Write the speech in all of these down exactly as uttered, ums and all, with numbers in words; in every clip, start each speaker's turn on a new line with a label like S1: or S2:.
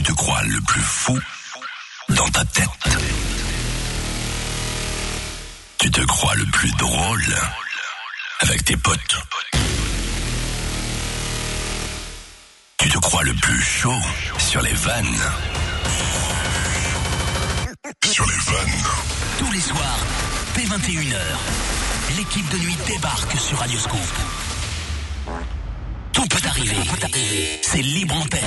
S1: te crois le plus fou dans ta tête. Tu te crois le plus drôle avec tes potes. Tu te crois le plus chaud sur les vannes. Sur les vannes. Tous les soirs, dès vingt et une heures, l'équipe de nuit débarque sur Radioscoop. Tout peut arriver. C'est libre antenne.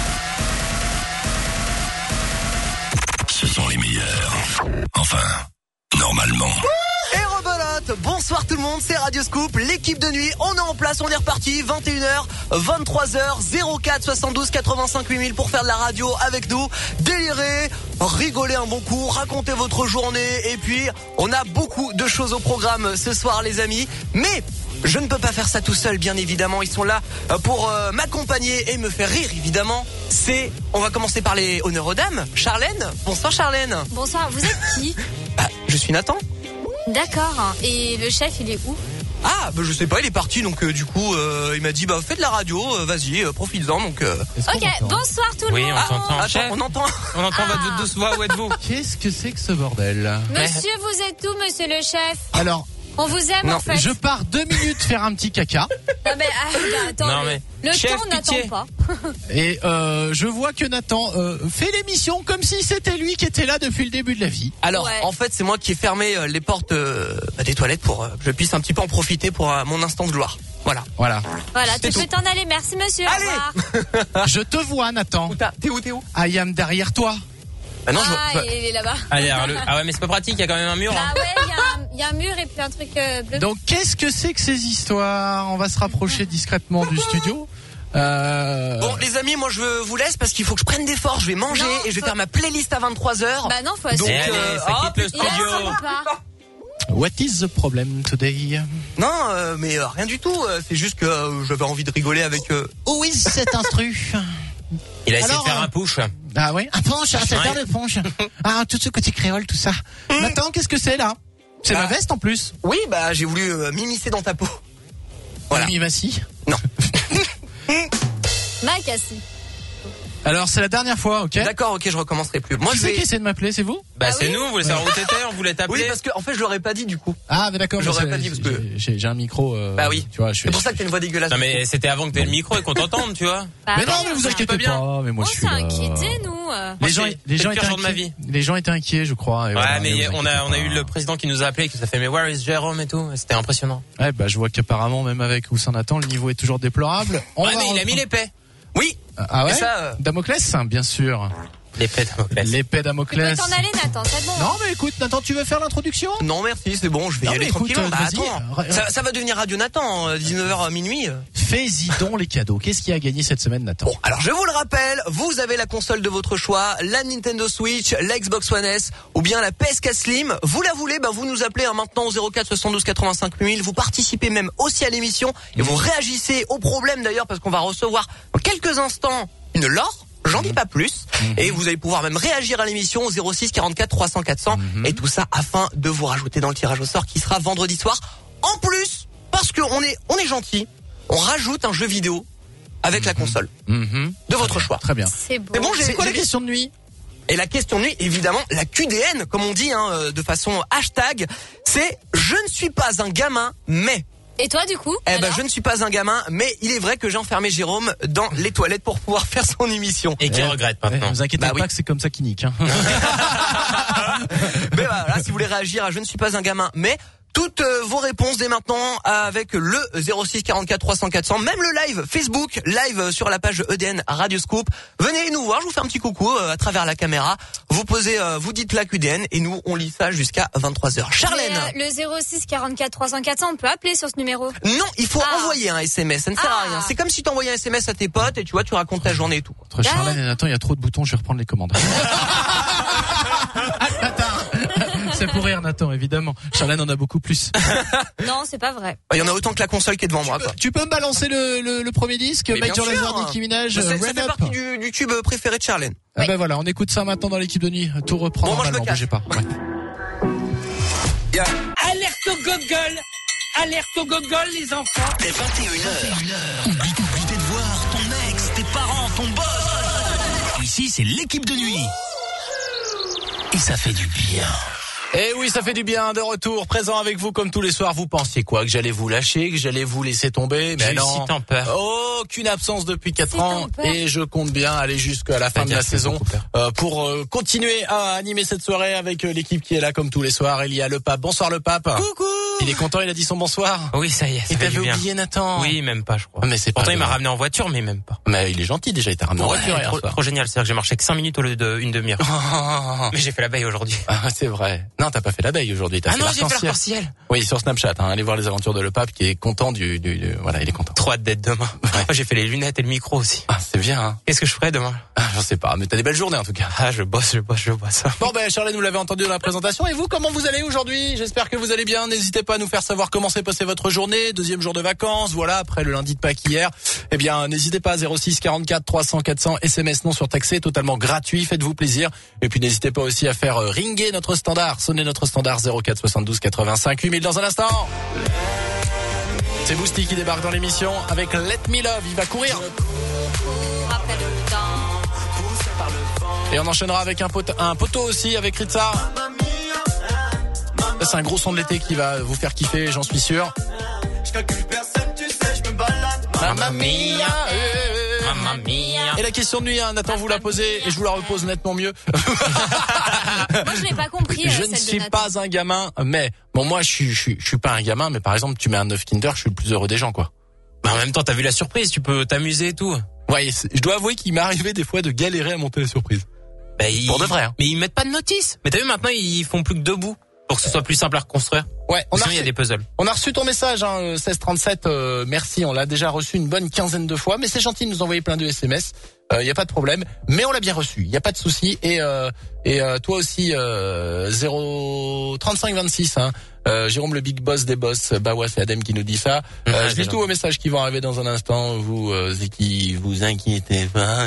S1: Ce sont les meilleurs. Enfin, normalement.
S2: Et rebelote, bonsoir tout le monde, c'est Radioscoop, l'équipe de nuit, on est en place, on est reparti, vingt et une heures, vingt-trois heures, zéro quatre soixante-douze quatre-vingt-cinq huit mille pour faire de la radio avec nous, délirer, rigoler un bon coup, raconter votre journée, et puis on a beaucoup de choses au programme ce soir les amis, mais je ne peux pas faire ça tout seul bien évidemment, ils sont là pour euh, m'accompagner et me faire rire évidemment, c'est, on va commencer par les honneurs aux dames, Charlène, bonsoir Charlène.
S3: Bonsoir, vous êtes qui?
S2: Bah, je suis Nathan.
S3: D'accord, et le chef il est où?
S2: Ah, bah je sais pas, il est parti donc euh, du coup euh, il m'a dit bah fais de la radio, euh, vas-y, euh, profite-en donc. Euh...
S3: Ok, bonsoir tout le
S4: oui,
S3: monde.
S4: Oui, on t'entend.
S2: Ah,
S4: Chef,
S2: attends, on entend.
S4: On entend
S3: Ah.
S4: votre douce voix, où êtes-vous?
S5: Qu'est-ce que c'est que ce bordel?
S3: Monsieur, vous êtes où, monsieur le chef?
S5: Alors,
S3: On vous aime
S2: Non,
S3: en fait.
S5: je pars deux minutes faire un petit caca
S3: Non mais ah, bah, attends,
S4: Non,
S3: mais
S4: mais-
S3: le
S4: Chef,
S3: temps n'attend
S4: pitié.
S3: pas.
S5: et euh, je vois que Nathan euh, fait l'émission comme si c'était lui qui était là depuis le début de la vie.
S2: Alors
S3: Ouais.
S2: en fait c'est moi qui ai fermé euh, les portes euh, bah, des toilettes pour euh, que je puisse un petit peu en profiter pour euh, mon instant de gloire. Voilà.
S5: Voilà.
S3: Voilà,
S2: C'est
S3: tu
S2: tout.
S3: peux t'en aller, merci monsieur. Au
S2: Allez.
S3: revoir.
S5: Je te vois, Nathan.
S2: Où t'as- T'es où t'es où
S5: I am derrière toi.
S2: Bah non
S3: Ah,
S2: je. je-
S3: il est là-bas.
S4: Allez, alors, le- ah ouais, mais c'est pas pratique, il y a quand même un mur.
S3: Bah
S4: Hein.
S3: ouais, il y, a un- il y a un mur et puis un truc euh, bleu.
S5: Donc, qu'est-ce que c'est que ces histoires? On va se rapprocher discrètement du studio. Euh...
S2: Bon les amis, moi je vous laisse parce qu'il faut que je prenne des forces, je vais manger
S3: Non,
S2: et je vais
S3: faut-
S2: faire ma playlist à vingt-trois heures.
S3: Bah non, faut
S2: Donc,
S4: Et
S3: assumer.
S4: allez,
S2: euh,
S4: ça quitte
S2: oh,
S4: le
S3: Il
S4: studio.
S3: assume pas.
S5: What is the problem today?
S2: Non euh, mais euh, rien du tout, euh, c'est juste que euh, j'avais envie de rigoler avec euh...
S5: Où est cet instru?
S4: Il a essayé
S5: Alors,
S4: de faire
S5: euh,
S4: un push.
S5: Ah oui, un punch, ah, c'est
S4: Ouais.
S5: faire le punch. Ah, tout ce côté créole, tout ça. Nathan, qu'est-ce que c'est là? C'est
S2: Bah.
S5: ma veste en plus.
S2: Oui bah j'ai voulu euh, m'immiscer dans ta peau. Voilà.
S5: Oui, vas-y.
S2: Non.
S3: Macassi.
S5: Alors, c'est la dernière fois, ok?
S2: D'accord, ok, je recommencerai plus. Moi
S5: Qui
S2: je
S5: c'est
S2: vais.
S5: qui essaie de m'appeler, c'est vous?
S4: Bah,
S3: Ah
S4: c'est
S3: oui.
S4: nous, on voulait savoir où t'étais, on voulait
S2: Oui
S4: t'appeler.
S2: parce que en fait je l'aurais pas dit du coup.
S5: Ah, mais d'accord.
S2: J'aurais
S5: mais
S2: pas
S5: c'est-
S2: dit parce que-
S5: j'ai- j'ai j'ai un micro. Euh,
S2: Bah oui.
S5: Tu vois, je suis.
S2: C'est pour ça que t'as une voix dégueulasse.
S4: Non, mais c'était avant que t'aies le micro et qu'on t'entende, tu vois.
S3: Bah,
S5: Mais non,
S3: ouais,
S5: mais vous
S3: on
S5: inquiétez
S4: pas bien.
S5: pas. Mais moi,
S3: On
S5: je suis
S3: s'est
S5: là.
S3: inquiétés, nous. euh.
S5: Les
S4: Moi,
S5: gens,
S4: c'est-
S5: les
S4: c'est
S5: gens
S4: le pire
S5: étaient
S4: jour de ma
S5: inquiets.
S4: vie.
S5: Les gens étaient inquiets, je crois. et
S4: Ouais,
S5: voilà,
S4: mais
S5: ne vous
S4: on a,
S5: inquiétez
S4: on a
S5: pas.
S4: eu le président qui nous a appelé, qui nous a fait, mais where is Jérôme et tout. C'était impressionnant.
S5: Ouais, bah, je vois qu'apparemment, même avec Oussin Nathan, le niveau est toujours déplorable. On
S4: Ouais,
S5: va
S4: mais il a
S5: reprendre-
S4: mis l'épée.
S2: Oui.
S5: Ah ouais?
S2: Et ça, euh,
S5: Damoclès, bien sûr.
S4: L'épée de Damoclès.
S5: L'épée
S3: Tu peux
S5: Damoclès.
S3: t'en aller, Nathan, c'est bon.
S5: Non, mais écoute, Nathan, tu veux faire l'introduction?
S2: Non merci, c'est bon, je vais
S5: Non,
S2: y aller
S5: mais écoute,
S2: tranquillement.
S5: euh,
S2: Bah
S5: vas-y,
S2: attends,
S5: euh,
S2: ça, ça va devenir Radio Nathan, euh, dix-neuf heures à minuit. euh.
S5: Fais-y donc les cadeaux. Qu'est-ce qu'il y a à gagner cette semaine, Nathan?
S2: Bon, alors je vous le rappelle, vous avez la console de votre choix, la Nintendo Switch, la Xbox One S ou bien la P S quatre Slim. Vous la voulez, bah vous nous appelez hein, maintenant au zéro quatre soixante-douze quatre-vingt-cinq huit mille. Vous participez même aussi à l'émission et vous réagissez au problème d'ailleurs parce qu'on va recevoir dans quelques instants une Laure. J'en dis pas plus. Et vous allez pouvoir même réagir à l'émission au zéro six quarante-quatre trois cents quatre cents. Et tout ça afin de vous rajouter dans le tirage au sort qui sera vendredi soir. En plus, parce qu'on est, on est gentil, on rajoute un jeu vidéo avec la console
S5: Mhm.
S2: de votre choix.
S5: Très bien.
S3: C'est beau.
S2: Mais bon, j'ai
S5: C'est quoi la
S2: j'ai-
S5: question de nuit?
S2: Et la question de nuit, évidemment, la Q D N, comme on dit, hein, euh, de façon hashtag, c'est « Je ne suis pas un gamin, mais...
S3: Et toi, du coup? »
S2: Eh ben,
S3: alors
S2: je ne suis pas un gamin, mais il est vrai que j'ai enfermé Jérôme dans les toilettes pour pouvoir faire son émission.
S4: Et qui
S5: Eh,
S4: regrette
S5: Eh,
S4: maintenant.
S5: vous inquiétez
S2: Bah
S5: pas
S2: oui.
S5: que c'est comme ça qu'il nique. Hein.
S2: Mais voilà, si vous voulez réagir à « Je ne suis pas un gamin, mais... » Toutes euh, vos réponses dès maintenant avec le zéro six quarante-quatre trois cents quatre cents, même le live Facebook, live sur la page E D N Radioscoop. Venez nous voir, je vous fais un petit coucou euh, à travers la caméra. Vous posez, euh, vous dites la Q D N et nous on lit ça jusqu'à vingt-trois heures. Charlène.
S3: Mais, euh, le zéro six quarante-quatre trois cents quatre cents, on peut appeler sur ce numéro.
S2: Non, il faut
S3: Ah.
S2: envoyer un S M S, ça ne sert à
S3: Ah.
S2: rien. C'est comme si tu envoyais un S M S à tes potes et tu vois, tu racontes ta journée et tout.
S5: Entre Charlène et Nathan, il y a trop de boutons, je vais reprendre les commandes. Nathan. C'est pour rire, Nathan, évidemment. Charlène en a beaucoup plus.
S3: Non, c'est pas vrai.
S2: Il y en a autant que la console qui est devant moi, quoi.
S5: Tu peux me balancer le, le, le premier disque,
S2: Mais
S5: Major
S2: bien sûr.
S5: Lazer, Nicki Minaj,
S2: Ça, ça
S5: Rain
S2: fait
S5: Up.
S2: partie du, du tube préféré de Charlène.
S5: Ah ben voilà, on écoute ça maintenant dans l'équipe de nuit. Tout reprend
S2: Bon, moi, je me
S5: normalement,
S2: casse.
S5: bougez pas. Ouais.
S6: Alerte au gogol. Alerte au gogol, les enfants.
S1: Dès vingt et une heures. Oublie, oublie de voir ton ex, tes parents, ton boss. Ici, Ici, c'est l'équipe de nuit. Et ça fait du bien.
S5: Eh oui, ça fait du bien de retour, présent avec vous comme tous les soirs. Vous pensiez quoi? Que j'allais vous lâcher, que j'allais vous laisser tomber? Mais non.
S4: Si tant peur.
S5: Aucune absence depuis quatre
S3: Si
S5: ans.
S3: tant peur.
S5: Et je compte bien aller jusqu'à la fin de la saison euh, pour euh, continuer à animer cette soirée avec euh, l'équipe qui est là comme tous les soirs. Il y a le pape. Bonsoir le pape.
S4: Coucou.
S5: Il est content, il a dit son bonsoir.
S4: Oui, ça y est, ça
S5: Il
S4: fait
S5: t'avait
S4: du bien.
S5: oublié Nathan.
S4: Oui, même pas, je crois.
S5: Mais c'est pas
S4: Pourtant, il m'a
S5: grave.
S4: ramené en voiture, mais même pas.
S5: Mais il est gentil déjà, il t'a ramené en
S4: Ouais,
S5: voiture hier
S4: trop,
S5: soir.
S4: trop génial. C'est-à-dire que j'ai marché que cinq minutes au lieu d'une demi-heure. Mais j'ai fait la veille aujourd'hui.
S5: Ah, c'est vrai. Non, t'as pas fait la veille aujourd'hui. T'as
S4: Ah
S5: fait
S4: non, j'ai fait
S5: l'arc-en-ciel.
S4: l'arc-en-ciel.
S5: Oui, sur Snapchat. Hein. Allez voir les aventures de le pape qui est content du, du, du voilà, il est content.
S4: Trop hâte d'être demain.
S5: Ouais.
S4: Moi, j'ai fait les lunettes et le micro aussi.
S5: Ah, c'est bien. Hein.
S4: Qu'est-ce que je ferai demain?
S5: Ah, je sais pas, mais t'as des belles journées en tout cas.
S4: Ah, je bosse, je bosse, je bosse.
S5: Bon ben Charlie, nous l'avez entendu dans la présentation. Et vous, comment vous allez aujourd'hui? J'espère que vous allez bien. N'hésitez pas à nous faire savoir comment s'est passée votre journée. Deuxième jour de vacances, voilà, après le lundi de Pâques hier. Eh bien, n'hésitez pas, zéro six quarante-quatre trois cents quatre cents, S M S non surtaxé, totalement gratuit, faites-vous plaisir. Et puis n'hésitez pas aussi à faire euh, ringer notre standard, sonner notre standard zéro quatre soixante-douze quatre-vingt-cinq huit mille dans un instant. C'est Boosty qui débarque dans l'émission avec Let Me Love, il va courir.
S3: Après le temps.
S5: Et on enchaînera avec un poteau, un poteau aussi avec Ritza. C'est un gros son de l'été qui va vous faire kiffer, j'en suis sûr. Mamma mia, euh,
S4: Mamma mia.
S5: Et la question de nuit, hein, Nathan vous l'a posée et je vous la repose nettement mieux.
S3: Moi, je l'ai pas compris. euh,
S5: Je
S3: celle
S5: ne
S3: de
S5: suis
S3: Nathan.
S5: pas un gamin, mais bon moi je suis, je suis, je suis pas un gamin, mais par exemple tu mets un œuf Kinder, je suis le plus heureux des gens quoi.
S4: Bah, en même temps, t'as vu la surprise, tu peux t'amuser et tout.
S5: Ouais, c'est- je dois avouer qu'il m'est arrivé des fois de galérer à monter la surprise.
S4: Bah, ils-
S5: Pour de vrai, hein.
S4: Mais ils mettent pas de notice. Mais t'as vu, maintenant, ils font plus que deux bouts pour que ce soit plus simple à reconstruire.
S5: Ouais, on a,
S4: Sinon, il y a
S5: reçu,
S4: des puzzles.
S5: on a reçu ton message, hein, euh, seize trente-sept, euh, merci, on l'a déjà reçu une bonne quinzaine de fois, mais c'est gentil de nous envoyer plein de S M S, il euh, y a pas de problème, mais on l'a bien reçu, il y a pas de souci, et euh, et euh, toi aussi, euh, zéro trente-cinq vingt-six, hein, euh, Jérôme le big boss des boss, bah ouais, c'est Adem qui nous dit ça, euh,
S4: Ouais,
S5: je
S4: c'est
S5: lis tous vos messages qui vont arriver dans un instant, vous, euh, c'est qui vous inquiétez pas.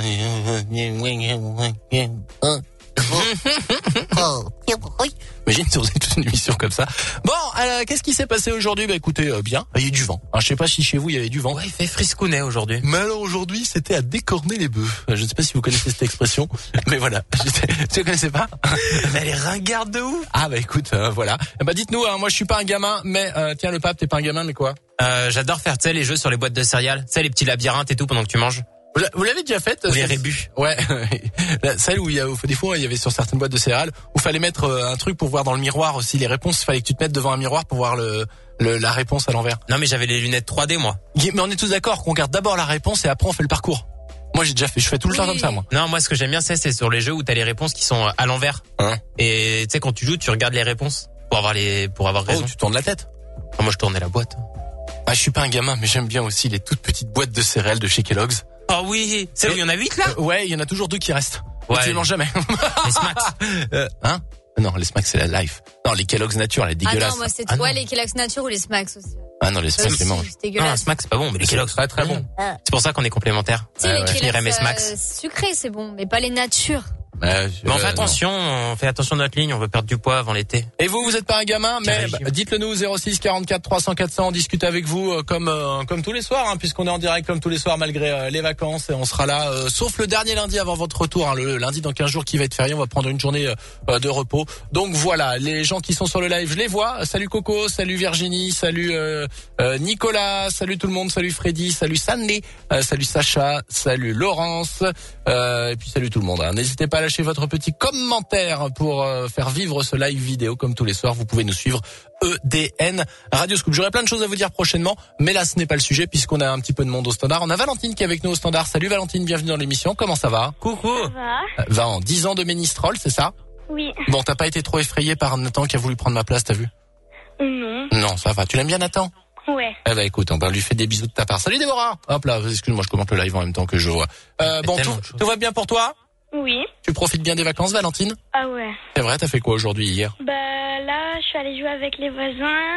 S5: Imagine si on faisait toute une émission comme ça. Bon, euh, qu'est-ce qui s'est passé aujourd'hui? Bah écoutez, euh, bien, il y a eu du vent. Hein, je sais pas si chez vous il y avait du vent.
S4: Ouais, il fait friscounet aujourd'hui.
S5: Mais alors aujourd'hui, c'était à décorner les bœufs. Je ne sais pas si vous connaissez cette expression, mais voilà. Tu ne connaissez pas?
S4: Elle est ringarde de ouf.
S5: Ah bah écoute, euh, voilà. Bah dites-nous, hein, moi je suis pas un gamin, mais euh, tiens le pape, t'es pas un gamin, mais quoi?
S4: Euh, j'adore faire, tu sais, les jeux sur les boîtes de céréales. Tu sais, les petits labyrinthes et tout pendant que tu manges.
S5: Vous l'a- vous l'avez déjà fait?
S4: Ou les rébus.
S5: Ouais, La- celle où il y a, où des fois il y avait sur certaines boîtes de céréales où fallait mettre euh, un truc pour voir dans le miroir aussi les réponses. Il fallait que tu te mettes devant un miroir pour voir le, le la réponse à l'envers.
S4: Non, mais j'avais les lunettes trois D, moi.
S5: Mais on est tous d'accord qu'on regarde d'abord la réponse et après on fait le parcours. Moi j'ai déjà fait, je fais tout le
S3: Oui.
S5: temps comme ça moi.
S4: Non, moi, ce que j'aime bien, c'est, c'est sur les jeux où t'as les réponses qui sont à l'envers.
S5: Hein?
S4: Et tu sais, quand tu joues, tu regardes les réponses pour avoir les, pour avoir raison.
S5: Oh, tu tournes la tête.
S4: Moi, je tournais la boîte.
S5: Ah, je suis pas un gamin, mais j'aime bien aussi les toutes petites boîtes de céréales de chez Kellogg's.
S4: Oh oui, c'est où il y en a huit là?
S5: Euh, ouais, il y en a toujours deux qui restent. Et
S4: Ouais.
S5: tu les manges jamais.
S4: Les Smacks.
S5: Euh, hein? Non, les Smacks c'est la life. Non, les Kellogg's Nature, elle est
S3: Ah
S5: dégueulasse.
S3: non, moi, c'est
S4: Ah
S3: ouais,
S4: non.
S3: les Kellogg's Nature ou les Smacks aussi.
S5: Ah non, les
S3: Ça
S5: Smacks,
S3: aussi,
S5: je les mange.
S3: c'est
S4: Non, un
S3: dégueulasse.
S4: Smacks, c'est pas bon, mais les
S5: C'est
S4: Kellogg's.
S5: très très bon.
S4: C'est pour ça qu'on est complémentaires.
S3: Si,
S5: Ouais,
S3: les
S5: ouais.
S3: Kellogg's
S4: Finirait mes
S3: euh,
S4: Smacks.
S3: sucrés, c'est bon, mais pas les natures.
S5: Ouais, je-
S4: Mais on fait
S5: euh,
S4: attention, on fait attention à notre ligne, on veut perdre du poids avant l'été.
S5: Et vous, vous êtes pas un gamin, mais
S4: régime.
S5: bah, dites-le nous zéro six quarante-quatre trois cents quatre cents, on discute avec vous euh, comme euh, comme tous les soirs, hein, puisqu'on est en direct comme tous les soirs malgré euh, les vacances et on sera là, euh, sauf le dernier lundi avant votre retour, hein, le lundi dans quinze jours qui va être férié, on va prendre une journée euh, de repos. Donc voilà, les gens qui sont sur le live, je les vois. Salut Coco, salut Virginie, salut euh, euh, Nicolas, salut tout le monde, salut Freddy, salut Sandy, euh, salut Sacha, salut Laurence, euh, et puis salut tout le monde. Hein. N'hésitez pas à lâcher votre petit commentaire pour euh, faire vivre ce live vidéo comme tous les soirs. Vous pouvez nous suivre E D N Radio Scoop. J'aurai plein de choses à vous dire prochainement, mais là ce n'est pas le sujet puisqu'on a un petit peu de monde au standard. On a Valentine qui est avec nous au standard. Salut Valentine, bienvenue dans l'émission. Comment ça va?
S4: Coucou.
S7: Va?
S5: Euh, Va en dix ans de Ménistrol, c'est ça?
S7: Oui.
S5: Bon, t'as pas été trop effrayé par Nathan qui a voulu prendre ma place, t'as vu?
S7: Non.
S5: Non, ça va. Tu l'aimes bien Nathan?
S7: Ouais.
S5: Eh ben écoute, on va lui faire des bisous de ta part. Salut Déborah. Hop là, excuse-moi, je commente le live en même temps que je vois. Euh, bon,
S4: tellement
S5: tout,
S4: de choses.
S5: tout va bien pour toi?
S7: Oui.
S5: Tu profites bien des vacances, Valentine?
S7: Ah ouais.
S5: C'est vrai, t'as fait quoi aujourd'hui, hier?
S7: Bah là, je suis allée jouer avec les voisins.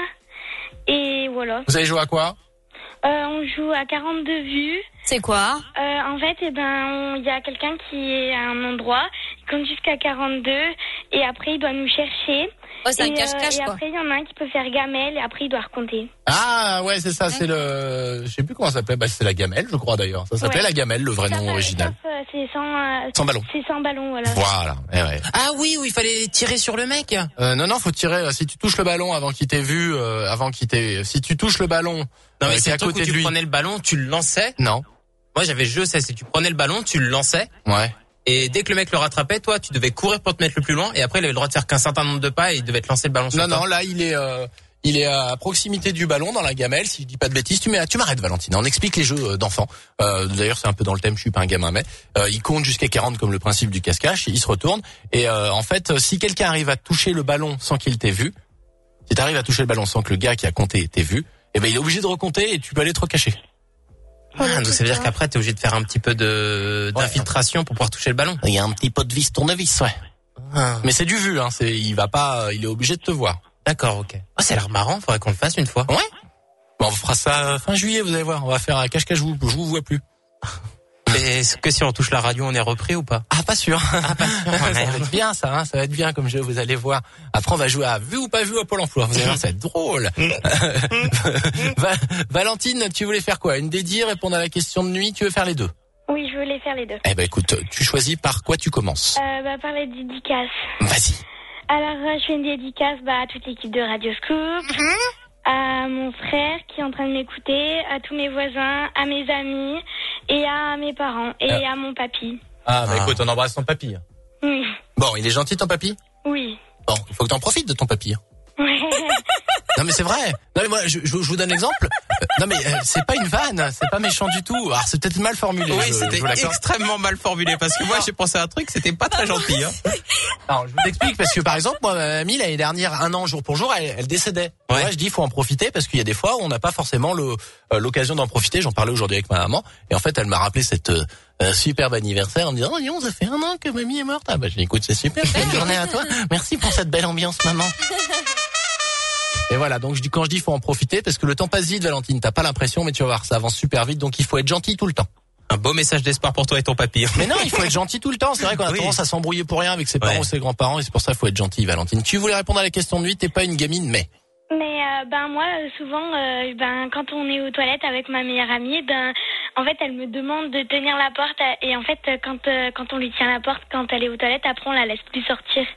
S7: Et voilà.
S5: Vous avez joué à quoi?
S7: Euh, on joue à quarante-deux vues.
S3: C'est quoi?
S7: Euh, en fait, eh ben, il y a quelqu'un qui est à un endroit, il compte jusqu'à quarante-deux, et après il doit nous chercher.
S3: Oh, c'est
S7: et,
S3: un cache-cache,
S7: euh, et
S3: quoi.
S7: après il y en a un qui peut faire gamelle et après il doit recompter.
S5: Ah ouais, c'est ça, c'est le, je sais plus comment ça s'appelait, bah c'est la gamelle, je crois d'ailleurs. Ça s'appelait
S7: Ouais.
S5: la gamelle, le vrai
S7: Sauf,
S5: nom
S7: euh,
S5: original.
S7: sauf, euh, c'est sans, euh,
S5: Sans ballon.
S7: C'est sans ballon, voilà.
S5: Voilà. Eh ouais.
S4: Ah oui, où il fallait tirer sur le mec.
S5: Euh, non non, faut tirer. euh, Si tu touches le ballon avant qu'il t'ait vu, euh, avant qu'il t'ait, si tu touches le ballon,
S4: Non
S5: euh,
S4: mais
S5: qui est
S4: c'est
S5: à
S4: le truc
S5: côté
S4: où
S5: de
S4: tu
S5: lui.
S4: prenais le ballon, tu le lançais.
S5: Non.
S4: Moi j'avais le jeu, c'est si tu prenais le ballon, tu le lançais.
S5: Ouais.
S4: Et dès que le mec le rattrapait, toi, tu devais courir pour te mettre le plus loin. Et après, il avait le droit de faire qu'un certain nombre de pas et il devait te lancer le ballon sur
S5: Non
S4: toi.
S5: non, là il est. Euh... Il est à proximité du ballon dans la gamelle, si je dis pas de bêtises. Tu m'as- tu m'arrêtes, Valentine. On explique les jeux euh, d'enfants. Euh, d'ailleurs, c'est un peu dans le thème. Je suis pas un gamin, mais euh, il compte jusqu'à quarante comme le principe du cache-cache. Il se retourne et euh, en fait, si quelqu'un arrive à toucher le ballon sans qu'il t'ait vu, si t'arrives à toucher le ballon sans que le gars qui a compté t'ait vu, eh ben il est obligé de recompter et tu peux aller te recacher.
S4: Ah, donc ça veut dire qu'après, t'es obligé de faire un petit peu de d'infiltration pour pouvoir toucher le ballon.
S5: Il y a un petit pot de vis tournevis, ouais.
S4: Ah.
S5: Mais c'est du vu, hein. C'est, il va pas, il est obligé de te voir.
S4: D'accord, ok. Ah, ça a l'air marrant. Faudrait qu'on le fasse une fois.
S5: Ouais. Bon, on fera ça fin juillet, vous allez voir. On va faire un cache-cache, je vous, je vous vois plus.
S4: Et est-ce que si on touche la radio, on est repris ou pas?
S5: Ah, pas sûr.
S4: Ah, pas sûr.
S5: ça va être bien, ça, hein, ça va être bien comme jeu, vous allez voir. Après, on va jouer à vu ou pas vu à Pôle emploi. Vous allez voir, ça va être drôle. Va- Valentine, tu voulais faire quoi? Une dédie, répondre à la question de nuit, tu veux faire les deux?
S7: Oui, je voulais faire les deux.
S5: Eh ben, écoute, tu choisis par quoi tu commences?
S7: Euh, bah, par les dédicaces.
S5: Vas-y.
S7: Alors, euh, je fais une dédicace bah, à toute l'équipe de Radio Scoop, à mon frère qui est en train de m'écouter, à tous mes voisins, à mes amis et à mes parents et
S5: Euh.
S7: à mon papy.
S5: Ah, bah,
S4: Ah.
S5: écoute, on embrasse ton papy.
S7: Oui.
S5: Bon, il est gentil, ton papy?
S7: Oui.
S5: Bon, il faut que t'en profites de ton papy.
S7: Ouais.
S5: Non mais c'est vrai. Non mais moi je, je, je vous donne l'exemple. Euh, non mais euh, c'est pas une vanne, c'est pas méchant du tout. Alors c'est peut-être mal formulé.
S4: Oui,
S5: je-
S4: c'était
S5: je vous l'accorde.
S4: extrêmement mal formulé parce que moi, j'ai pensé à un truc, c'était pas très gentil. Hein.
S5: Alors je vous explique parce que par exemple moi ma mamie l'année dernière un an jour pour jour elle, elle décédait.
S4: Ouais.
S5: Moi je dis il faut en profiter parce qu'il y a des fois où on n'a pas forcément le euh, l'occasion d'en profiter. J'en parlais aujourd'hui avec ma maman et en fait elle m'a rappelé cette euh, un superbe anniversaire en me disant oh Lyon ça fait un an que mamie est morte. Ah bah je dis écoute c'est super, bonne journée à toi. Merci pour cette belle ambiance maman. Et voilà, donc je dis, quand je dis faut en profiter, parce que le temps passe vite, Valentine, t'as pas l'impression, mais tu vas voir, ça avance super vite, donc il faut être gentil tout le temps.
S4: Un beau message d'espoir pour toi et ton papy.
S5: Mais non, il faut être gentil tout le temps, c'est vrai qu'on a
S4: Oui.
S5: tendance à s'embrouiller pour rien avec ses parents
S4: Ouais.
S5: ou ses grands-parents, et c'est pour ça qu'il faut être gentil, Valentine. Tu voulais répondre à la question de nuit, t'es pas une gamine, mais...
S7: Mais euh, ben moi euh, souvent euh, ben quand on est aux toilettes avec ma meilleure amie ben en fait elle me demande de tenir la porte euh, et en fait euh, quand euh, quand on lui tient la porte quand elle est aux toilettes après on la laisse plus sortir.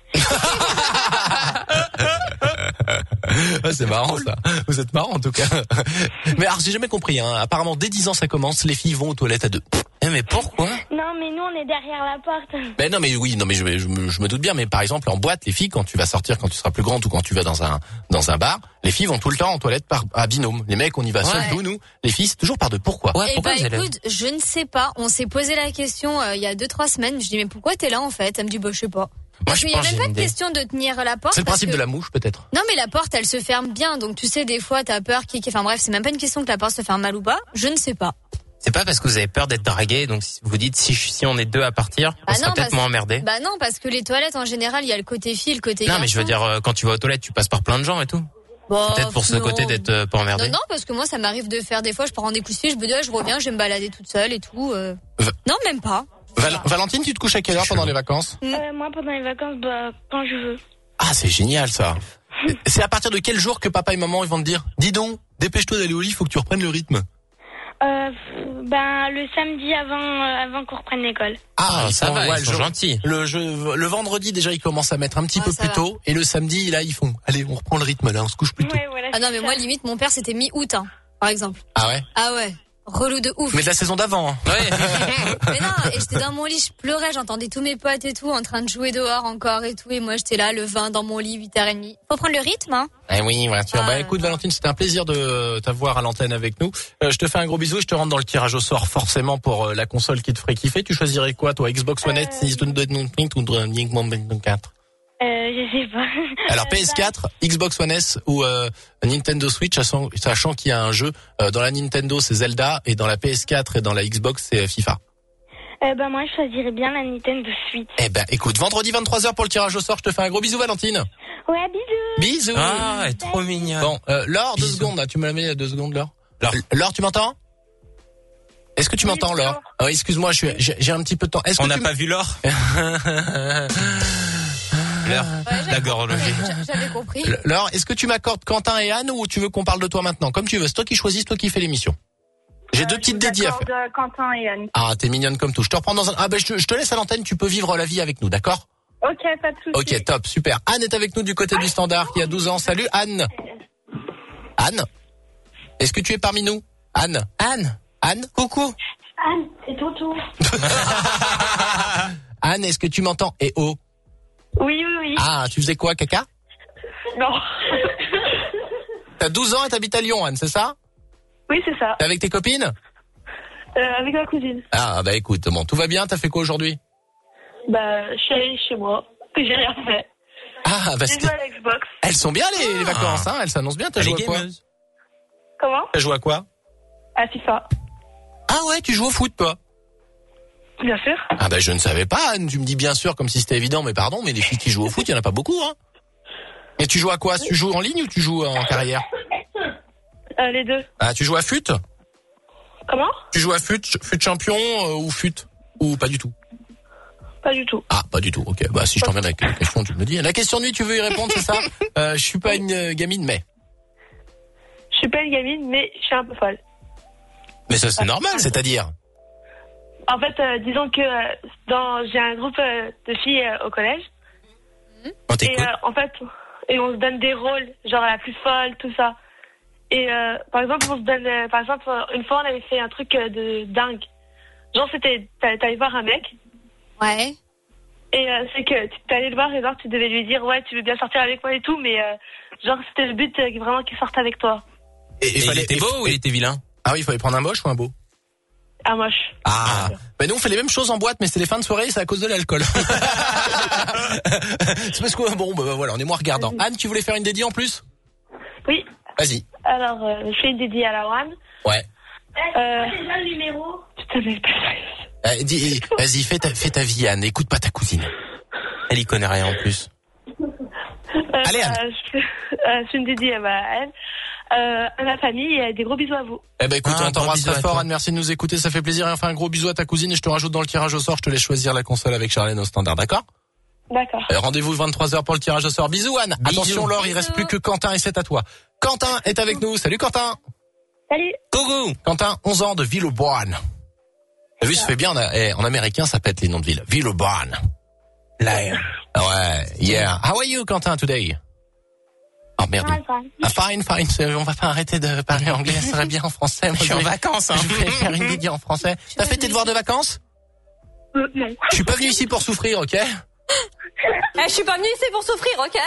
S5: Ah, c'est marrant ça, vous êtes marrant en tout cas. Mais alors j'ai jamais compris, hein. Apparemment dès dix ans ça commence, les filles vont aux toilettes à deux.
S4: Eh, mais pourquoi?
S7: Non mais nous on est derrière la porte.
S5: Ben non mais oui, non mais je, je, me, je me doute bien, mais par exemple en boîte, les filles quand tu vas sortir, quand tu seras plus grande ou quand tu vas dans un dans un bar, les filles vont tout le temps en toilette par à binôme. Les mecs on y va seul,
S4: Ouais.
S5: nous nous, les filles c'est toujours par deux. Pourquoi?
S4: Ouais,
S3: Eh
S4: pourquoi
S3: bah
S4: vous allez-
S3: écoute, je ne sais pas. On s'est posé la question euh, il y a deux trois semaines. Je dis mais pourquoi t'es là en fait? Elle me dit bah je sais pas. Parce
S4: je
S3: qu'il y a
S4: pense
S3: même
S4: j'ai
S3: pas
S4: une
S3: de
S4: idée.
S3: question de tenir la porte.
S5: C'est le
S3: parce
S5: principe
S3: que-
S5: de la mouche peut-être.
S3: Non mais la porte elle se ferme bien. Donc tu sais des fois t'as peur qu'il... Enfin bref c'est même pas une question que la porte se ferme mal ou pas. Je ne sais pas.
S4: C'est pas parce que vous avez peur d'être dragué, donc si vous dites si, je- si on est deux à partir, on
S3: Ah
S4: sera
S3: non,
S4: peut-être
S3: parce-
S4: moins emmerdé.
S3: Bah non parce que les toilettes en général il y a le côté fille, le côté
S4: non,
S3: garçon.
S4: mais je veux dire, euh, quand tu vas aux toilettes, tu passes par plein de gens et tout.
S3: Bon,
S4: Peut-être pour ce
S3: non.
S4: côté d'être euh, pas emmerdé.
S3: Non, non, parce que moi, ça m'arrive de faire des fois, je pars en des coups de fil, je me dis, ah, je reviens, je vais me balader toute seule et tout. euh.
S5: Va-
S3: Non, même pas.
S5: Val- Valentine, tu te couches à quelle heure pendant les vacances?
S7: Euh, moi pendant les vacances bah quand je veux.
S5: Ah, c'est génial ça. C'est à partir de quel jour que papa et maman ils vont te dire dis donc, dépêche-toi d'aller au lit, faut que tu reprennes le rythme.
S7: Euh, ben le samedi avant euh, avant qu'on reprenne l'école.
S4: Ah,
S5: ils
S4: ça
S5: sont-
S4: va,
S5: ouais,
S4: ils sont
S5: le jour-
S4: gentils.
S5: Le, jeu- le vendredi déjà ils commencent à mettre un petit
S3: Ah,
S5: peu
S3: ça
S5: plus
S3: va.
S5: tôt et le samedi là ils font allez on reprend le rythme là, on se couche plus tôt.
S7: Ouais voilà.
S3: Ah non,
S7: c'est
S3: mais
S7: ça.
S3: moi, limite, mon père, c'était mi-août, hein, par exemple.
S5: Ah ouais.
S3: Ah ouais. Relou de ouf.
S5: Mais de la saison d'avant. Hein.
S4: Ouais.
S3: Mais non, et j'étais dans mon lit, je pleurais, j'entendais tous mes potes et tout en train de jouer dehors encore et tout. Et moi, j'étais là, le vingt dans mon lit, huit heures trente. Faut prendre le rythme, hein.
S5: Eh oui, bien sûr.
S3: Ah.
S5: Bah écoute Valentine, c'était un plaisir de t'avoir à l'antenne avec nous. Euh, je te fais un gros bisou et je te rentre dans le tirage au sort forcément pour euh, la console qui te ferait kiffer. Tu choisirais quoi toi, Xbox One X, quatre?
S7: Euh, je sais pas.
S5: Alors
S7: Euh,
S5: P S quatre, Xbox One S ou euh, Nintendo Switch, sachant, sachant qu'il y a un jeu euh, dans la Nintendo c'est Zelda et dans la P S quatre et dans la Xbox c'est FIFA.
S7: Euh, bah moi je choisirais bien la Nintendo Switch.
S5: Eh ben écoute, vendredi vingt-trois heures pour le tirage au sort, je te fais un gros bisou Valentine.
S7: Ouais bisous.
S5: Bisous.
S4: Ah, elle est trop mignonne.
S5: Bon, euh, Laure, deux
S4: Bisous.
S5: secondes là, tu me la mets il y a deux secondes Laure.
S4: Laure.
S5: Laure, tu m'entends? Est-ce que tu
S7: Oui,
S5: m'entends
S7: bonjour.
S5: Laure? Ah oui, excuse-moi, je suis, j'ai, j'ai un petit peu de temps. Est-ce
S4: On
S5: que
S4: n'a
S5: tu
S4: pas vu l'or. L'heure, la gorge.
S3: J'avais compris.
S5: Laure, est-ce que tu m'accordes Quentin et Anne ou tu veux qu'on parle de toi maintenant? Comme tu veux, c'est toi qui choisis, c'est toi qui fais l'émission. J'ai deux petites dédiées à faire.
S8: Euh, Quentin et Anne.
S5: Ah, t'es mignonne comme tout. Je te reprends dans un... Ah ben, je te, je te laisse à l'antenne, tu peux vivre la vie avec nous, d'accord?
S8: Ok, pas de soucis.
S5: Ok, top, super. Anne est avec nous du côté du standard, qui a douze ans. Salut, Anne. Anne? Est-ce que tu es parmi nous? Anne? Anne? Anne? Coucou.
S7: Anne, c'est Toto.
S5: Anne, est-ce que tu m'entends? Eh oh.
S8: Oui, oui, oui.
S5: Ah, tu faisais quoi, caca?
S8: Non.
S5: T'as douze ans et t'habites à Lyon, Anne, c'est ça?
S8: Oui, c'est ça.
S5: T'es avec tes copines?
S8: Euh, avec ma cousine.
S5: Ah, bah écoute, bon, tout va bien, t'as fait quoi aujourd'hui?
S8: Bah, je suis allée chez moi. J'ai rien fait.
S5: Ah, bah
S8: J'ai
S5: c'était...
S8: joué à l'Xbox.
S5: Elles sont bien les, les vacances, hein, elles s'annoncent bien, t'as joué à quoi?
S8: Comment?
S5: T'as joué à quoi?
S8: À FIFA.
S5: Ah ouais, tu joues au foot, toi?
S8: Bien sûr.
S5: Ah bah je ne savais pas, Anne, tu me dis bien sûr comme si c'était évident, mais pardon, mais les filles qui jouent au foot, il y en a pas beaucoup, hein. Et tu joues à quoi? Tu joues en ligne ou tu joues en carrière?
S8: Euh, les deux.
S5: Ah, tu joues à fut?
S8: Comment?
S5: Tu joues à fut, fut champion euh, ou fut? Ou pas du tout?
S8: Pas du tout.
S5: Ah, pas du tout, ok. Bah si je t'emmène avec la question, tu me le dis. La question de nuit, tu veux y répondre, c'est ça? euh, Je suis pas une euh, gamine, mais...
S8: Je suis pas une gamine, mais je suis un peu folle.
S5: Mais ça c'est normal, c'est-à-dire?
S8: En fait, euh, disons que euh, dans j'ai un groupe euh, de filles euh, au collège.
S4: On
S8: Et
S4: t'écoute.
S8: euh, en fait, et on se donne des rôles, genre la plus folle, tout ça. Et euh, par exemple, on se donne, euh, par exemple, euh, une fois on avait fait un truc euh, de dingue. Genre c'était, t'a- t'allais voir un mec.
S3: Ouais.
S8: Et euh, c'est que tu t'allais le voir et genre tu devais lui dire ouais tu veux bien sortir avec moi et tout, mais euh, genre c'était le but euh, vraiment qu'il sorte avec toi.
S5: Et,
S4: Et il était beau ou il était vilain?
S5: Ah oui, il fallait prendre un moche ou un beau?
S8: Ah moche.
S5: Ah, ben nous on fait les mêmes choses en boîte, mais c'est les fins de soirée, c'est à cause de l'alcool. C'est parce que bon, bah, voilà, on est moins regardant. Anne, tu voulais faire une dédie en plus?
S8: Oui.
S5: Vas-y.
S8: Alors euh, je fais une dédiée à la One.
S5: Ouais.
S8: Euh... déjà le numéro. Putain mais pas
S5: Euh, dis, vas-y, fais ta, fais ta vie, Anne. Écoute pas ta cousine.
S4: Elle y connaît rien en plus.
S8: Euh,
S5: Allez, Anne.
S8: euh, je, fais, euh, je fais une dédiée à, ma, à elle, euh, à ma famille et des gros bisous à vous.
S5: Eh ben écoute,
S4: Ah,
S5: on t'embrasse
S4: bisous
S5: très
S4: à
S5: fort,
S4: toi.
S5: Anne. Merci de nous écouter, ça fait plaisir. Et enfin, un gros bisou à ta cousine et je te rajoute dans le tirage au sort. Je te laisse choisir la console avec Charlène au standard, d'accord?
S8: D'accord.
S5: Euh, Rendez-vous vingt-trois heures pour le tirage au sort. Bisous, Anne.
S4: Bisous.
S5: Attention, Laure, il reste plus que Quentin et c'est à toi. Quentin est avec nous. Salut, Quentin.
S8: Salut.
S4: Coucou.
S5: Quentin, onze ans de Villeurbanne. T'as vu, ça fait bien, on a- eh, en américain, ça pète les noms de villes. Villeurbanne.
S4: Là.
S5: Ah ouais, yeah. How are you, Quentin, today? Oh merde. Ah, fine, fine. C'est- On va pas arrêter de parler anglais, ça serait bien en français. Moi,
S4: Je suis en
S5: vais-
S4: vacances, hein.
S5: Je vais faire une dédiée en français. T'as fait tes devoirs de vacances?
S8: Euh, non.
S5: Je suis pas venu ici pour souffrir, ok?
S3: Eh, je suis pas venue ici pour souffrir, ok?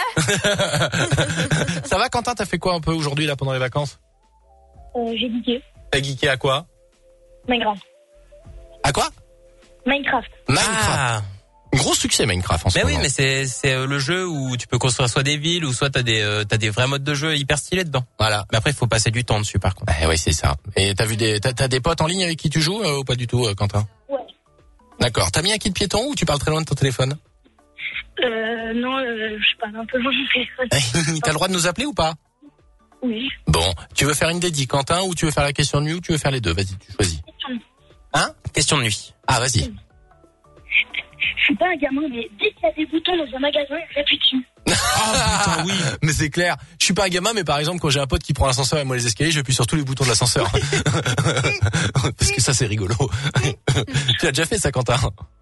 S5: Ça va, Quentin? T'as fait quoi un peu aujourd'hui, là, pendant les vacances?
S8: Euh, j'ai geeké.
S5: T'as geeké à quoi?
S8: Minecraft.
S5: À quoi?
S8: Minecraft.
S5: Minecraft.
S4: Ah.
S5: Gros succès, Minecraft, en ce
S4: Mais oui,
S5: moment.
S4: mais c'est c'est euh, le jeu où tu peux construire soit des villes ou soit t'as des euh, t'as des vrais modes de jeu hyper stylés dedans.
S5: Voilà.
S4: Mais après il faut passer du temps dessus par contre.
S5: Eh oui, c'est ça. Et t'as vu des, t'as, t'as des potes en ligne avec qui tu joues, euh, ou pas du tout, euh, Quentin?
S8: Ouais.
S5: D'accord. T'as mis un kit piéton ou tu parles très loin de ton téléphone?
S8: Euh, non, euh, je parle un peu loin de mon téléphone.
S5: T'as le droit de nous appeler ou pas?
S8: Oui.
S5: Bon. Tu veux faire une dédie, Quentin, ou tu veux faire la question de nuit, ou tu veux faire les deux? Vas-y, tu choisis. Hein?
S4: Question de nuit.
S5: Ah, vas-y.
S7: Je suis pas un gamin, mais dès qu'il y a des boutons dans un magasin, j'appuie dessus.
S5: Ah, putain, oui. Mais c'est clair. Je suis pas un gamin, mais par exemple, quand j'ai un pote qui prend l'ascenseur et moi les escaliers, j'appuie sur tous les boutons de l'ascenseur. Parce que ça, c'est rigolo. Tu as déjà fait ça, Quentin?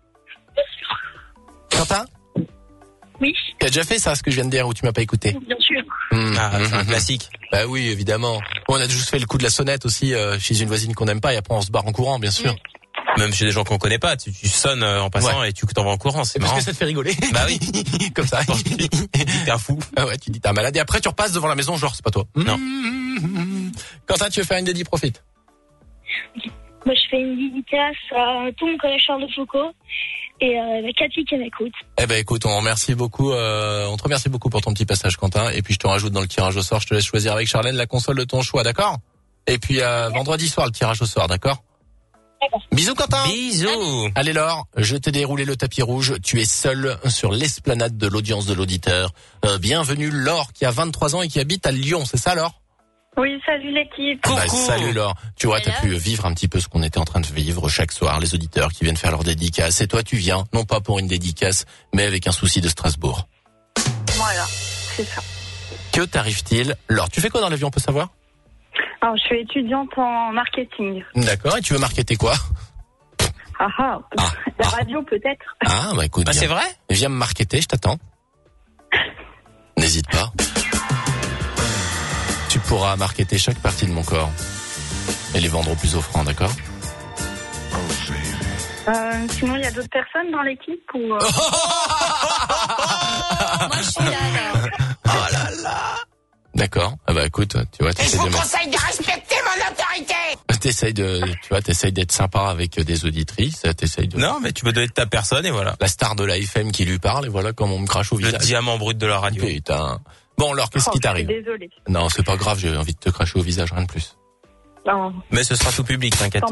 S5: Quentin?
S7: Oui,
S5: Tu as déjà fait ça, ce que je viens de dire, ou tu m'as pas écouté?
S7: bien sûr.
S5: Mmh.
S4: Ah, c'est un
S5: Mmh.
S4: classique.
S5: Bah oui, évidemment. Bon, on a juste fait le coup de la sonnette aussi euh, chez une voisine qu'on n'aime pas, et après on se barre en courant, bien sûr.
S4: Même chez des gens qu'on connaît pas, tu, tu sonnes euh, en passant et tu t'envoies en courant, c'est
S5: C'est parce
S4: marrant.
S5: que ça te fait rigoler.
S4: Bah oui.
S5: Comme ça.
S4: T'es un fou.
S5: Ah ouais, tu dis t'es un malade et après tu repasses devant la maison, genre c'est pas toi.
S4: Non.
S5: Quentin, tu veux faire une dédie, profite.
S7: Moi, je fais une dédicace à tout mon collège Charles de Foucault et euh, la Cathy qui m'écoute.
S5: Eh ben écoute, on remercie beaucoup, euh, on te remercie beaucoup pour ton petit passage, Quentin. Et puis je te rajoute dans le tirage au sort, je te laisse choisir avec Charlène la console de ton choix, d'accord? Et puis euh, vendredi soir le tirage au sort, d'accord?
S7: D'accord.
S5: Bisous, Quentin.
S4: Bisous.
S5: Allez Laure, je t'ai déroulé le tapis rouge. Tu es seule sur l'esplanade de l'audience de l'auditeur. Euh, bienvenue Laure, qui a vingt-trois ans et qui habite à Lyon, c'est ça Laure?
S8: Oui, salut l'équipe.
S5: Ah bah,
S4: Coucou.
S5: salut Laure. Tu vois, t'as pu vivre un petit peu ce qu'on était en train de vivre chaque soir, les auditeurs qui viennent faire leur dédicace. Et toi, tu viens, non pas pour une dédicace, mais avec un souci de Strasbourg.
S9: c'est ça.
S5: Que t'arrive-t-il? Laure, tu fais quoi dans la vie, on peut savoir?
S9: Alors, je suis étudiante en marketing.
S5: D'accord, et tu veux marketer quoi?
S9: Ah ah,
S5: ah.
S9: La radio peut-être.
S5: Ah, bah écoute,
S4: ah,
S5: viens,
S4: c'est vrai?
S5: Viens me marketer, je t'attends. N'hésite pas. Tu pourras marketer chaque partie de mon corps et les vendre au plus offrant, d'accord?
S9: Euh, sinon, il y a d'autres personnes dans l'équipe ou... Euh...
S3: Moi, je suis là, alors.
S5: Oh là là. D'accord. Ah bah écoute, tu vois, t'essayes
S6: je vous
S5: de mettre...
S6: conseille de respecter mon autorité.
S5: T'essayes de, tu vois, t'essayes d'être sympa avec des auditrices, t'essayes de...
S4: Non, mais tu peux donner de ta personne et voilà.
S5: La star de la F M qui lui parle et voilà comment on me crache au
S4: Le
S5: visage.
S4: diamant brut de la radio.
S5: Putain. Bon, alors, qu'est-ce
S9: oh,
S5: qui t'arrive?
S9: Désolée.
S5: Non, c'est pas grave, j'ai envie de te cracher au visage, rien de plus.
S9: Non.
S4: Mais ce sera tout public, t'inquiète.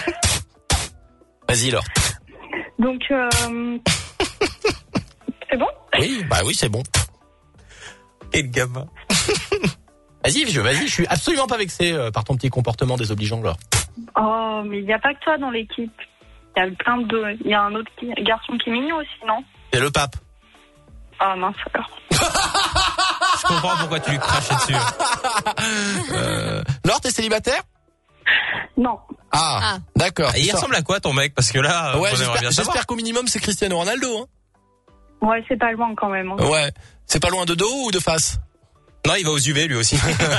S5: Vas-y, Laure.
S9: Donc, euh... c'est bon?
S5: Oui, bah oui, c'est bon.
S4: Et le gamin.
S5: Vas-y, je, vas-y, je suis absolument pas vexé euh, par ton petit comportement désobligeant, Laure.
S9: Oh, mais il n'y a pas que toi dans l'équipe. Il y a plein de... Il y a un autre qui... garçon qui est mignon aussi, non?
S5: C'est le pape.
S9: Ah, mince alors.
S4: Je comprends pourquoi tu lui crachais dessus.
S5: euh... Laure, t'es célibataire?
S9: Non.
S5: Ah,
S3: Ah.
S5: d'accord.
S4: Ah, il
S5: Ça...
S4: ressemble à quoi ton mec? Parce que là,
S5: Ouais,
S4: on aimerait
S5: j'espère,
S4: bien savoir.
S5: j'espère qu'au minimum c'est Cristiano Ronaldo. Hein.
S9: Ouais, c'est pas loin quand même. Hein.
S5: Ouais, c'est pas loin de dos ou de face?
S4: Non, il va aux U V lui aussi.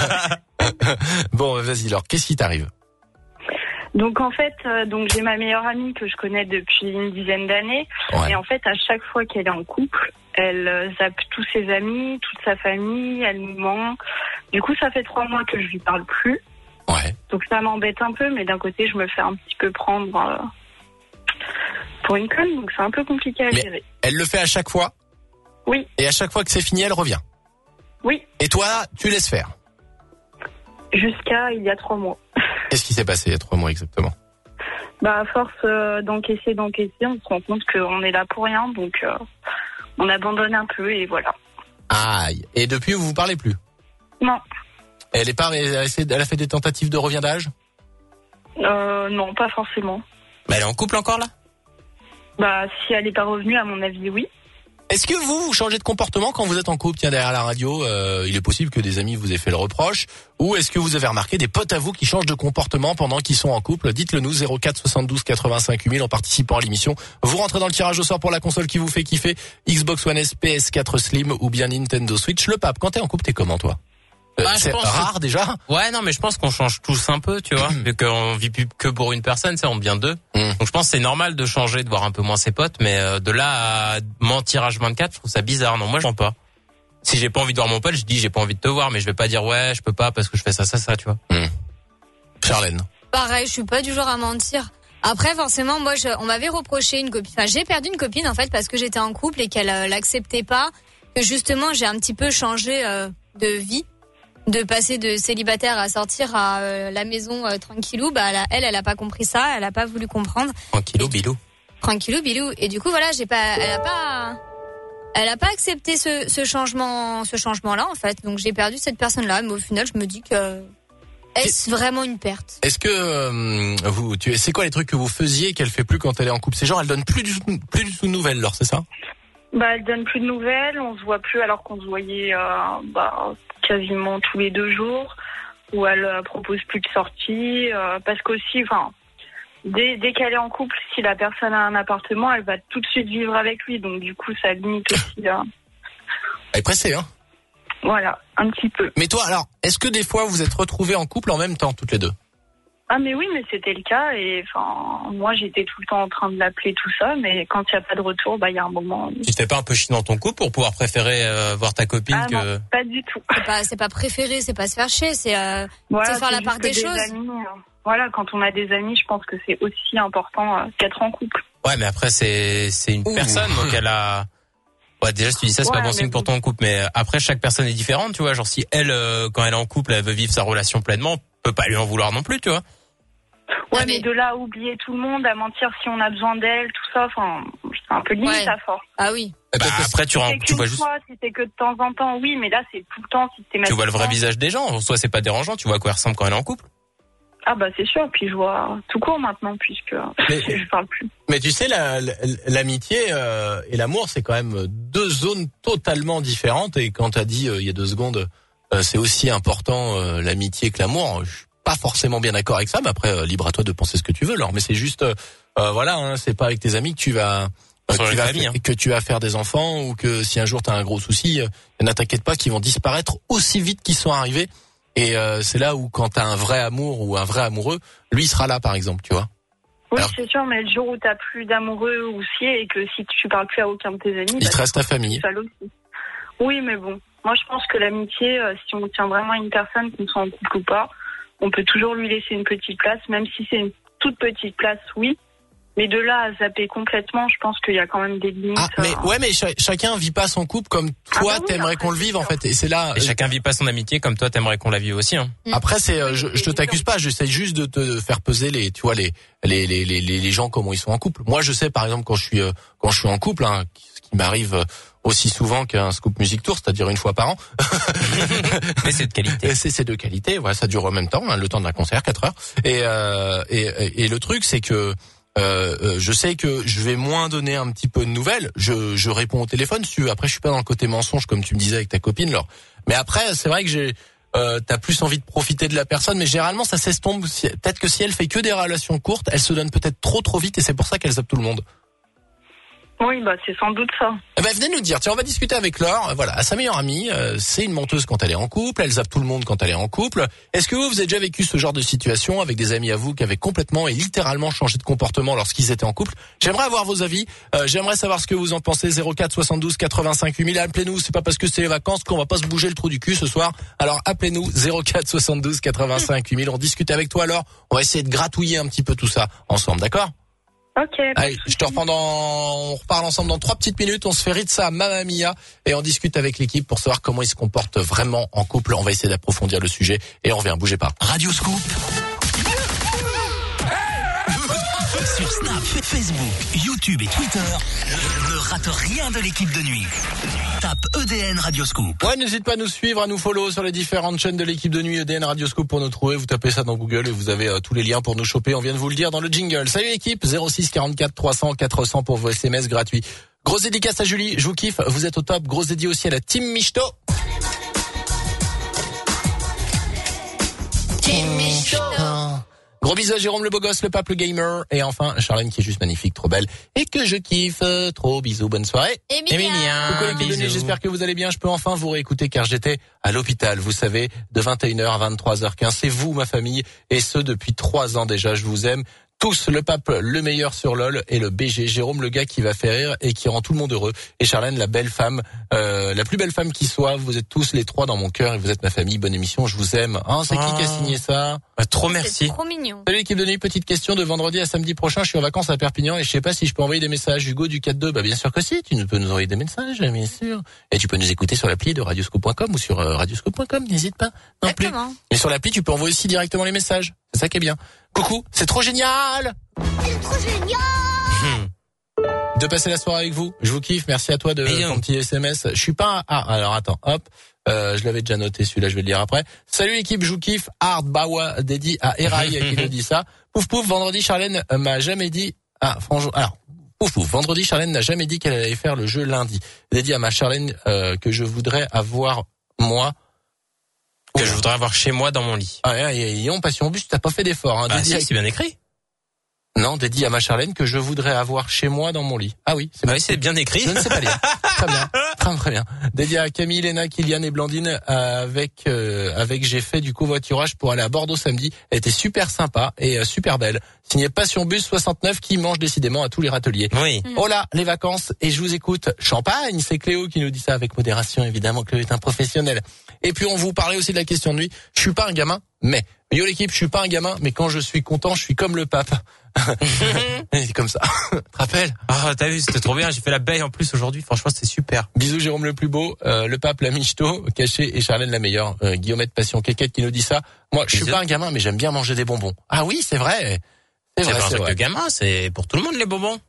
S5: Bon, vas-y, Laure, qu'est-ce qui t'arrive?
S9: Donc en fait, euh, donc j'ai ma meilleure amie que je connais depuis une dizaine d'années.
S5: Ouais.
S9: Et en fait, à chaque fois qu'elle est en couple, elle euh, zappe tous ses amis, toute sa famille, elle nous ment. Du coup, ça fait trois mois que je lui parle plus.
S5: Ouais.
S9: Donc ça m'embête un peu, mais d'un côté, je me fais un petit peu prendre euh, pour une conne, donc c'est un peu compliqué à
S5: Mais
S9: gérer.
S5: elle le fait à chaque fois?
S9: Oui.
S5: Et à chaque fois que c'est fini, elle revient?
S9: Oui.
S5: Et toi, tu laisses faire?
S9: Jusqu'à il y a trois mois.
S5: Qu'est-ce qui s'est passé il y a trois mois exactement?
S9: Bah à force euh, d'encaisser, d'encaisser, on se rend compte qu'on est là pour rien, donc euh, on abandonne un peu et voilà.
S5: Aïe. Et depuis, vous vous parlez plus?
S9: Non.
S5: Elle est pas, elle a, essayé- elle a fait des tentatives de revient d'âge?
S9: Euh, non, pas forcément.
S4: Mais elle est en couple encore là?
S9: Bah si elle est pas revenue, à mon avis, oui.
S5: Est-ce que vous, vous changez de comportement quand vous êtes en couple? Tiens, derrière la radio, euh, il est possible que des amis vous aient fait le reproche. Ou est-ce que vous avez remarqué des potes à vous qui changent de comportement pendant qu'ils sont en couple? Dites-le nous, zéro quatre soixante-douze quatre-vingt-cinq huit mille en participant à l'émission. Vous rentrez dans le tirage au sort pour la console qui vous fait kiffer. Xbox One S, P S quatre Slim ou bien Nintendo Switch. Le pape, quand t'es en couple, t'es comment toi? Euh,
S4: Ah, je
S5: c'est
S4: pense
S5: rare
S4: que-
S5: déjà.
S4: Ouais, non, mais je pense qu'on change tous un peu, tu vois. Vu qu'on vit plus que pour une personne, ça, on devient deux.
S5: Mm.
S4: Donc je pense que c'est normal de changer, de voir un peu moins ses potes, mais euh, de là à mentir H vingt-quatre, je trouve ça bizarre. Non, moi je mens pas. Si j'ai pas envie de voir mon pote, je dis j'ai pas envie de te voir, mais je vais pas dire ouais, je peux pas parce que je fais ça, ça, ça, tu vois.
S5: Mm. Charlène.
S3: Pareil, je suis pas du genre à mentir. Après, forcément, moi, je, on m'avait reproché une copine. Enfin, j'ai perdu une copine en fait parce que j'étais en couple et qu'elle euh, l'acceptait pas. Que justement, j'ai un petit peu changé euh, de vie, de passer de célibataire à sortir à euh, la maison euh, tranquillou. Bah, elle, a- elle, elle a pas compris ça. Elle a pas voulu comprendre.
S4: Tranquillou, bilou.
S3: Tranquillou, bilou. Et du coup, voilà, j'ai pas, elle a pas, elle a pas accepté ce, ce changement, ce changement-là en fait. Donc j'ai perdu cette personne-là. Mais au final, je me dis que est-ce vraiment une perte?
S5: Est-ce que euh, vous, tu, c'est quoi les trucs que vous faisiez qu'elle fait plus quand elle est en couple? C'est genre elle donne plus du tout, plus du tout de nouvelles, Laure, c'est ça?
S9: Bah elle donne plus de nouvelles, on se voit plus alors qu'on se voyait euh, bah, quasiment tous les deux jours. Ou elle euh, propose plus de sorties euh, parce qu'aussi, enfin, dès, dès qu'elle est en couple, si la personne a un appartement, elle va tout de suite vivre avec lui. Donc du coup, ça limite aussi. Euh,
S5: Elle est pressée, hein?
S9: voilà, un petit peu.
S5: Mais toi, alors, est-ce que des fois vous êtes retrouvés en couple en même temps, toutes les deux?
S9: Ah mais oui, mais c'était le cas et enfin moi j'étais tout le temps en train de l'appeler tout ça, mais quand il y a pas de retour, bah il y a un moment.
S4: Tu te fais pas un peu chier dans ton couple pour pouvoir préférer euh, voir ta copine
S9: Ah
S4: que...
S9: non, pas du tout.
S3: C'est pas, c'est pas préféré, c'est pas se faire chier, c'est, euh,
S9: Voilà,
S3: c'est faire la
S9: juste
S3: part
S9: que
S3: des choses.
S9: amis, euh, voilà, quand on a des amis, je pense que c'est aussi important euh, qu'être en couple.
S4: Ouais, mais après c'est c'est une
S5: Ouh.
S4: personne, donc elle a. Ouais, déjà si tu dis ça, c'est
S9: Ouais,
S4: pas bon
S9: mais
S4: signe pour
S9: bon.
S4: ton couple, mais après chaque personne est différente, tu vois. Genre si elle, euh, quand elle est en couple, elle veut vivre sa relation pleinement, on peut pas lui en vouloir non plus, tu vois.
S9: Ouais,
S3: Ah,
S9: mais
S3: mais-
S9: de là à oublier tout le monde, à mentir si on a besoin d'elle, tout ça, enfin, c'est un peu limite
S3: Ouais.
S9: à force.
S3: Ah oui.
S4: Bah, après tu,
S9: Si
S4: rends,
S9: c'est
S4: tu
S9: qu'une
S4: vois juste,
S9: fois, si c'est que de temps en temps, oui, mais là c'est tout le temps
S4: tu
S9: systématiquement.
S4: vois le vrai visage des gens. En soi, c'est pas dérangeant. Tu vois à quoi elle ressemble quand elle est en couple.
S9: Ah bah c'est sûr, puis je vois tout court maintenant puisque
S5: Mais-
S9: je parle plus.
S5: Mais tu sais, la- la- l'amitié euh, et l'amour, c'est quand même deux zones totalement différentes. Et quand t'as dit euh, il y a deux secondes, euh, c'est aussi important euh, l'amitié que l'amour. Je suis pas forcément bien d'accord avec ça, mais après euh, libre à toi de penser ce que tu veux. Alors, mais c'est juste, euh, euh, voilà, hein, c'est pas avec tes amis que tu vas euh,
S4: Sur
S5: que tu
S4: les
S5: vas,
S4: familles, hein.
S5: que tu vas faire des enfants ou que si un jour t'as un gros souci, euh, ne t'inquiète pas qu'ils vont disparaître aussi vite qu'ils sont arrivés. Et euh, c'est là où quand t'as un vrai amour ou un vrai amoureux, lui il sera là par exemple, tu vois.
S9: Oui,
S5: Alors-
S9: c'est sûr, mais le jour où t'as plus d'amoureux aussi et que si tu parles plus à aucun de tes amis,
S5: Il
S9: bah,
S5: te reste ta
S9: tu es
S5: famille.
S9: seul aussi. Oui, mais bon, moi je pense que l'amitié, euh, si on tient vraiment à une personne, qu'on soit en couple ou pas, on peut toujours lui laisser une petite place, même si c'est une toute petite place, oui. Mais de là à zapper complètement, je pense qu'il y a quand même des limites.
S5: Ah, mais
S9: euh,
S5: ouais, mais cha- chacun vit pas son couple comme toi
S9: Ah bah oui,
S5: t'aimerais
S9: après,
S5: qu'on le vive en
S9: c'est
S5: fait. Et c'est là.
S4: Et chacun vit pas son amitié comme toi t'aimerais qu'on la vive aussi. Hein.
S5: Après, c'est, euh, je, je te t'accuse pas. J'essaie juste de te faire peser les, tu vois, les, les, les, les, les gens comment ils sont en couple. Moi, je sais par exemple quand je suis, euh, quand je suis en couple, hein, ce qui m'arrive euh, aussi souvent qu'un Scoop Music Tour, c'est-à-dire une fois par an.
S4: Mais c'est de qualité.
S5: Et c'est c'est de qualité. Voilà, ça dure en même temps, hein, le temps d'un concert, quatre heures. Et, euh, et, et, et le truc, c'est que Euh, euh, je sais que je vais moins donner un petit peu de nouvelles. Je, je réponds au téléphone si tu veux. Après, je suis pas dans le côté mensonge comme tu me disais avec ta copine, Laure. Mais après, c'est vrai que j'ai, euh, t'as plus envie de profiter de la personne. Mais généralement, ça s'estompe. Si- Peut-être que si elle fait que des relations courtes, elle se donne peut-être trop trop vite et c'est pour ça qu'elle zappe tout le monde.
S9: Oui, bah c'est sans doute ça.
S5: Eh ben, venez nous dire. Tiens, on va discuter avec Laure. Voilà, sa meilleure amie, euh, c'est une menteuse quand elle est en couple. Elle zappe tout le monde quand elle est en couple. Est-ce que vous, vous avez déjà vécu ce genre de situation avec des amis à vous qui avaient complètement et littéralement changé de comportement lorsqu'ils étaient en couple? J'aimerais avoir vos avis. Euh, j'aimerais savoir ce que vous en pensez. zéro quatre soixante-douze quatre-vingt-cinq huit mille. Appelez-nous. C'est pas parce que c'est les vacances qu'on va pas se bouger le trou du cul ce soir. Alors appelez-nous zéro quatre soixante-douze quatre-vingt-cinq huit mille. On discute avec toi alors. On va essayer de gratouiller un petit peu tout ça ensemble, d'accord?
S9: Ok.
S5: Allez, je te reprends dans, on reparle ensemble dans trois petites minutes. On se fait Ritza, Mamma Mia et on discute avec l'équipe pour savoir comment ils se comportent vraiment en couple. On va essayer d'approfondir le sujet et on revient. Bougez pas.
S1: Radio Scoop. Sur Snap, Facebook, YouTube et Twitter, ne rate rien de l'équipe de nuit. Tape E D N Radio Scoop.
S5: Ouais, n'hésite pas à nous suivre, à nous follow sur les différentes chaînes de l'équipe de nuit E D N Radio Scoop pour nous trouver. Vous tapez ça dans Google et vous avez euh, tous les liens pour nous choper. On vient de vous le dire dans le jingle. Salut l'équipe, zéro six quarante-quatre trois cents quatre cents pour vos S M S gratuits. Grosse dédicace à Julie, je vous kiffe, vous êtes au top. Grosse dédicace aussi à la Team Michto. Team Michto. Gros bisous à Jérôme le beau gosse, le pape le gamer. Et enfin, Charlène qui est juste magnifique, trop belle. Et que je kiffe. Trop bisous, bonne soirée.
S3: Emilia.
S5: Coucou l'équipe de nuit, j'espère que vous allez bien. Je peux enfin vous réécouter car j'étais à l'hôpital, vous savez, de vingt et une heures à vingt-trois heures quinze. C'est vous, ma famille, et ce depuis trois ans déjà. Je vous aime tous, le pape le meilleur sur LOL et le B G, Jérôme le gars qui va faire rire et qui rend tout le monde heureux. Et Charlène, la belle femme, euh, la plus belle femme qui soit. Vous êtes tous les trois dans mon cœur et vous êtes ma famille. Bonne émission, je vous aime. Hein, c'est qui qui a signé ça?
S4: Bah, trop
S3: C'est
S4: merci.
S3: trop mignon.
S5: Salut l'équipe de nuit, petite question de vendredi à samedi prochain, je suis en vacances à Perpignan et je sais pas si je peux envoyer des messages. Hugo du quatre deux, bah bien sûr que si, tu peux nous envoyer des messages, bien sûr. Et tu peux nous écouter sur l'appli de radioscoop point com ou sur euh, radioscoop point com, n'hésite pas non plus.
S3: Exactement.
S5: Mais sur l'appli, tu peux envoyer aussi directement les messages. C'est ça qui est bien. Coucou, c'est trop génial de passer la soirée avec vous. Je vous kiffe, merci à toi de
S4: Bien.
S5: ton petit S M S. Je suis pas un... Ah, alors attends, hop. Euh, je l'avais déjà noté celui-là, je vais le lire après. Salut l'équipe, je vous kiffe. Hard Bawa dédié à Eraï qui nous dit ça. Pouf pouf, vendredi Charlène m'a jamais dit... Ah, franchement... Alors, pouf pouf, vendredi Charlène n'a jamais dit qu'elle allait faire le jeu lundi. Dédié à ma Charlène euh, que je voudrais avoir moi...
S4: Que je voudrais avoir chez moi dans mon lit.
S5: Ah, et, et, et on passion bus, t'as pas fait d'effort. Hein.
S4: Ah
S5: Dédié
S4: si,
S5: à-
S4: c'est bien écrit.
S5: Non, dédié à ma Charlène que je voudrais avoir chez moi dans mon lit. Ah oui, c'est
S4: Bah oui, c'est bien écrit.
S5: Je ne sais pas lire. Très bien, très très bien. Dédié à Camille, Léna, Kylian et Blandine avec euh, avec j'ai fait du covoiturage pour aller à Bordeaux samedi. Elle était super sympa et euh, super belle. Signé Passion Bus soixante-neuf qui mange décidément à tous les râteliers.
S4: Oui.
S5: Oh là, les vacances et je vous écoute. Champagne, c'est Cléo qui nous dit ça avec modération évidemment. Cléo est un professionnel. Et puis on vous parlait aussi de la question de nuit. Je suis pas un gamin, mais yo l'équipe, je suis pas un gamin, mais quand je suis content, je suis comme le pape. C'est comme ça. Tu te rappelles?
S4: Ah, t'as vu, c'était trop bien. J'ai fait la baie en plus aujourd'hui. Franchement, c'était super.
S5: Bisous Jérôme le plus beau, euh, le pape la michto, caché et Charlène la meilleure. Euh, Guillaumette Passion Kékette qui nous dit ça. Moi, je suis
S4: Bisous.
S5: pas un gamin, mais j'aime bien manger des bonbons. Ah oui, c'est vrai. C'est
S4: C'est
S5: vrai,
S4: pas un
S5: c'est
S4: truc
S5: vrai.
S4: de gamin, c'est pour tout le monde les bonbons.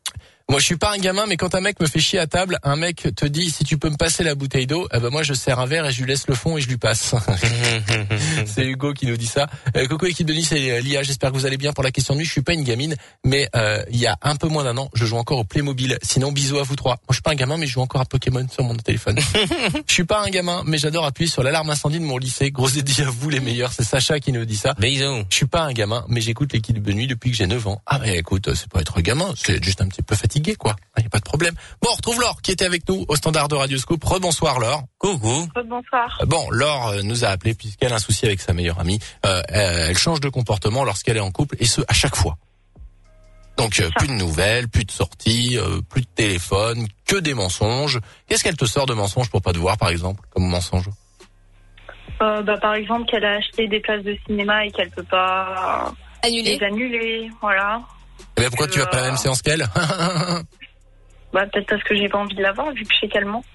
S5: Moi, je suis pas un gamin, mais quand un mec me fait chier à table, un mec te dit si tu peux me passer la bouteille d'eau, eh ben moi je sers un verre et je lui laisse le fond et je lui passe. C'est Hugo qui nous dit ça. Euh, coucou équipe de Nice, c'est Lia. J'espère que vous allez bien. Pour la question de nuit, je suis pas une gamine, mais euh, il y a un peu moins d'un an, je joue encore au Playmobil. Sinon, bisous à vous trois. Moi, je suis pas un gamin, mais je joue encore à Pokémon sur mon téléphone. Je suis pas un gamin, mais j'adore appuyer sur l'alarme incendie de mon lycée. Gros dédié à vous les meilleurs. C'est Sacha qui nous dit ça.
S4: Bisous.
S5: Je suis pas un gamin, mais j'écoute l'équipe de nuit depuis que j'ai neuf ans. Ah mais écoute, c'est pas être gamin, c'est être juste un petit peu fatigué quoi. Il y a pas de problème. Bon, on retrouve Laure qui était avec nous au standard de Radio Scoop. Rebonsoir Laure.
S4: Coucou.
S9: Bonsoir.
S5: Bon, Laure euh, nous a appelé puisqu'elle a un souci avec sa meilleure amie. Euh, elle, elle change de comportement lorsqu'elle est en couple et ce à chaque fois. Donc euh, plus de nouvelles, plus de sorties, euh, plus de téléphone, que des mensonges. Qu'est-ce qu'elle te sort de mensonges pour pas te voir par exemple, comme mensonge?
S9: Euh, bah, par exemple, qu'elle a acheté des places de cinéma et qu'elle peut pas
S3: Annuler.
S9: les annuler, voilà.
S5: Eh ben pourquoi
S9: Que,
S5: tu vas pas à la même séance qu'elle?
S9: Bah, peut-être parce que j'ai pas envie de la voir, vu que je sais qu'elle ment.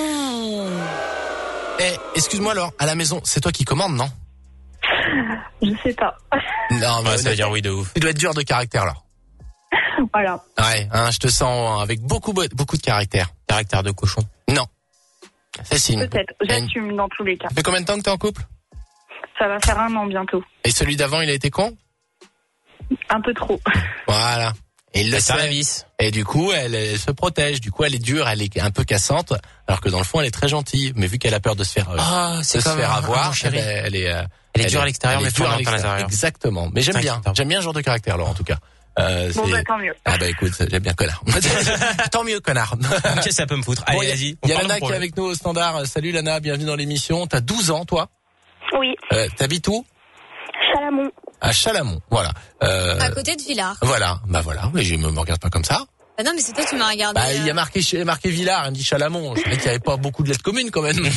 S5: Eh, excuse-moi Laure, à la maison, c'est toi qui commandes, non?
S9: Je sais pas.
S5: Non, mais
S4: Ouais, ça veut dire oui de ouf.
S5: tu dois être dur de caractère là.
S9: Voilà.
S5: Ouais, hein, je te sens avec beaucoup beaucoup de caractère.
S4: Caractère de cochon.
S5: Non. C'est une.
S9: Peut-être. J'assume dans tous les cas.
S5: Ça fait combien de temps que t'es en couple?
S9: Ça va faire un an bientôt.
S5: Et celui d'avant, il a été con?
S9: Un peu trop.
S5: Voilà. Et il le
S4: C'est la
S5: sait.
S4: vis.
S5: Et du coup, elle, elle se protège. Du coup, elle est dure, elle est un peu cassante, alors que dans le fond, elle est très gentille. Mais vu qu'elle a peur de se faire, euh,
S4: Ah,
S5: de
S4: c'est
S5: se
S4: comme
S5: faire
S4: un-
S5: avoir,
S4: un chéri.
S5: eh ben, elle est, euh,
S4: Elle est dure à l'extérieur,
S5: elle est
S4: mais
S5: dure
S4: fondante à l'intérieur.
S5: Exactement. Mais j'aime
S4: Cinq
S5: bien.
S4: septembre.
S5: J'aime bien ce genre de caractère, Laure, en tout cas. Euh,
S9: Bon,
S5: c'est-
S9: bah, tant mieux.
S5: Ah bah écoute, j'aime bien connard. Tant mieux, connard.
S4: Qu'est-ce que ça peut me foutre? Allez,
S5: Bon, y a-
S4: vas-y.
S5: Il y a
S4: on parle
S5: Lana
S4: de
S5: qui est
S4: problème.
S5: avec nous au standard. Salut Lana, bienvenue dans l'émission. T'as douze ans, toi?
S7: Oui,
S5: Euh, T'habites où?
S7: Chalamont.
S5: À Chalamont. Voilà. Euh,
S3: À côté de Villars.
S5: Voilà. Bah voilà. Mais je me, me regarde pas comme ça.
S3: Ah non, mais c'est toi qui m'as regardé.
S5: Bah, il y a
S3: euh.
S5: marqué, il y a marqué Villars, il me dit Chalamont. Je savais qu'il y avait pas beaucoup de lettres communes quand même.
S3: Oui, mais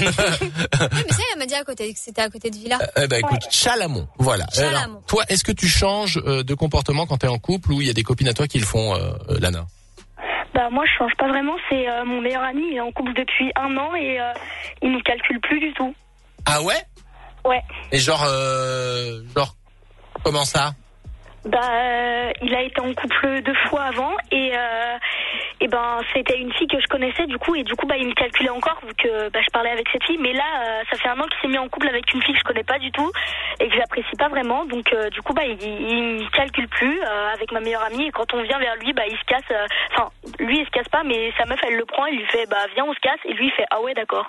S3: ça, elle m'a dit à côté, que c'était à côté de Villars.
S5: Eh ben écoute, Chalamont, voilà.
S3: Chalamont.
S5: Alors, toi, est-ce que tu changes euh, de comportement quand t'es en couple ou il y a des copines à toi qui le font, euh, euh, Lana?
S7: Bah moi je change pas vraiment, c'est euh, mon meilleur ami, il est en couple depuis un an et euh, il nous calcule plus du tout.
S5: Ah ouais?
S7: Ouais.
S5: Et genre, euh, genre, comment ça?
S7: Bah euh, il a été en couple deux fois avant et euh, et ben c'était une fille que je connaissais du coup et du coup bah il me calculait encore vu que bah je parlais avec cette fille, mais là euh, ça fait un an qu'il s'est mis en couple avec une fille que je connais pas du tout et que j'apprécie pas vraiment, donc euh, du coup bah il, il me calcule plus euh, avec ma meilleure amie, et quand on vient vers lui bah il se casse, enfin euh, lui il se casse pas mais sa meuf elle le prend, il lui fait bah viens on se casse et lui il fait ah ouais d'accord.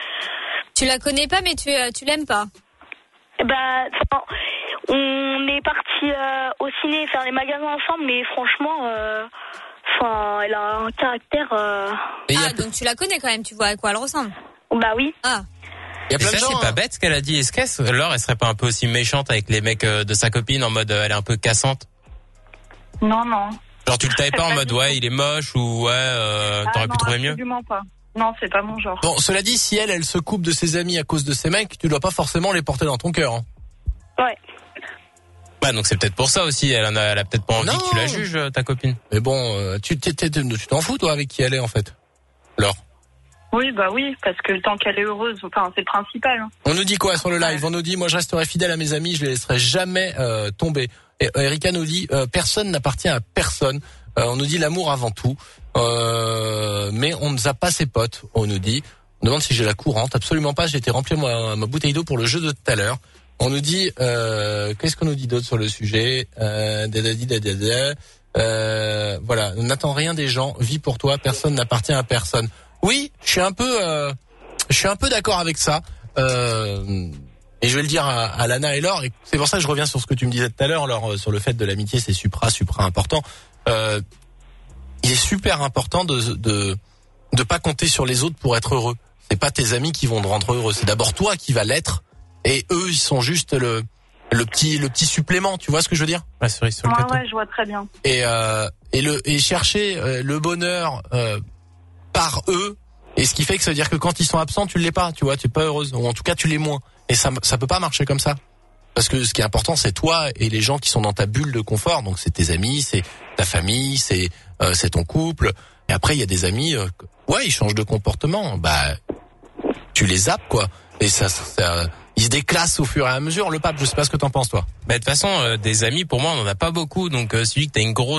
S3: Tu la connais pas, mais tu, euh, tu l'aimes pas.
S7: Bah, enfin, on est parti euh, au ciné faire les magasins ensemble, mais franchement, euh, enfin, elle a un caractère. Euh...
S5: Et il y a,
S3: Ah, donc tu la connais quand même, tu vois à quoi elle ressemble.
S7: Bah oui.
S3: Ah.
S5: il y a
S4: Et
S5: plein
S4: ça,
S5: de gens.
S4: c'est pas
S5: hein.
S4: bête ce qu'elle a dit. Est-ce qu'elle, Laure, elle serait pas un peu aussi méchante avec les mecs euh, de sa copine en mode euh, elle est un peu cassante?
S9: Non, non.
S4: Genre tu le tailles pas en
S9: Pas
S4: mode
S9: du
S4: ouais
S9: tout.
S4: il est moche ou ouais euh,
S9: Ah
S4: t'aurais
S9: non,
S4: pu trouver mieux?
S9: absolument pas. Non, c'est pas mon genre.
S5: Bon, cela dit, si elle, elle se coupe de ses amis à cause de ses mecs, tu dois pas forcément les porter dans ton cœur. Hein.
S7: Ouais.
S4: Bah donc c'est peut-être pour ça aussi. Elle en a, elle a peut-être pas envie
S5: Non.
S4: que tu la juges euh, ta copine.
S5: Mais bon, euh, tu t'es- t'es- tu t'en fous toi avec qui elle est en fait, Laure?
S9: Oui, bah oui, parce que tant qu'elle est heureuse, enfin, c'est le principal. Hein.
S5: On nous dit quoi sur le live? On nous dit, moi je resterai fidèle à mes amis, je les laisserai jamais euh, tomber. Et euh, Erika nous dit, euh, personne n'appartient à personne. Euh, on nous dit l'amour avant tout. Euh, mais on ne a pas ses potes, on nous dit. On demande si j'ai la courante. Absolument pas, j'ai été remplir ma, ma bouteille d'eau pour le jeu de tout à l'heure. On nous dit, euh, qu'est-ce qu'on nous dit d'autre sur le sujet? euh, dadadi, dadada. Euh, Voilà, n'attends rien des gens, vis pour toi, personne n'appartient à personne. Oui, je suis un peu, euh, je suis un peu d'accord avec ça. Euh, et je vais le dire à, à Lana et Laure. Et c'est pour ça que je reviens sur ce que tu me disais tout à l'heure, Laure, sur le fait de l'amitié, c'est supra, supra important. Euh, il est super important de, de, de pas compter sur les autres pour être heureux. C'est pas tes amis qui vont te rendre heureux. C'est d'abord toi qui vas l'être. Et eux, ils sont juste le, le petit, le petit supplément. Tu vois ce que je veux dire?
S4: La cerise sur le
S9: Ouais,
S4: gâteau.
S9: ouais, je vois très bien.
S5: Et, euh, et le, et chercher euh, le bonheur, euh, par eux, et ce qui fait que ça veut dire que quand ils sont absents, tu l'es pas, tu vois, tu es pas heureuse, ou en tout cas tu l'es moins. Et ça, ça peut pas marcher comme ça. Parce que ce qui est important, c'est toi et les gens qui sont dans ta bulle de confort. Donc c'est tes amis, c'est ta famille, c'est euh, c'est ton couple. Et après il y a des amis, euh, ouais, ils changent de comportement. Bah, tu les zappes quoi. Et ça, ça, ils se déclassent au fur et à mesure. Le pape, je sais pas ce que t'en penses toi.
S4: Bah de toute façon, euh, des amis pour moi on en a pas beaucoup. Donc euh, celui que t'as une grosse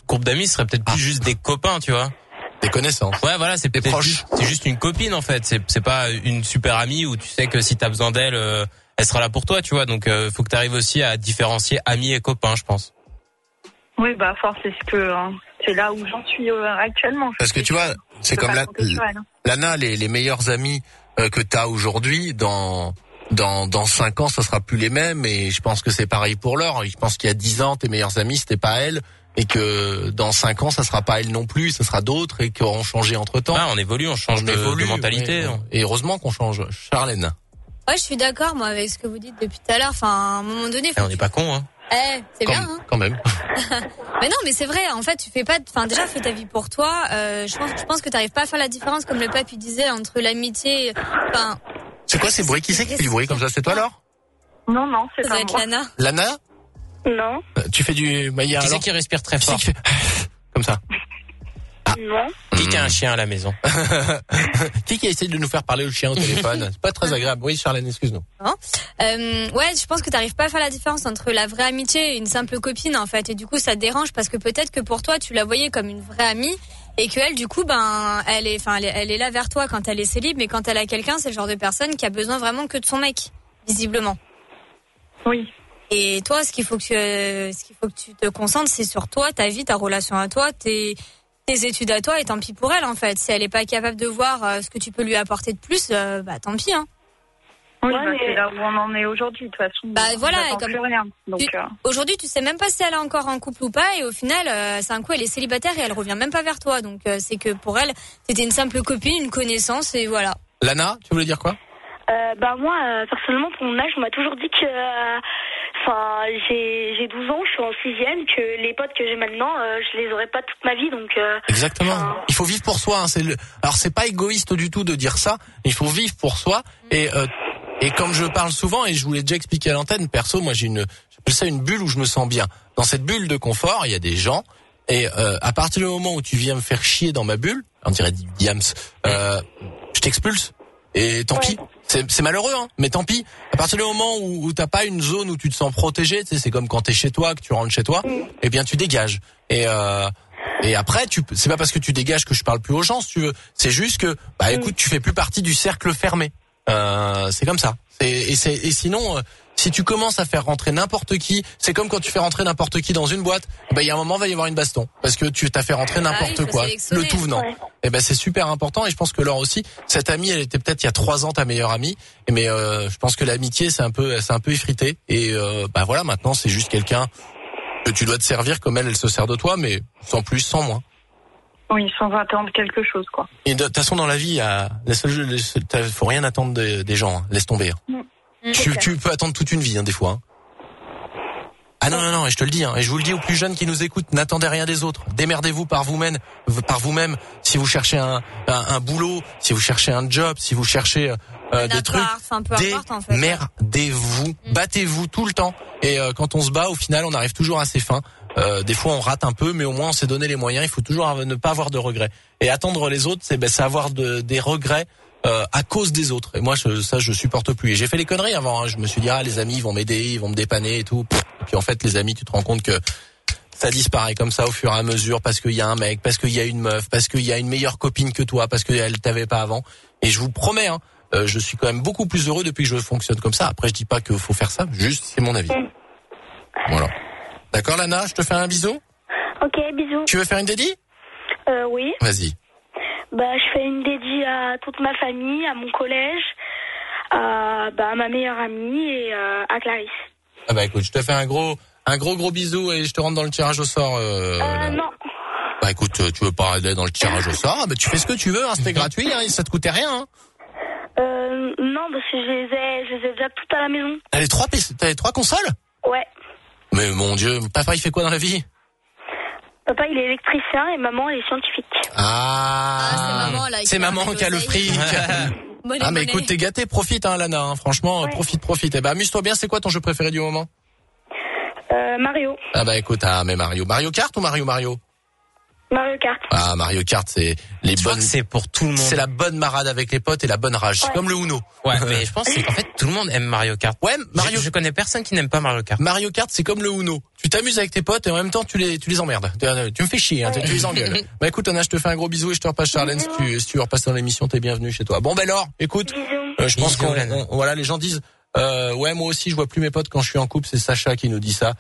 S4: groupe d'amis serait peut-être plus ah. juste des copains, tu vois.
S5: Des connaissances.
S4: Ouais, voilà, c'est peut-être proches. Juste, c'est juste une copine en fait. C'est c'est pas une super amie où tu sais que si t'as besoin d'elle, euh, elle sera là pour toi, tu vois. Donc euh, faut que t'arrives aussi à différencier amis et copains, je pense.
S9: Oui, bah force, c'est ce que euh, c'est là où j'en suis euh, actuellement.
S5: Parce que tu vois, c'est comme la, Lana, les les meilleurs amis euh, que t'as aujourd'hui dans dans dans cinq ans, ça sera plus les mêmes. Et je pense que c'est pareil pour Laure. Je pense qu'il y a dix ans, tes meilleurs amis, c'était pas elle. Et que dans cinq ans, ça sera pas elle non plus, ça sera d'autres et qui auront changé entre temps.
S4: Ah, on évolue, on change on de, évolue, de mentalité.
S5: Ouais. Et heureusement qu'on change. Charlène.
S3: Ouais, je suis d'accord, moi, avec ce que vous dites depuis tout à l'heure. Enfin, à un moment donné,
S4: faut... eh, on n'est pas con, hein.
S3: Eh, c'est
S5: quand,
S3: bien, hein.
S5: Quand même.
S3: Mais non, mais c'est vrai. En fait, tu fais pas. Enfin, déjà, fais ta vie pour toi. Euh, je pense, je pense que t'arrives pas à faire la différence, comme le pape il disait, entre l'amitié. Enfin.
S5: C'est quoi ces bruits? Qui c'est qui fait du bruit comme ça? C'est toi, Laure?
S9: Non, non, c'est
S3: ça
S9: pas
S3: doit être
S9: moi.
S3: Lana.
S5: Lana?
S9: Non.
S5: Euh, tu fais du. Bah, y a
S4: qui
S5: alors...
S4: c'est qui respire très fort?
S5: Qui fait... Comme ça.
S9: Ah. Non.
S4: Qui mmh. a un chien à la maison?
S5: Qui qui a essayé de nous faire parler au chien au téléphone? C'est pas très agréable. Oui, Charlène, excuse-nous.
S3: Non. Euh, ouais, je pense que t'arrives pas à faire la différence entre la vraie amitié et une simple copine, en fait. Et du coup, ça te dérange parce que peut-être que pour toi, tu la voyais comme une vraie amie et que elle, du coup, ben, elle est, enfin, elle, elle est là vers toi quand elle est célib, mais quand elle a quelqu'un, c'est le genre de personne qui a besoin vraiment que de son mec, visiblement.
S9: Oui.
S3: Et toi, ce qu'il faut que tu, euh, ce qu'il faut que tu te concentres, c'est sur toi, ta vie, ta relation à toi, tes, tes études à toi, et tant pis pour elle, en fait. Si elle est pas capable de voir euh, ce que tu peux lui apporter de plus, euh, bah tant pis, hein.
S9: Oui, ouais, bah, mais... c'est là où on en est aujourd'hui, de toute façon.
S3: Bah voilà, et comme
S9: plus rien. Donc,
S3: tu...
S9: euh...
S3: aujourd'hui, tu sais même pas si elle est encore en couple ou pas, et au final, euh, c'est un coup, elle est célibataire et elle revient même pas vers toi. Donc euh, c'est que pour elle, c'était une simple copine, une connaissance, et voilà.
S5: Lana, tu voulais dire quoi?
S7: Euh, bah moi, euh, personnellement, pour mon âge, on m'a toujours dit que, enfin, euh, j'ai j'ai douze ans, je suis en sixième, que les potes que j'ai maintenant, euh, je les aurai pas toute ma vie, donc. Euh,
S5: Exactement. Il faut vivre pour soi. Hein, c'est le... Alors c'est pas égoïste du tout de dire ça. Il faut vivre pour soi. Mmh. Et euh, et comme je parle souvent, et je vous l'ai déjà expliqué à l'antenne, perso, moi j'ai une, j'appelle ça une bulle où je me sens bien. Dans cette bulle de confort, il y a des gens. Et euh, à partir du moment où tu viens me faire chier dans ma bulle, on dirait du diams, euh, je t'expulse. Et tant ouais. pis. C'est, c'est malheureux, hein, mais tant pis. À partir du moment où, où t'as pas une zone où tu te sens protégé, tu sais, c'est comme quand t'es chez toi, que tu rentres chez toi, mmh. eh bien tu dégages. Et euh, et après, tu, c'est pas parce que tu dégages que je parle plus aux gens, si tu veux. C'est juste que, bah écoute, tu fais plus partie du cercle fermé. Euh, c'est comme ça. Et, et, c'est, et sinon, euh, si tu commences à faire rentrer n'importe qui, c'est comme quand tu fais rentrer n'importe qui dans une boîte. Bah il y a un moment, il va y avoir une baston parce que tu t'as fait rentrer n'importe ah oui, quoi, le tout venant. Ouais. Et ben c'est super important. Et je pense que Laure aussi, cette amie, elle était peut-être il y a trois ans ta meilleure amie. Mais euh, je pense que l'amitié, c'est un peu, c'est un peu effrité. Et euh, bah voilà, maintenant c'est juste quelqu'un que tu dois te servir comme elle, elle se sert de toi, mais sans plus, sans moins.
S9: Oui, sans attendre quelque chose, quoi.
S5: Et de toute façon, dans la vie, il y a, il faut rien attendre de, des gens. Hein. Laisse tomber. Hein. Mmh. Tu, tu peux attendre toute une vie, hein, des fois. Hein. Ah non, non, non, et je te le dis, hein, et je vous le dis aux plus jeunes qui nous écoutent, n'attendez rien des autres. Démerdez-vous par vous-même, par vous-même. Si vous cherchez un, un, un boulot, si vous cherchez un job, si vous cherchez euh, des trucs, démerdez-vous, mmh. battez-vous tout le temps. Et euh, quand on se bat, au final, on arrive toujours à ses fins. Euh, des fois, on rate un peu, mais au moins, on s'est donné les moyens. Il faut toujours ne pas avoir de regrets. Et attendre les autres, c'est, ben, c'est avoir de, des regrets. Euh, à cause des autres. Et moi, je, ça, je supporte plus. Et j'ai fait les conneries avant. Hein. Je me suis dit, ah, les amis, ils vont m'aider, ils vont me dépanner et tout. Et puis en fait, les amis, tu te rends compte que ça disparaît comme ça au fur et à mesure parce qu'il y a un mec, parce qu'il y a une meuf, parce qu'il y a une meilleure copine que toi, parce qu'elle t'avait pas avant. Et je vous promets, hein, euh, je suis quand même beaucoup plus heureux depuis que je fonctionne comme ça. Après, je dis pas qu'il faut faire ça, juste c'est mon avis. Voilà. D'accord, Lana, je te fais un bisou.
S7: Ok, bisous.
S5: Tu veux faire une dédie?
S7: Euh, oui.
S5: Vas-y.
S7: Bah, je fais une dédie à toute ma famille, à mon collège, à, bah, à ma meilleure amie et euh, à Clarisse.
S5: Ah bah écoute, je te fais un gros, un gros gros bisou et je te rentre dans le tirage au sort. Euh,
S7: euh non.
S5: Bah écoute, tu veux pas aller dans le tirage au sort, bah tu fais ce que tu veux, hein, c'était gratuit, hein, ça te coûtait rien. Hein.
S7: Euh, non, parce que je les ai, je les ai déjà toutes à la maison.
S5: T'as les trois, t'as les trois consoles?
S7: Ouais.
S5: Mais mon Dieu, papa il fait quoi dans la vie?
S7: Papa, il est électricien et maman, elle est scientifique.
S5: Ah,
S3: ah c'est maman, là.
S5: C'est maman qui a le fric.
S3: Monnaie,
S5: ah, mais
S3: monnaie.
S5: écoute, t'es gâté, profite, hein, Lana, hein, franchement, ouais. profite, profite. Eh ben, amuse-toi bien, c'est quoi ton jeu préféré du moment?
S7: Euh, Mario.
S5: Ah bah écoute, ah, mais Mario. Mario Kart ou Mario Mario?
S7: Mario Kart.
S5: Ah, Mario Kart, c'est les
S4: Je
S5: bonnes.
S4: crois que c'est pour tout le monde.
S5: C'est la bonne marade avec les potes et la bonne rage. C'est
S7: Ouais.
S5: comme le Uno.
S4: Ouais, mais je pense que c'est qu'en fait tout le monde aime Mario Kart.
S5: Ouais, Mario.
S4: Je, je connais personne qui n'aime pas Mario Kart.
S5: Mario Kart, c'est comme le Uno. Tu t'amuses avec tes potes et en même temps tu les tu les emmerdes. Tu, tu me fais chier, hein, tu, tu les engueules. Bah écoute, Anna, je te fais un gros bisou et je te repasse Charlène. Si tu, si tu veux repasser dans l'émission, t'es bienvenue chez toi. Bon ben alors, écoute,
S7: Bisous.
S5: euh, je pense
S4: Bisous,
S5: qu'on
S4: Lana.
S5: on- voilà, les gens disent euh, ouais, moi aussi je vois plus mes potes quand je suis en couple, c'est Sacha qui nous dit ça.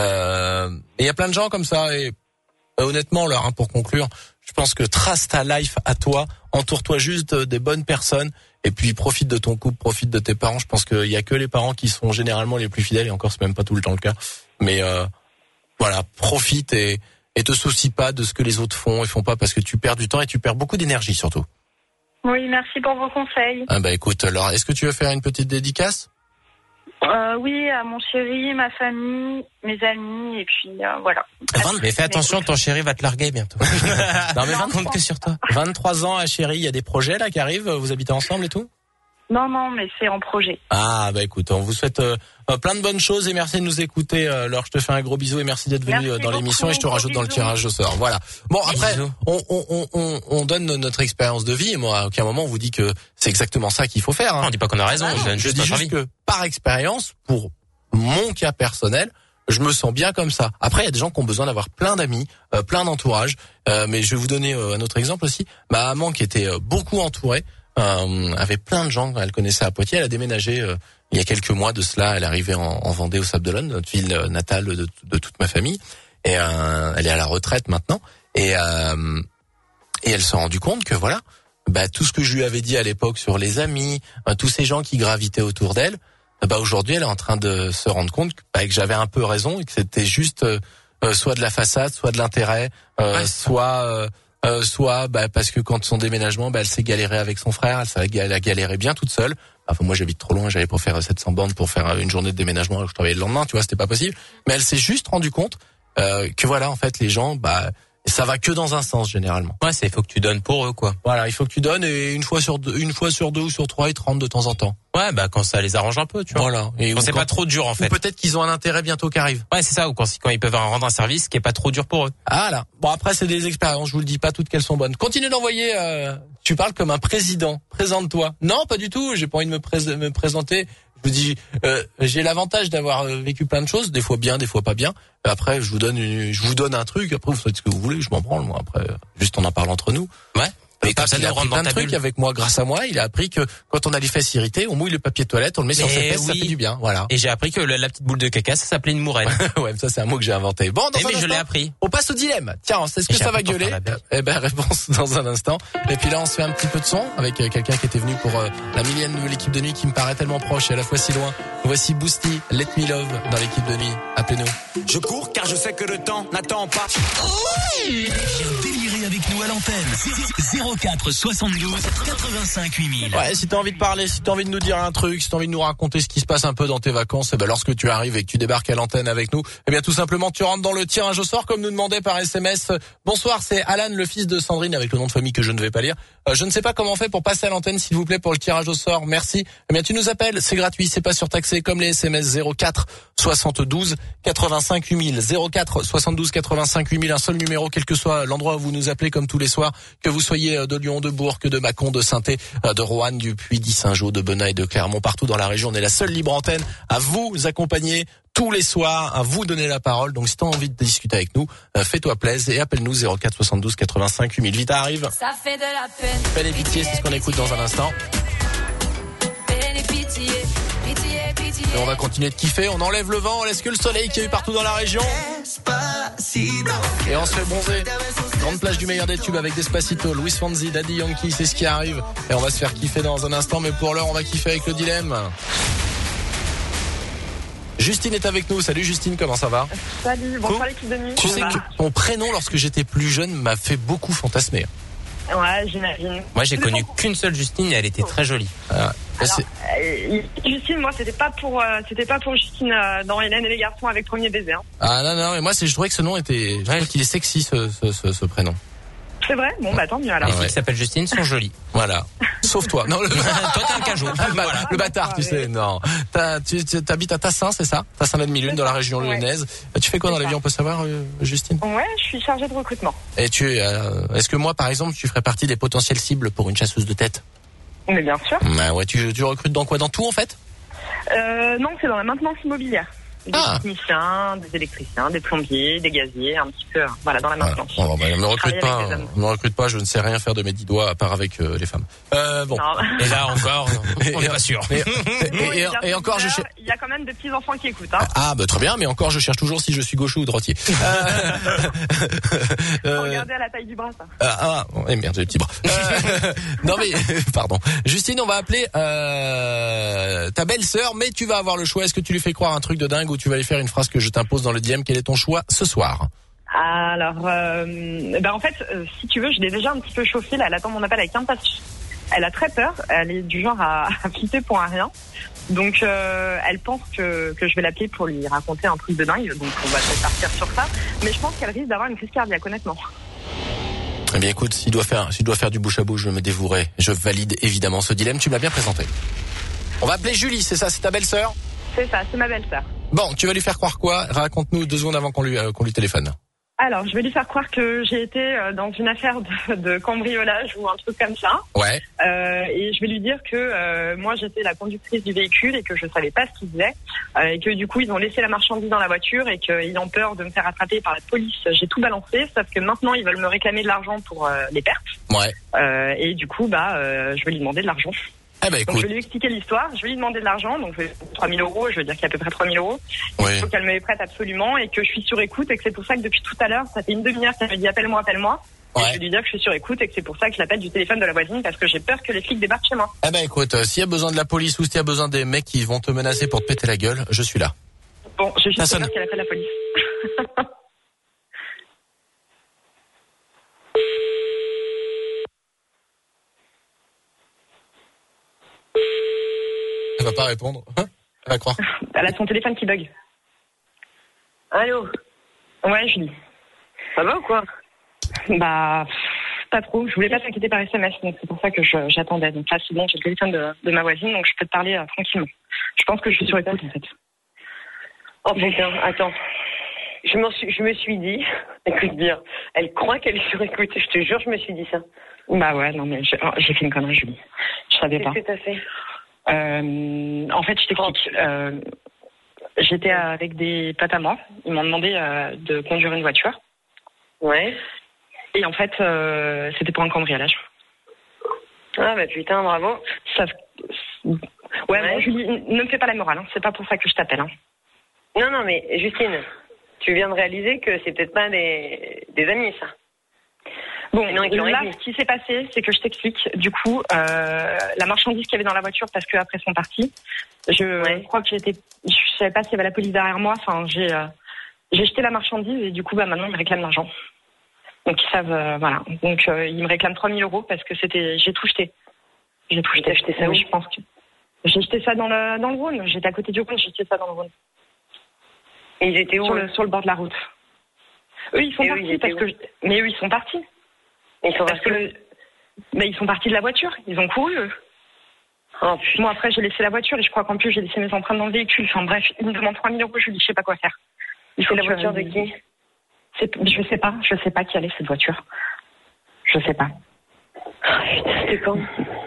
S5: Euh, et il y a plein de gens comme ça et euh, honnêtement là, hein, pour conclure, je pense que trace ta life à toi, entoure-toi juste euh, des bonnes personnes et puis profite de ton couple, profite de tes parents. Je pense qu'il y a que les parents qui sont généralement les plus fidèles et encore c'est même pas tout le temps le cas. Mais euh, voilà, profite et, et te soucie pas de ce que les autres font et font pas parce que tu perds du temps et tu perds beaucoup d'énergie surtout.
S9: Oui, merci pour vos conseils.
S5: Ah bah écoute, alors est-ce que tu veux faire une petite dédicace?
S9: Euh, oui, à mon chéri, ma famille, mes amis, et puis euh, voilà.
S4: Mais fais attention, ton chéri va te larguer bientôt.
S5: Non mais
S4: Je
S5: vingt,
S4: compte que sur toi.
S5: vingt-trois ans à chérie, il y a des projets là qui arrivent, vous habitez ensemble et tout?
S9: Non, non, mais c'est en projet.
S5: Ah bah écoute, on vous souhaite euh, euh, plein de bonnes choses et merci de nous écouter. Euh, Laure, je te fais un gros bisou et merci d'être venu
S9: Merci
S5: euh, dans
S9: beaucoup,
S5: l'émission et je te
S9: gros
S5: rajoute dans le
S9: bisous.
S5: tirage au sort. Voilà. Bon après,
S4: Bisous.
S5: on, on, on, on, on donne notre expérience de vie et moi à aucun moment on vous dit que c'est exactement ça qu'il faut faire. Hein.
S4: On dit pas qu'on a raison, je donne
S5: Je
S4: juste
S5: dis
S4: notre
S5: juste
S4: avis.
S5: que par expérience, pour mon cas personnel, je me sens bien comme ça. Après, il y a des gens qui ont besoin d'avoir plein d'amis, euh, plein d'entourage. Euh, mais je vais vous donner euh, un autre exemple aussi. Ma maman qui était euh, beaucoup entourée, euh, avait plein de gens qu'elle connaissait à Poitiers. Elle a déménagé euh, il y a quelques mois de cela. Elle est arrivée en, en Vendée, au Sable d'Olonne, notre ville euh, natale de, de toute ma famille. Et euh, elle est à la retraite maintenant. Et, euh, et elle s'est rendue compte que voilà, bah, tout ce que je lui avais dit à l'époque sur les amis, euh, tous ces gens qui gravitaient autour d'elle, bah aujourd'hui elle est en train de se rendre compte que, bah, que j'avais un peu raison et que c'était juste euh, euh, soit de la façade, soit de l'intérêt, euh,
S4: Ouais.
S5: soit euh, euh, soit bah, parce que quand son déménagement, bah, elle s'est galérée avec son frère, elle, s'est- elle a galéré bien toute seule. Enfin moi j'habite trop loin, j'allais pour faire sept cents bornes pour faire une journée de déménagement alors que je travaillais le lendemain, tu vois, c'était pas possible. Mais elle s'est juste rendue compte euh, que voilà en fait les gens, bah ça va que dans un sens généralement.
S4: Ouais, c'est il faut que tu donnes pour eux quoi.
S5: Voilà, il faut que tu donnes et une fois sur deux, une fois sur deux ou sur trois, ils te rendent de temps en temps.
S4: Ouais, bah quand ça les arrange un peu, tu vois.
S5: Voilà. Et
S4: Quand
S5: ou
S4: c'est
S5: quand-
S4: pas trop dur en
S5: ou
S4: fait.
S5: peut-être qu'ils ont un intérêt bientôt qui arrive.
S4: Ouais, c'est ça, ou quand, quand ils peuvent rendre un service qui est pas trop dur pour eux.
S5: Ah là. Bon après c'est des expériences, je vous le dis pas toutes qu'elles sont bonnes. Continue d'envoyer. Euh, tu parles comme un président. Présente-toi. Non, pas du tout. J'ai pas envie de me, pré- me présenter. Je vous dis, euh, j'ai l'avantage d'avoir euh, vécu plein de choses, des fois bien, des fois pas bien. Après, je vous donne, une- je vous donne un truc. Après, vous faites ce que vous voulez. Je m'en branle moi. Après, euh, juste on en parle entre nous.
S4: Ouais. Mais
S5: Et
S4: comme ça,
S5: il a
S4: nous
S5: appris
S4: rentre
S5: plein
S4: dans
S5: de
S4: ta
S5: trucs
S4: bulle.
S5: avec moi. Grâce à moi, il a appris que quand on a les fesses irritées, on mouille le papier de toilette, on le met sur
S4: Mais
S5: ses fesses, ça
S4: oui.
S5: fait du bien. Voilà.
S4: Et j'ai appris que le- la petite boule de caca, ça s'appelait une mouraine.
S5: Ouais, ça c'est un mot que j'ai inventé. Bon, dans
S4: Eh,
S5: un
S4: mais je
S5: instant,
S4: l'ai appris.
S5: on passe au dilemme. Tiens, est-ce que
S4: Et j'ai
S5: ça va
S4: appris pour
S5: gueuler?
S4: faire la belle.
S5: Eh ben, réponse dans un instant. Et puis là, on se fait un petit peu de son avec euh, quelqu'un qui était venu pour euh, la millième de l'équipe de nuit qui me paraît tellement proche et à la fois si loin. Voici Boosty, Let Me Love dans l'équipe de nuit. Appelez-nous.
S10: Je cours car je sais que le temps n'attend pas.
S1: Viens délirer avec nous à l'antenne. zéro quatre soixante-douze quatre-vingt-cinq huit mille.
S5: Ouais, si t'as envie de parler, si t'as envie de nous dire un truc, si t'as envie de nous raconter ce qui se passe un peu dans tes vacances, eh ben lorsque tu arrives et que tu débarques à l'antenne avec nous, eh bien tout simplement tu rentres dans le tirage au sort comme nous demandait par S M S. Bonsoir, c'est Alan, le fils de Sandrine avec le nom de famille que je ne vais pas lire. Euh, je ne sais pas comment on fait pour passer à l'antenne, s'il vous plaît, pour le tirage au sort. Merci. Eh bien tu nous appelles, c'est gratuit, c'est pas surtaxé comme les S M S zéro quatre soixante-douze quatre-vingt-cinq huit mille zéro quatre soixante-douze quatre-vingt-cinq huit mille, un seul numéro, quel que soit l'endroit où vous nous appelez comme tous les soirs, que vous soyez de Lyon, de Bourg, de Mâcon, de Sainté, de Roanne, du Puy, d'Issingeau, de Benaille, de Clermont, partout dans la région. On est la seule libre antenne à vous accompagner tous les soirs, à vous donner la parole. Donc si tu as envie de discuter avec nous, euh, fais-toi plaisir et appelle-nous zéro quatre soixante-douze quatre-vingt-cinq huit mille. Vite arrive.
S3: Ça fait de la peine.
S5: Peine et pitié, c'est ce qu'on écoute dans un instant.
S3: Peine et pitié, pitié, pitié.
S5: Et on va continuer de kiffer. On enlève le vent, on laisse que le soleil qu'il y a eu partout dans la région. Et on se fait bronzer. Grande plage du meilleur des tubes avec Despacito, Luis Fonsi, Daddy Yankee, c'est ce qui arrive. Et on va se faire kiffer dans un instant, mais pour l'heure, on va kiffer avec le dilemme. Justine est avec nous. Salut Justine, comment ça va?
S9: Salut, bonsoir l'équipe de nuit.
S5: Tu sais que ton prénom, lorsque j'étais plus jeune, m'a fait beaucoup fantasmer.
S9: Ouais, j'imagine.
S4: Moi, j'ai connu qu'une seule Justine et elle était très jolie.
S5: Ah,
S9: Alors,
S5: c'est-
S9: euh, Justine, moi, c'était pas pour, euh, c'était pas pour Justine euh, dans Hélène et les garçons avec premier baiser. Hein.
S5: ah non, non, mais moi, c'est, je trouvais que ce nom était, je trouvais qu'il est sexy, ce, ce, ce, ce prénom.
S11: C'est vrai? Bon, bah, tant mieux, alors.
S4: Les filles qui s'appellent Justine sont jolies.
S5: Voilà. Sauf toi. Non, le...
S4: toi, t'es un cajot.
S5: Voilà. Le bâtard, tu sais. Non. T'as, tu, tu habites à Tassin, c'est ça? Tassin la demi-lune, dans la région lyonnaise. Ouais. Tu fais quoi dans la vie, on peut savoir, euh, Justine?
S11: Ouais, je suis chargée de recrutement.
S5: Et tu, euh, est-ce que moi, par exemple, tu ferais partie des potentielles cibles pour une chasseuse de tête?
S11: Mais bien sûr.
S5: Ah ouais, tu, tu recrutes dans quoi? Dans tout, en fait?
S11: Euh, non, c'est dans la maintenance immobilière. Des
S5: ah.
S11: techniciens, des électriciens, des plombiers, des gaziers, un petit peu, voilà, dans la maintenance.
S5: Voilà. Bon, bah, ne me recrute pas, ne me recrute pas, je ne sais rien faire de mes dix doigts à part avec euh, les femmes. Euh, bon.
S4: Et là encore, on n'est pas sûr.
S5: Et, et, et, et, et encore, je cherche.
S11: Il y a quand même des petits enfants qui écoutent, hein.
S5: Ah, bah très bien, mais encore, je cherche toujours si je suis gaucher ou droitier.
S11: euh, Regardez à la taille du bras, ça.
S5: Ah, ah oh, merde, j'ai les petits bras. Euh, non mais, pardon. Justine, on va appeler euh, ta belle-sœur, mais tu vas avoir le choix. Est-ce que tu lui fais croire un truc de dingue ou tu vas lui faire une phrase que je t'impose dans le D M? Quel est ton choix ce soir?
S11: Alors, euh, ben en fait, euh, si tu veux, je l'ai déjà un petit peu chauffée. Là, elle attend mon appel avec impatience. Elle a très peur. Elle est du genre à, à flipper pour un rien. Donc, euh, elle pense que, que je vais l'appeler pour lui raconter un truc de dingue. Donc, on va peut-être partir sur ça. Mais je pense qu'elle risque d'avoir une crise cardiaque, honnêtement.
S5: Eh bien, écoute, s'il doit faire, s'il doit faire du bouche à bouche, je me dévouerai. Je valide évidemment ce dilemme. Tu me l'as bien présenté. On va appeler Julie, c'est ça? C'est ta belle-sœur?
S11: C'est ça, c'est ma belle-sœur.
S5: Bon, tu vas lui faire croire quoi? Raconte-nous deux secondes avant qu'on lui, euh, qu'on lui téléphone.
S11: Alors, je vais lui faire croire que j'ai été dans une affaire de, de cambriolage ou un truc comme ça.
S5: Ouais.
S11: Euh, et je vais lui dire que euh, moi, j'étais la conductrice du véhicule et que je savais pas ce qu'ils faisaient. Euh, et que du coup, ils ont laissé la marchandise dans la voiture et qu'ils ont peur de me faire attraper par la police. J'ai tout balancé, sauf que maintenant, ils veulent me réclamer de l'argent pour euh, les pertes.
S5: Ouais.
S11: Euh, et du coup, bah, euh, je vais lui demander de l'argent.
S5: Eh ben, écoute.
S11: Donc, je vais lui expliquer l'histoire, je vais lui demander de l'argent, donc je vais trois mille euros, je veux dire qu'il y a à peu près trois mille euros.
S5: Oui.
S11: Il faut qu'elle me les prête absolument et que je suis sur écoute et que c'est pour ça que depuis tout à l'heure, ça fait une demi-heure qu'elle me dit appelle-moi, appelle-moi. Ouais. Et je vais lui dire que je suis sur écoute et que c'est pour ça que je l'appelle du téléphone de la voisine parce que j'ai peur que les flics débarquent chez moi.
S5: Eh ben écoute, euh, s'il y a besoin de la police ou s'il y a besoin des mecs qui vont te menacer pour te péter la gueule, je suis là.
S11: Bon, je vais juste peur qu'elle appelle la police.
S5: Elle va pas répondre. Elle va croire.
S11: Elle a son téléphone qui bug.
S8: Allô?
S11: Ouais, Julie.
S8: Ça va ou quoi?
S11: Bah, pas trop. Je voulais pas t'inquiéter par S M S, donc c'est pour ça que je, j'attendais. Donc là, c'est bon, j'ai le téléphone de, de ma voisine, donc je peux te parler euh, tranquillement. Je pense que je suis sur écoute, en fait.
S8: Oh putain, attends. Je, m'en suis, je me suis dit, écoute bien, elle croit qu'elle est sur écoute. Je te jure, je me suis dit ça.
S11: Bah ouais, non mais je, oh, j'ai fait une connerie, Julie. Je savais pas.
S8: Qu'est-ce que t'as fait?
S11: Euh, en fait, je t'explique. Euh, j'étais avec des potes à moi. Ils m'ont demandé euh, de conduire une voiture.
S8: Ouais.
S11: Et en fait, euh, c'était pour un cambriolage.
S8: Ah bah putain, bravo.
S11: Ça... Ouais, ouais. Bon, Julie, ne me fais pas la morale. Hein. C'est pas pour ça que je t'appelle. Hein.
S8: Non, non, mais Justine, tu viens de réaliser que c'est peut-être pas des, des amis, ça.
S11: Bon, là, ce qui s'est passé, c'est que je t'explique. Du coup, euh, la marchandise qu'il y avait dans la voiture, parce que après sont partis, je ouais. crois que j'étais, je savais pas s'il y avait la police derrière moi. Enfin, j'ai, euh, j'ai jeté la marchandise et du coup, bah maintenant ils me réclament l'argent. Donc ils savent, euh, voilà. Donc euh, ils me réclament trois mille euros parce que c'était, j'ai tout jeté. J'ai tout jeté.
S8: jeté ça où?
S11: Je pense que j'ai jeté ça dans le dans le Rhône. J'étais à côté du Rhône, j'ai jeté ça dans le Rhône.
S8: Et ils étaient où?
S11: Sur le sur le bord de la route. Eux, ils sont et partis eux, ils parce que, je... mais eux, ils sont partis.
S8: Ils sont
S11: parce que le... mais ils sont partis de la voiture. Ils ont couru. Eux.
S8: Oh,
S11: moi après, j'ai laissé la voiture et je crois qu'en plus j'ai laissé mes empreintes dans le véhicule. Enfin bref, ils me demandent trois mille euros. Je dis, je sais pas quoi faire.
S8: Il faut la voiture de qui?
S11: C'est... Je sais pas. Je sais pas qui allait cette voiture. Je sais pas.
S8: Oh, putain, c'était quand?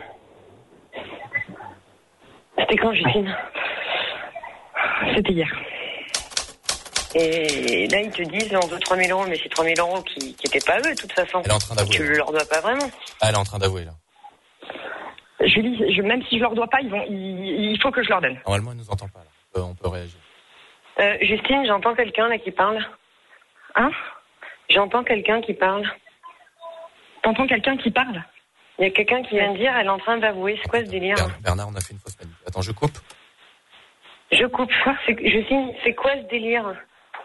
S8: C'était quand, Justine?
S11: C'était hier.
S8: Et là, ils te disent, on veut trois mille euros, mais c'est trois mille euros qui n'étaient pas eux, de toute façon.
S5: Elle est en train d'avouer.
S8: Tu ne leur dois pas vraiment.
S5: Ah, elle est en train d'avouer, là.
S11: Julie, je, même si je leur dois pas, ils vont, il, il faut que je leur donne.
S5: Normalement, elle nous entend pas, là. On peut, on peut réagir.
S8: Euh, Justine, j'entends quelqu'un, là, qui parle.
S11: Hein?
S8: J'entends quelqu'un qui parle.
S11: T'entends quelqu'un qui parle?
S8: Il y a quelqu'un qui vient de dire, elle est en train d'avouer. C'est quoi ce délire?
S5: Bernard, on a fait une fausse manip. Attends, je coupe.
S8: Je coupe. C'est, Justine, c'est quoi ce délire?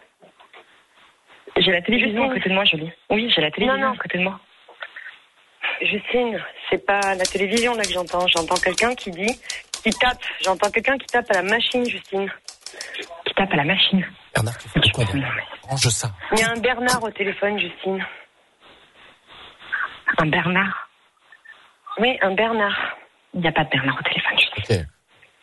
S11: J'ai la télévision
S8: Justine.
S11: à côté de moi, Julie. Oui, j'ai la télévision
S8: non, non.
S11: à côté de moi.
S8: Justine, c'est pas la télévision là que j'entends. J'entends quelqu'un qui dit, qui tape. J'entends quelqu'un qui tape à la machine, Justine.
S11: Qui tape à la machine?
S5: Bernard, tu fais quoi? Range ça.
S8: Il y a un Bernard au téléphone, Justine.
S11: Un Bernard. Oui, un Bernard. Il n'y a pas de Bernard au téléphone, je sais.
S5: Ok.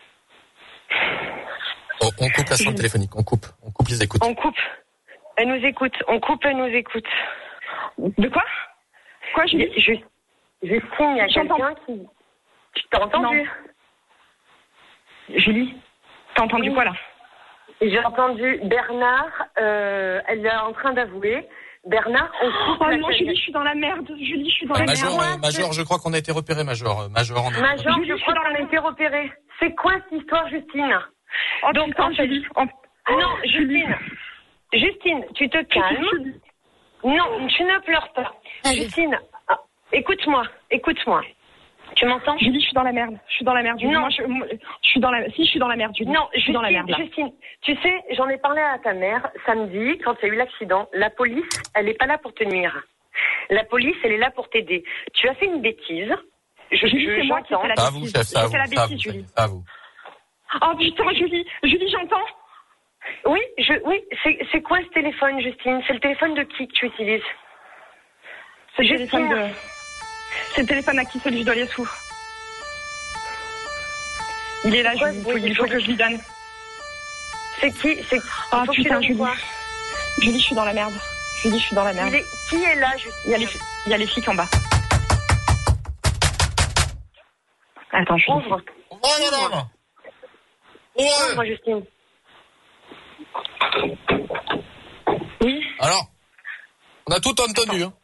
S5: Oh, on coupe la sonde téléphonique, on coupe. On coupe les écoutes.
S11: On coupe. Elle nous écoute. On coupe, elle nous écoute.
S8: De quoi? Quoi, Julie?
S11: Juste, Justine, il y a quelqu'un qui... Tu t'as entendu?
S8: Non. Julie, t'as entendu oui. Quoi, là?
S11: J'ai entendu Bernard, euh, elle est en train d'avouer. Bernard, on coupe
S8: oh
S11: la
S8: non, Julie, je suis dans la merde. Julie, je suis dans
S5: euh,
S8: la
S5: Major,
S8: merde.
S5: Euh, Major, je crois qu'on a été repéré, Major. Major, on est...
S11: Major,
S8: Julie,
S11: je crois qu'on a été repéré. C'est quoi cette histoire, Justine?
S8: Oh, donc, putain, Julie. Oh.
S11: Non, Justine. Justine, tu te calmes. Non, tu ne pleures pas. Allez. Justine, écoute-moi, écoute-moi. Tu m'entends?
S8: Julie, je suis dans la merde. Je suis dans la merde. Julie.
S11: Non,
S8: moi, je, je suis dans la. Si, je suis dans la merde. Julie.
S11: Non,
S8: je suis
S11: Justine,
S8: dans la merde. Là.
S11: Justine, tu sais, j'en ai parlé à ta mère samedi quand il y a eu l'accident. La police, elle n'est pas là pour te nuire. La police, elle est là pour t'aider. Tu as fait une bêtise. Je,
S8: Julie,
S11: je,
S8: c'est moi qui ai fait la
S5: bêtise.
S8: bêtise.
S5: À vous, chef, c'est à vous.
S8: C'est la bêtise, Julie.
S5: À vous.
S8: Oh putain, Julie, Julie, j'entends.
S11: Oui, je, oui. C'est, c'est quoi ce téléphone, Justine? C'est le téléphone de qui que tu utilises?
S8: C'est le téléphone de. C'est le téléphone à qui? Celui de Liesou. Il est là, Julie. Il faut, il faut que je lui donne.
S11: C'est qui? C'est.
S8: Oh putain, Julie. Julie, je suis dans la merde. Julie, je suis dans la merde.
S11: Est... Qui est là, Justine?
S8: Il y a les, il y a les flics en bas. Attends, je
S11: ouvre.
S5: Ouvre, madame.
S11: Ouvre, Justine.
S8: Oui.
S5: Alors, on a tout entendu. Hein.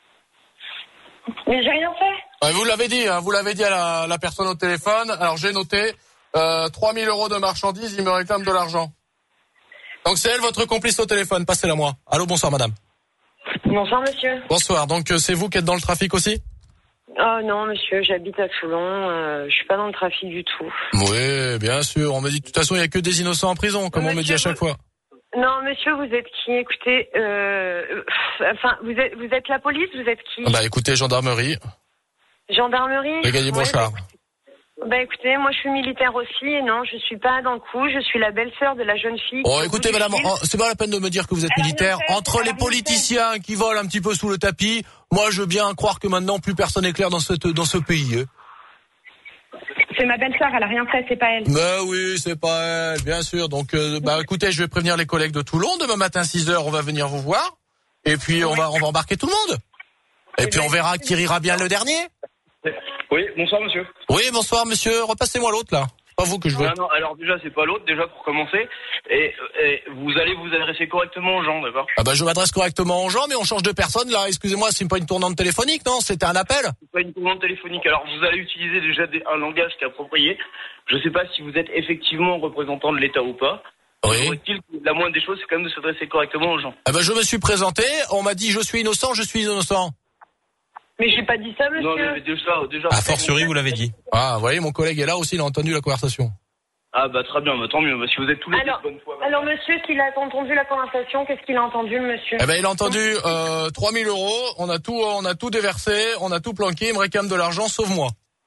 S11: Mais j'ai rien fait.
S5: Ouais, vous l'avez dit, hein, vous l'avez dit à la, la personne au téléphone. Alors j'ai noté euh, trois mille euros de marchandises, il me réclame de l'argent. Donc c'est elle votre complice au téléphone, passez-la moi. Allô, bonsoir madame.
S11: Bonsoir monsieur.
S5: Bonsoir, donc euh, c'est vous qui êtes dans le trafic aussi?
S11: Oh non monsieur, j'habite à Toulon, euh, je suis pas dans le trafic du tout.
S5: Oui, bien sûr, on me dit de toute façon il y a que des innocents en prison, comme monsieur, on me dit à chaque vous... fois.
S11: Non monsieur, vous êtes qui? Écoutez, euh, enfin vous êtes vous êtes la police, vous êtes qui?
S5: Bah écoutez, gendarmerie.
S11: Gendarmerie.
S5: Brigadier Brochard.
S11: Ouais, bah, bah écoutez, moi je suis militaire aussi et non, je suis pas dans le coup, je suis la belle-sœur de la jeune fille.
S5: Oh écoutez madame, oh, c'est pas la peine de me dire que vous êtes elle militaire. Fait, entre les politiciens qui volent un petit peu sous le tapis, moi je veux bien croire que maintenant plus personne n'est clair dans cette dans ce pays. Hein.
S8: C'est ma belle-sœur, elle a rien fait, c'est pas elle.
S5: Bah oui, c'est pas elle, bien sûr. Donc euh, bah écoutez, je vais prévenir les collègues de Toulon, demain matin six heures, on va venir vous voir et puis on va on va embarquer tout le monde. Et puis on verra qui rira bien le dernier.
S12: Oui, bonsoir monsieur.
S5: Oui, bonsoir monsieur, repassez-moi l'autre là. C'est pas vous que je veux.
S12: Non, non, alors déjà c'est pas l'autre, déjà pour commencer. Et, et vous allez vous adresser correctement aux gens, d'accord?
S5: Ah bah je m'adresse correctement aux gens, mais on change de personne là, excusez-moi, c'est pas une tournante téléphonique, non? C'était un appel?
S12: C'est pas une tournante téléphonique, alors vous allez utiliser déjà des, un langage qui est approprié. Je sais pas si vous êtes effectivement représentant de l'État ou pas.
S5: Oui.
S12: La moindre des choses, c'est quand même de s'adresser correctement aux gens.
S5: Ah bah je me suis présenté, on m'a dit je suis innocent, je suis innocent.
S11: Mais j'ai pas dit ça, monsieur.
S12: Non, mais déjà, déjà.
S4: A fortiori, vous l'avez dit.
S5: Ah, vous voyez, mon collègue est là aussi, il a entendu la conversation.
S12: Ah, bah, très bien, bah, tant mieux. Bah, si vous êtes tous les
S11: alors,
S12: deux de bonne foi.
S11: Alors, monsieur, s'il a entendu la conversation, qu'est-ce qu'il a entendu, le monsieur?
S5: Eh ben, il a entendu, euh, trois mille euros, on a tout, on a tout déversé, on a tout planqué, il me réclame de l'argent, sauf moi.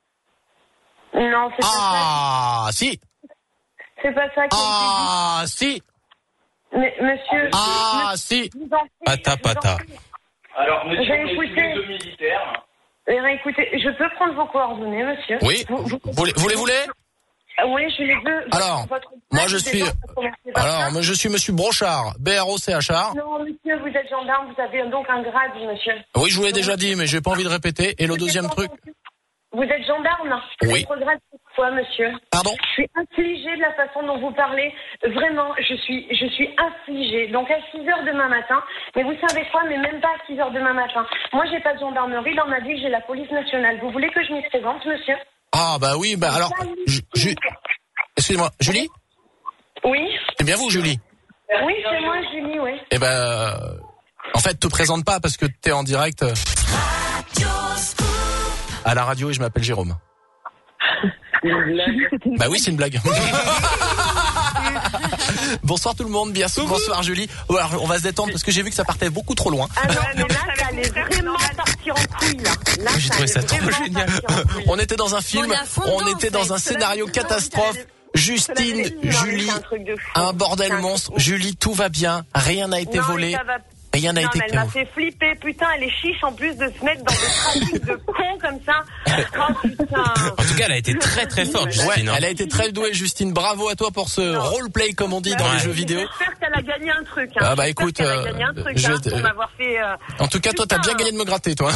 S11: Non, c'est
S5: ah,
S11: pas ça.
S5: Ah, si.
S11: C'est pas ça qui
S5: Ah, si.
S11: Mais, monsieur.
S5: Ah,
S11: monsieur,
S5: si.
S4: Pata, pata.
S12: Alors, monsieur,
S11: on est tous les deux
S12: militaires.
S11: Eh bien, écoutez, je peux prendre vos coordonnées, monsieur?
S5: Oui. Vous, vous, vous, les, vous les voulez?
S11: Oui, je les veux.
S5: Alors,
S11: votre
S5: moi je suis. Alors, moi je suis monsieur Brochard, B R O C H R.
S11: Non, monsieur, vous êtes gendarme, vous avez donc un grade, monsieur.
S5: Oui, je vous l'ai déjà dit, mais j'ai pas envie de répéter. Et le deuxième truc.
S11: Vous êtes gendarme?
S5: Oui.
S11: Votre grade, pourquoi, monsieur?
S5: Pardon?
S11: Je suis affligée de la façon dont vous parlez. Vraiment, je suis, je suis affligée. Donc à six heures demain matin, mais vous savez quoi? Mais même pas à six heures demain matin. Moi, j'ai pas de gendarmerie. Dans ma ville, j'ai la police nationale. Vous voulez que je m'y présente, monsieur?
S5: Ah, bah oui, bah alors. Ju- Ju- Excusez-moi, Julie?
S11: Oui.
S5: C'est bien vous, Julie?
S11: Oui, c'est moi, Julie, oui.
S5: Eh ben, euh, en fait, te présente pas parce que t'es en direct euh, à la radio et je m'appelle Jérôme. Bah oui, c'est une blague. Bonsoir tout le monde, bien sûr. Bonsoir Julie. Alors, on va se détendre parce que j'ai vu que ça partait beaucoup trop loin.
S11: Ah non, mais là, ça allait vraiment partir en couille, là. là
S5: j'ai trouvé ça trop génial. On était dans un film, on, on était dans un scénario catastrophe. Justine, Julie, un bordel monstre. Julie, tout va bien, rien n'a été volé. Rien n'a
S11: non,
S5: été
S11: mais elle m'a
S5: camouflé.
S11: fait flipper, putain, elle est chiche en plus de se mettre dans des trafics de cons comme ça. Oh putain.
S4: En tout cas, elle a été très très forte,
S5: Ouais,
S4: Justine. hein.
S5: elle a été très douée, Justine. Bravo à toi pour ce
S11: Non.
S5: roleplay, comme on dit dans
S4: Ouais.
S5: les jeux vidéo.
S11: J'espère qu'elle a gagné un truc. Hein.
S5: Ah bah
S11: J'espère
S5: écoute,
S11: qu'elle a
S5: euh,
S11: gagné un truc
S5: je
S11: hein,
S5: te-
S11: pour m'avoir fait. Euh...
S5: En tout cas, toi, t'as
S11: Putain.
S5: bien gagné de me gratter, toi.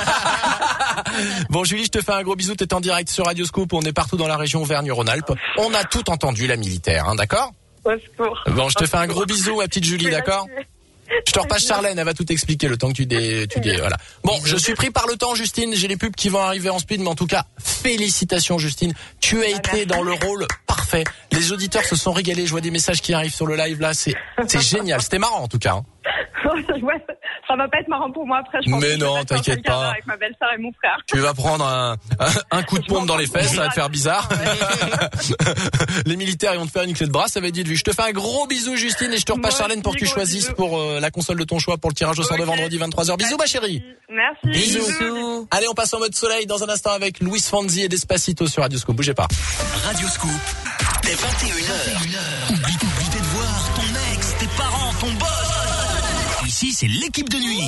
S5: Bon, Julie, je te fais un gros bisou. T'es en direct sur Radio Scoop. On est partout dans la région Auvergne-Rhône-Alpes. On a tout entendu, la militaire, hein, d'accord?
S11: Au secours.
S5: Bon, je te fais un gros bisou, ma petite Julie, d'accord? Je te repasse Charlène, elle va tout expliquer le temps que tu dé, tu dé, voilà. Bon, je suis pris par le temps, Justine. J'ai les pubs qui vont arriver en speed, mais en tout cas, félicitations, Justine. Tu as été dans le rôle parfait. Les auditeurs se sont régalés. Je vois des messages qui arrivent sur le live là. C'est, c'est génial. C'était marrant en tout cas. hein.
S9: Ouais, ça va pas être marrant pour moi après. Je pense
S5: Mais
S9: que je vais
S5: non,
S9: passer un
S5: t'inquiète
S9: seul quart d'heure
S5: pas.
S9: Avec ma belle-sœur et mon frère.
S5: Tu vas prendre un, un, un coup de pompe dans les fesses, ça va te faire bizarre. Les militaires, ils vont te faire une clé de bras, ça va être vite vu. Je te fais un gros bisou, Justine, et je te repasse
S9: Moi
S5: Charlène pour que tu
S9: aussi, gros
S5: choisisses
S9: bisous.
S5: pour euh, la console de ton choix pour le tirage au sort de
S9: Ok.
S5: vendredi vingt-trois heures. Bisous, ma chérie.
S9: Merci.
S5: Bisous. Allez, on passe en mode soleil dans un instant avec Luis Fonsi et Despacito sur Radio Scoop. Bougez pas.
S1: Radio Scoop, dès vingt et une heures. Oublie, oublie de voir ton ex, tes parents, ton boss. Ici, c'est l'équipe de nuit.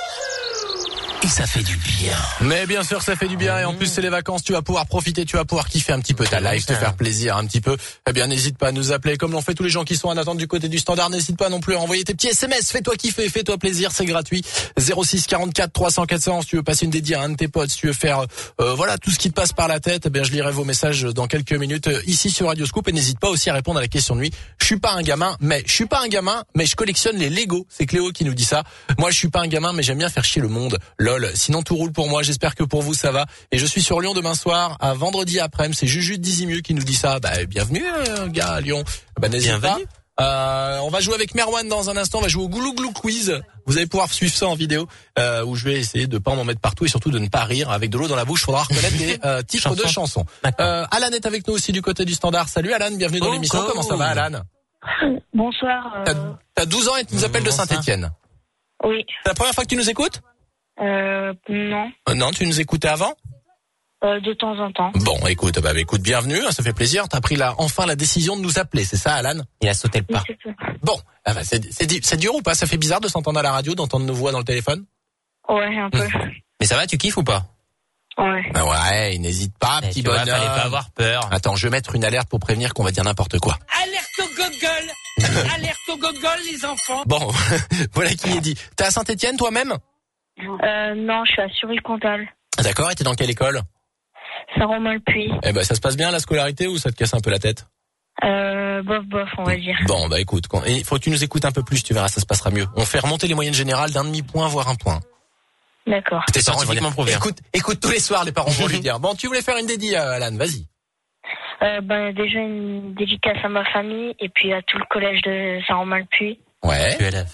S1: Et ça fait du bien.
S5: Mais bien sûr, ça fait du bien et en plus c'est les vacances, tu vas pouvoir profiter, tu vas pouvoir kiffer un petit peu ta life, te faire plaisir un petit peu. Eh bien, n'hésite pas à nous appeler comme l'ont fait tous les gens qui sont en attente du côté du standard. N'hésite pas non plus à envoyer tes petits S M S. Fais-toi kiffer, fais-toi plaisir, c'est gratuit. zéro six quarante-quatre trois cents quatre cents si tu veux passer une dédiée à un de tes potes, si tu veux faire euh, voilà tout ce qui te passe par la tête. Eh bien, je lirai vos messages dans quelques minutes euh, ici sur Radio Scoop et n'hésite pas aussi à répondre à la question de nuit. Je suis pas un gamin, mais je suis pas un gamin, mais je collectionne les Lego. C'est Cléo qui nous dit ça. Moi, je suis pas un gamin, mais j'aime bien faire chier le monde. Lol. Sinon, tout roule pour moi. J'espère que pour vous ça va. Et je suis sur Lyon demain soir à vendredi après-midi. C'est Juju de Dizimieux qui nous dit ça. Bah bienvenue euh, gars à Lyon. Bah n'hésite
S4: Bienvenue.
S5: pas. Euh, on va jouer avec Merwan dans un instant. On va jouer au Goulou Glou Quiz. Vous allez pouvoir suivre ça en vidéo euh, où je vais essayer de pas m'en mettre partout et surtout de ne pas rire avec de l'eau dans la bouche. Faudra reconnaître des euh, titres de chansons. Euh, Alan est avec nous aussi du côté du standard. Salut Alan, bienvenue dans
S4: Oh,
S5: l'émission.
S4: oh.
S5: Comment ça va Alan?
S9: Bonsoir. euh,
S5: T'as, t'as douze ans et tu nous appelles de
S4: Bonsoir.
S5: Saint-Étienne.
S9: Oui.
S5: C'est la première fois que tu nous écoutes?
S9: Euh, non.
S5: Euh, non, tu nous écoutais avant?
S9: Euh, de temps en temps.
S5: Bon, écoute, bah écoute, bienvenue, hein, ça fait plaisir. T'as pris la, enfin la décision de nous appeler, c'est ça, Alan?
S4: Il a sauté le
S9: Oui,
S4: pas.
S9: c'est ça.
S5: Bon, ah bah, c'est, c'est, c'est dur ou pas? Ça fait bizarre de s'entendre à la radio, d'entendre nos voix dans le téléphone?
S9: Ouais, un peu.
S4: Mais ça va, tu kiffes ou pas?
S9: Ouais.
S5: Bah ouais, n'hésite pas,
S4: Eh,
S5: petit
S4: tu vois,
S5: bonhomme.
S4: fallait pas avoir peur.
S5: Attends, je vais mettre une alerte pour prévenir qu'on va dire n'importe quoi.
S6: Alerte au gogol. Alerte au gogol, les enfants.
S5: Bon, voilà qui est dit. T'es à Saint-Étienne toi-même?
S9: Euh, non, je suis à Sury-Comtal.
S5: D'accord, et t'es dans quelle école?
S9: Saint-Romain-le-Puy.
S5: Eh ben, ça se passe bien la scolarité ou ça te casse un peu la tête?
S9: Euh, bof, bof, on va dire.
S5: Bon, bah écoute, quand... il faut que tu nous écoutes un peu plus, tu verras, ça se passera mieux. On fait remonter les moyennes générales d'un demi-point, voire un point.
S9: D'accord.
S5: Tes parents, ils vont
S4: scientifiquement
S5: dire,
S4: prouvé.
S5: Écoute, écoute tous les soirs, les parents vont lui dire. Bon, tu voulais faire une dédie, euh, Alan, vas-y.
S9: Euh, ben, déjà une dédicace à ma famille et puis à tout le collège de Saint-Romain-le-Puy.
S5: Ouais.
S4: Tu élèves.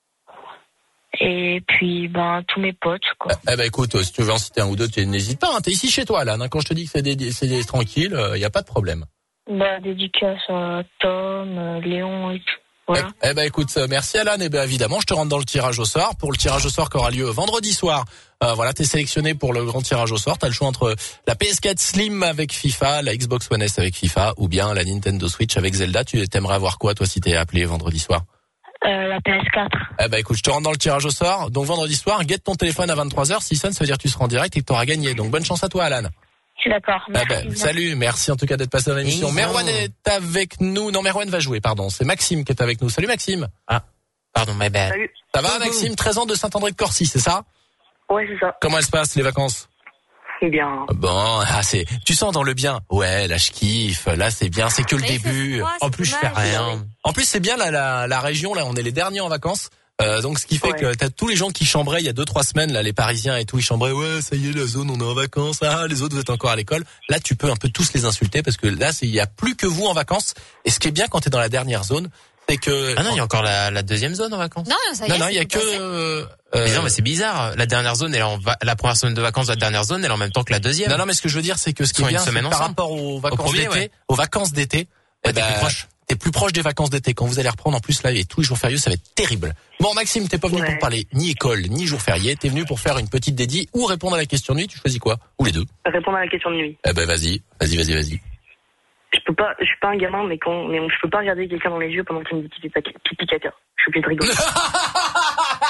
S9: Et puis, ben, tous mes potes, quoi.
S5: Eh ben écoute, euh, si tu veux en citer un ou deux, tu n'hésites pas. Hein, t'es ici chez toi, Alan. Hein, quand je te dis que c'est des, c'est des tranquille, il euh, y a pas de problème.
S9: Ben, dédicace à Tom, euh, Léon et tout. Voilà.
S5: Eh, eh ben écoute, euh, merci Alan. Et ben évidemment, je te rentre dans le tirage au sort pour le tirage au sort qui aura lieu vendredi soir. Euh, voilà, t'es sélectionné pour le grand tirage au sort. T'as le choix entre la P S quatre Slim avec FIFA, la Xbox One S avec FIFA, ou bien la Nintendo Switch avec Zelda. Tu t'aimerais avoir quoi, toi, si t'es appelé vendredi soir?
S9: Euh, la P S quatre.
S5: Eh ben écoute, je te rentre dans le tirage au sort. Donc vendredi soir, guette ton téléphone à vingt-trois heures. Si sonne, ça veut dire que tu seras en direct et que t'auras gagné. Donc bonne chance à toi, Alan.
S9: D'accord.
S5: Eh
S9: Merci.
S5: ben,
S9: bien.
S5: salut, merci en tout cas d'être passé dans l'émission.
S4: Bisous.
S5: Merwan est avec nous. Non, Merwan va jouer, pardon. C'est Maxime qui est avec nous. Salut Maxime.
S4: Ah, pardon, my bad.
S11: Salut.
S5: Ça va Maxime, treize ans de Saint-André de Corcy, c'est ça?
S11: Ouais, c'est ça.
S5: Comment elles se passent les vacances?
S11: C'est bien.
S5: Bon, ah, c'est, tu sens dans le bien. Ouais, là je kiffe, là c'est bien, c'est que le
S3: Mais il fait
S5: début.
S3: froid,
S4: En
S3: c'est
S4: plus, je fais
S3: dommage.
S4: rien.
S5: En plus, c'est bien là, la, la région, là, on est les derniers en vacances. Euh, donc ce qui fait
S11: Ouais.
S5: que t'as tous les gens qui chambraient il y a deux trois semaines, là, les Parisiens et tout, ils chambraient, ouais, ça y est, la zone, on est en vacances, ah, les autres, vous êtes encore à l'école. Là, tu peux un peu tous les insulter parce que là, c'est, il y a plus que vous en vacances. Et ce qui est bien quand t'es dans la dernière zone, c'est que...
S4: Ah non, il y a encore la, la deuxième zone en vacances.
S3: Non, ça y
S5: non,
S3: est.
S5: non, il y a
S3: c'est
S5: que...
S3: passé.
S5: euh,
S4: Mais
S5: euh,
S4: non, mais c'est bizarre. La dernière zone, elle est en va- la première semaine de vacances de la dernière zone, elle est en même temps que la deuxième.
S5: non, non, mais ce que je veux dire, c'est que ce qui
S4: Ils
S5: est
S4: sont
S5: bien,
S4: une
S5: c'est
S4: semaine
S5: que par
S4: ensemble.
S5: rapport aux vacances
S4: premier,
S5: d'été,
S4: ouais.
S5: aux vacances d'été,
S4: Ouais,
S5: eh
S4: t'es
S5: ben,
S4: plus proche.
S5: T'es plus proche des vacances d'été. Quand vous allez reprendre, en plus, là, et tous les jours fériés, ça va être terrible. Bon, Maxime, t'es pas venu
S11: Ouais.
S5: pour parler ni école, ni jour férié. T'es venu pour faire une petite dédie ou répondre à la question de nuit. Tu choisis quoi? Ou les deux?
S11: Répondre à la question de nuit.
S5: Eh ben, vas-y. Vas-y, vas-y, vas-y.
S11: Je peux pas, je suis pas un gamin, mais quand, mais je peux pas regarder quelqu'un dans les yeux pendant qu'il me dit pipi pipi caca. Je suis obligé de rigoler.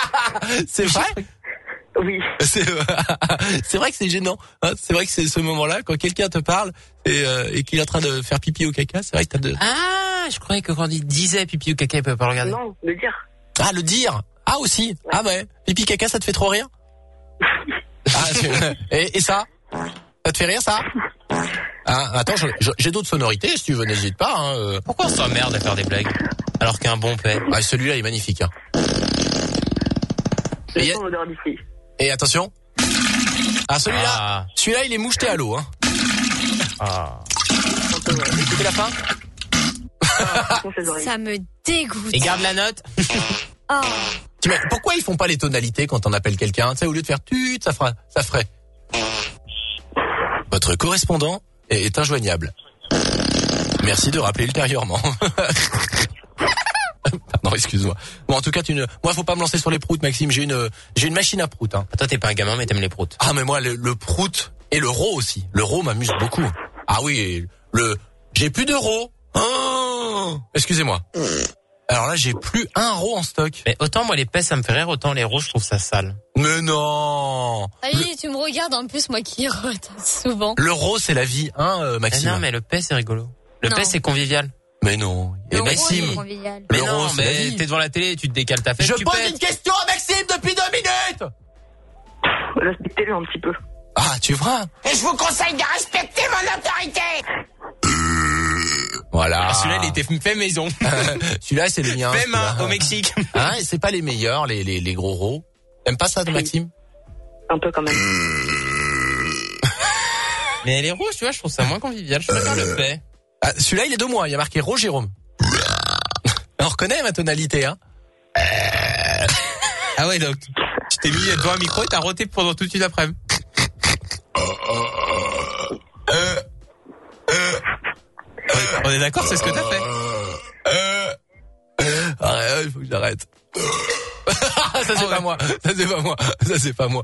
S5: C'est vrai?
S9: Oui.
S5: C'est, c'est vrai que c'est gênant. Hein, c'est vrai que c'est ce moment-là quand quelqu'un te parle et, euh, et qu'il est en train de faire pipi ou caca. C'est vrai que t'as de.
S4: Ah, je croyais que quand il disait pipi ou caca, il peut pas le regarder.
S9: Non, le dire.
S5: Ah, le dire. Ah aussi. Ouais. Ah ouais. Pipi caca, ça te fait trop rire? Ah, et, et ça? Ça te fait rire ça? Ah, attends, je, je, j'ai d'autres sonorités. Si tu veux, n'hésite pas. Hein.
S4: Pourquoi on s'emmerde à faire des blagues alors qu'un bon paix?
S5: Ah, celui-là est magnifique. Hein.
S9: Le
S5: et,
S9: son odeur d'ici.
S5: Et attention. Ah, celui-là,
S4: ah.
S5: celui-là, il est moucheté à l'eau. Hein.
S4: Ah.
S5: Écoutez la fin.
S9: Ah,
S3: ça me dégoûte.
S4: Et garde la note.
S3: Oh.
S5: Pourquoi ils font pas les tonalités quand on appelle quelqu'un? Tu sais, au lieu de faire tut, ça fera, ça ferait. Votre correspondant est injoignable. Merci de rappeler ultérieurement. Pardon, excuse-moi. Bon, en tout cas, tu ne, moi, faut pas me lancer sur les proutes, Maxime. J'ai une, j'ai une machine à proutes, hein.
S4: Toi, t'es pas un gamin, mais t'aimes les proutes.
S5: Ah, mais moi, le, le prout et le ro aussi. Le ro m'amuse beaucoup. Ah oui, le, j'ai plus de ro. Oh, excusez-moi. Alors là, j'ai plus un ro en stock.
S4: Mais autant moi les pets ça me fait rire, autant les ros je trouve ça sale.
S5: Mais non.
S3: Allez, le... tu me regardes en plus moi qui rote souvent.
S5: Le ro c'est la vie, hein, euh, Maxime.
S4: Eh non, mais le pet c'est rigolo. Le pet c'est convivial.
S5: Mais non.
S3: Le
S5: et Maxime.
S4: Mais non, mais t'es devant la télé, tu te décales ta fête.
S5: Je
S4: tu
S5: pose
S4: pètes.
S5: une question à Maxime depuis deux minutes.
S9: Respectez-le un petit peu.
S5: Ah, tu vois.
S6: Et je vous conseille de respecter mon autorité.
S5: Voilà.
S4: Ah, celui-là, il était fait maison.
S5: Celui-là, c'est le mien.
S4: Fait main au Mexique.
S5: Hein, et c'est pas les meilleurs, les, les, les gros rots. T'aimes pas ça, Maxime?
S9: Un peu quand même.
S4: Mais les rouges, tu vois, je trouve ça moins convivial. Je préfère le paix.
S5: Ah, celui-là, il est de moi. Il y a marqué Ro Jérôme. On reconnaît ma tonalité, hein.
S4: Ah ouais, donc tu t'es mis devant un micro et t'as roté pendant toute une après-midi.
S5: Euh, euh,
S4: On est d'accord, c'est ce que t'as fait.
S5: Euh, euh, il faut que j'arrête. Ça c'est
S4: oh,
S5: pas
S4: ouais.
S5: moi. Ça c'est pas moi. Ça c'est pas moi.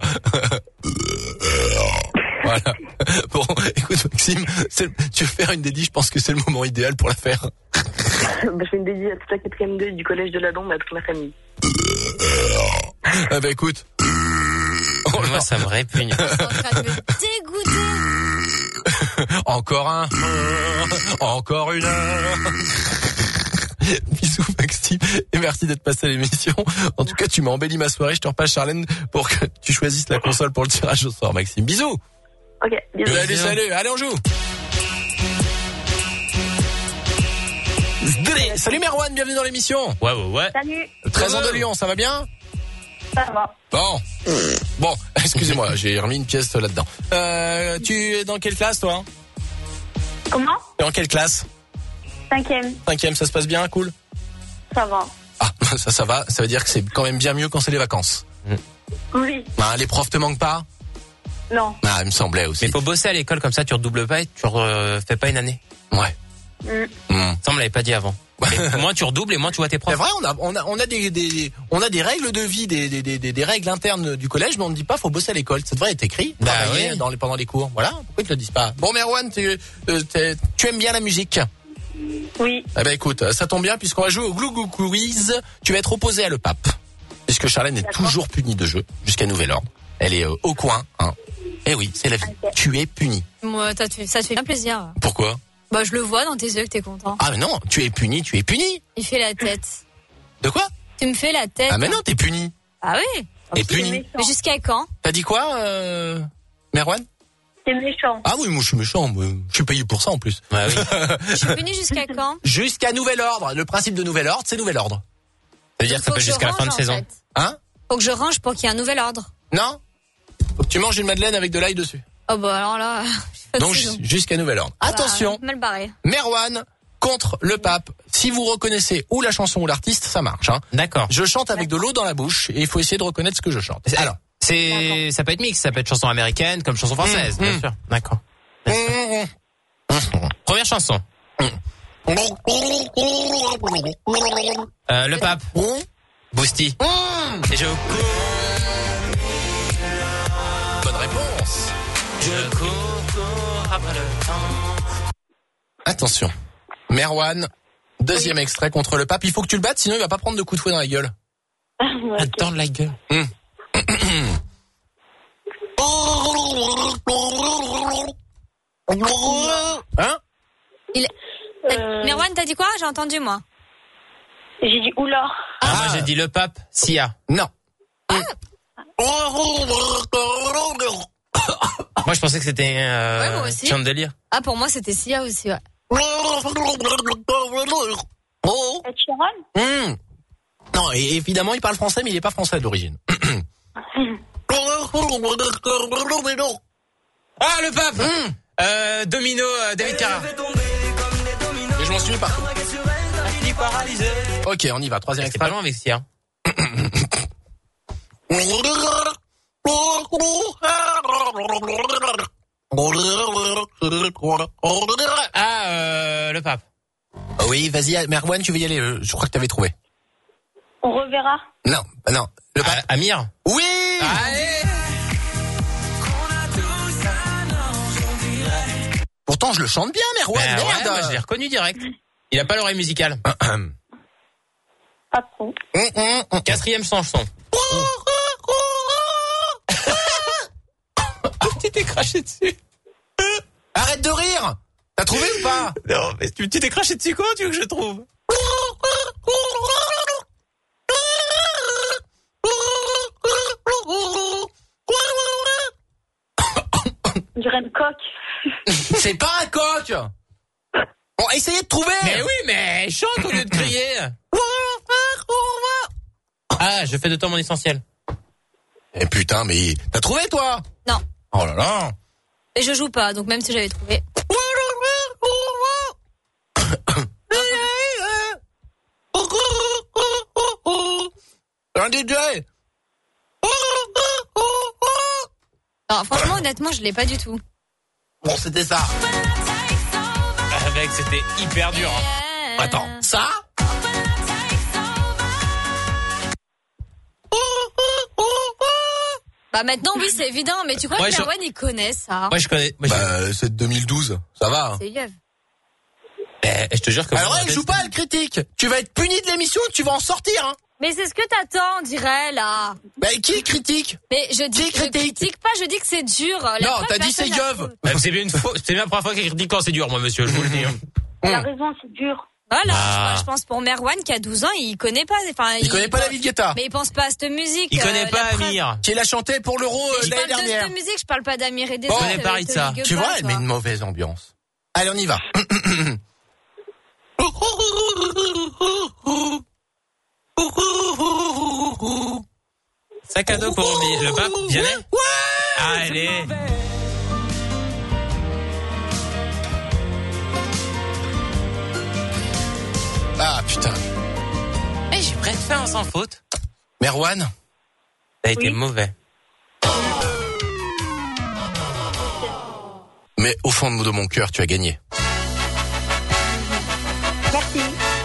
S5: Voilà. Bon, écoute Maxime, c'est, tu veux faire une dédie, je pense que c'est le moment idéal pour la faire.
S9: Bah, je fais une dédie à toute la quatrième D du collège de la Dombe à toute ma famille.
S5: Ah bah écoute.
S4: Oh, moi ça me répugne.
S3: En train de me dégoûter.
S5: Encore un. Encore une heure. Bisous Maxime et merci d'être passé à l'émission. En tout cas, tu m'as embelli ma soirée. Je te repasse Charlène pour que tu choisisses la console pour le tirage au sort, Maxime. Bisous.
S9: Ok, bisous.
S5: Salut, salut. Allez, on joue. Salut Merwan, bienvenue dans l'émission.
S4: Ouais, ouais, ouais.
S9: Salut.
S5: treize ans de Lyon, ça va bien?
S9: Ça va.
S5: Bon. Bon, excusez-moi, j'ai remis une pièce là-dedans. Euh, tu es dans quelle classe, toi?
S9: Comment?
S5: T'es en quelle classe?
S9: Cinquième.
S5: Cinquième, ça se passe bien, cool?
S9: Ça va.
S5: Ah, ça, ça va. Ça veut dire que c'est quand même bien mieux quand c'est les vacances.
S9: Oui.
S5: Ah, les profs te manquent pas?
S9: Non.
S5: Ah, il me semblait aussi.
S4: Mais faut bosser à l'école comme ça, tu redoubles pas et tu refais pas une année.
S5: Ouais.
S9: Mm.
S5: Mm.
S4: Ça on me l'avait pas dit avant. Et moins tu redoubles et moins tu vois tes profs.
S5: C'est vrai, on a, on a, on a des, des, on a des règles de vie, des, des, des, des règles internes du collège, mais on ne dit pas faut bosser à l'école. Ça devrait être écrit.
S4: Bah
S5: travailler
S4: oui.
S5: dans les, pendant les cours. Voilà. Pourquoi ils te le disent pas? Bon, Merwan, tu, euh, tu aimes bien la musique?
S9: Oui.
S5: Eh ben, écoute, ça tombe bien puisqu'on va jouer au Glou Glou Quiz. Tu vas être opposé à le pape. Puisque Charlène est
S9: D'accord.
S5: toujours punie de jeu jusqu'à nouvel ordre. Elle est euh, au coin, hein. Eh oui, c'est la vie.
S9: Ok.
S5: Tu es puni.
S3: Moi, ça te fait, ça te fait bien plaisir.
S5: Pourquoi?
S3: Bah, je le vois dans tes yeux que t'es content.
S5: Ah mais non, tu es puni, tu es puni.
S3: Il fait la tête.
S5: De quoi?
S3: Tu me fais la tête.
S5: Ah mais non, t'es puni.
S3: Ah oui.
S5: T'es puni.
S3: Mais jusqu'à quand?
S5: T'as dit quoi, euh, Merwan?
S9: C'est méchant.
S5: Ah oui, moi je suis méchant, moi. Je suis payé pour ça en plus.
S4: Ouais, oui.
S3: Je suis puni jusqu'à quand?
S5: Jusqu'à nouvel ordre. Le principe de nouvel ordre, c'est nouvel ordre.
S4: Ça veut dire que ça
S3: Faut
S4: peut
S3: que
S4: jusqu'à
S3: je
S4: la fin de
S3: range, en
S4: saison.
S3: fait.
S5: Hein?
S3: Faut que je range pour qu'il y ait un nouvel ordre.
S5: Non? Faut que tu manges une madeleine avec de l'ail dessus.
S3: Oh bah alors là, je suis
S5: Donc
S3: fatiguée.
S5: jus- jusqu'à nouvel ordre. Attention,
S3: Ah, mal barré.
S5: Merwan contre le pape. Si vous reconnaissez ou la chanson ou l'artiste, ça marche. Hein.
S4: D'accord.
S5: Je chante avec de l'eau dans la bouche et il faut essayer de reconnaître ce que je chante.
S4: C'est-
S5: Alors.
S4: C'est, ça peut être mix, ça peut être chanson américaine comme chanson française,
S5: Mmh,
S4: bien
S5: mmh.
S4: sûr. D'accord. Première chanson. Euh, le pape. Boosty. Et je cours.
S5: Bonne réponse.
S4: Je cours, cours après le temps.
S5: Attention. Merwan, deuxième extrait contre le pape. Il faut que tu le battes, sinon il va pas prendre de coups de fouet dans la gueule.
S4: Ouais, attends de la gueule. Mmh.
S5: Hein
S3: Il... euh... Merwan, t'as dit quoi? J'ai entendu, moi.
S7: J'ai dit oula.
S4: Ah, ah, moi j'ai dit le pape, Sia.
S5: Non.
S3: Ah.
S4: Moi je pensais que c'était euh,
S3: ouais, moi aussi.
S4: Chandelier.
S3: Ah, pour moi c'était Sia aussi, ouais.
S7: Ed Sheeran?
S5: Mmh. Non, et évidemment il parle français, mais il est pas français d'origine.
S4: Ah, le pape. Mmh. euh, Domino, euh, David Carra.
S5: Et je m'en suis pas. Ok, on y va, troisième extrait.
S4: C'est pas loin avec Sia. Ah, euh, le pape.
S5: Oui, vas-y, Merwan, tu veux y aller. Je crois que t'avais trouvé.
S7: On reverra.
S5: Non, non. Le pape.
S4: Ah, Amir.
S5: Oui.
S4: Allez.
S5: Pourtant, je le chante bien, Merwan.
S4: Ben,
S5: merde.
S4: Ouais, moi, je l'ai reconnu direct. Il a pas l'oreille musicale.
S7: Pas trop.
S4: Quatrième chanson. Tu t'es craché dessus.
S5: Arrête de rire. T'as trouvé ou pas?
S4: Non, mais tu t'es craché dessus, comment tu veux que je trouve?
S7: On dirait une coque.
S5: C'est pas un coq. Bon, essayez de trouver.
S4: Mais oui, mais chante au lieu de crier. Ah, je fais de toi mon essentiel.
S5: Eh putain, mais t'as trouvé toi?
S3: Non.
S5: Oh là là.
S3: Et je joue pas, donc même si j'avais trouvé.
S5: Un D J.
S3: Non, franchement, honnêtement, je l'ai pas du tout.
S5: Bon, c'était ça.
S4: Avec, c'était hyper dur. Hein.
S5: Attends, ça?
S3: Bah maintenant, oui, c'est évident, mais tu crois
S4: ouais,
S3: que
S4: je...
S3: Merwan, il connaît ça?
S4: Moi, je connais. Moi, je...
S5: Bah, c'est de deux mille douze, ça va. Hein.
S3: C'est Yev.
S4: Eh, je te jure que...
S5: Alors, elle joue pas, elle critique. Tu vas être puni de l'émission, tu vas en sortir, hein.
S3: Mais c'est ce que t'attends, on dirait, là.
S5: Bah, qui critique?
S3: Mais je dis que je critique pas, je dis que c'est dur. La
S5: non,
S3: preuve,
S5: t'as dit c'est Yev.
S4: Bah, c'est bien une fois, c'est bien la première fois qu'elle critique quand c'est dur, moi, monsieur, je vous le dis.
S7: Il a raison, c'est dur.
S3: Voilà,
S4: ah.
S3: je pense pour Merwan qui a douze ans, il connaît pas, enfin,
S5: il, il connaît pas la vie de Guetta.
S3: Mais il pense pas à cette musique.
S4: Il euh, connaît pas Amir.
S5: Qui l'a chanté pour l'Euro euh, l'année dernière.
S3: Je parle de cette musique, je parle pas d'Amir et des
S5: bon,
S3: autres.
S4: On est pareil de ça.
S5: Tu vois, elle met une mauvaise ambiance. Allez, on y va.
S4: Sac à dos pour le pape, Vianney.
S5: Ouais.
S4: Allez.
S5: Ah putain.
S4: Eh, j'ai presque fait un sans faute.
S5: Merwan,
S4: t'as été
S7: oui.
S4: mauvais.
S5: Mais au fond de mon cœur, tu as gagné.
S7: Merci.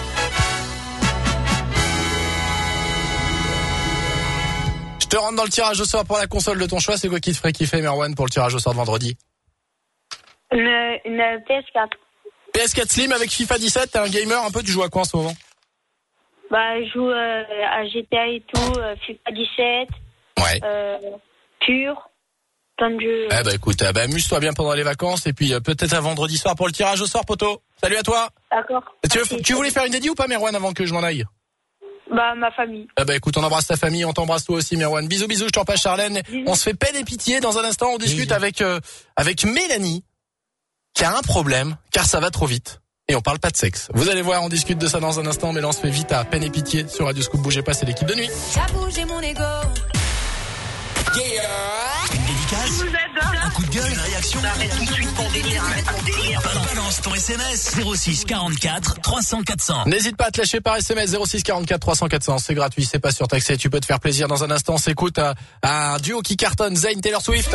S5: Je te rentre dans le tirage au sort pour la console de ton choix. C'est quoi qui te ferait kiffer, Merwan, pour le tirage au sort de vendredi?
S7: Une, une P S quatre.
S5: P S quatre Slim avec FIFA dix-sept, t'es un gamer un peu, tu joues à quoi en ce moment?
S7: Bah, je joue euh, à G T A et tout, euh, FIFA dix-sept.
S5: Ouais.
S7: Euh, pur. Plein de jeux.
S5: Eh bah écoute, bah, amuse-toi bien pendant les vacances et puis euh, peut-être à vendredi soir pour le tirage au sort, poto. Salut à toi.
S7: D'accord.
S5: Tu, veux, tu voulais faire une dédie ou pas, Merwan, avant que je m'en aille?
S7: Bah, ma famille.
S5: Eh bah écoute, on embrasse ta famille, on t'embrasse toi aussi, Merwan. Bisous, bisous, je t'en passe, Charlène. Bisous. On se fait peine et pitié. Dans un instant, on discute bisous. avec euh, avec Mélanie, qui a un problème, car ça va trop vite. Et on parle pas de sexe. Vous allez voir, on discute de ça dans un instant, mais là on se fait vite à Peine et Pitié sur Radio Scoop. Bougez pas, c'est l'équipe de nuit.
S13: J'avoue, j'ai mon ego.
S1: Yeah. Une dédicace, un coup de gueule, une réaction. Arrête tout de suite ton délire, arrête ton délire. Balance ton S M S zéro six quarante-quatre trois cents quatre cents.
S5: N'hésite pas à te lâcher par S M S zéro six quarante-quatre trois cents quatre cents. C'est gratuit, c'est pas surtaxé. Tu peux te faire plaisir dans un instant. S'écoute à, à un duo qui cartonne, Zayn, Taylor Swift.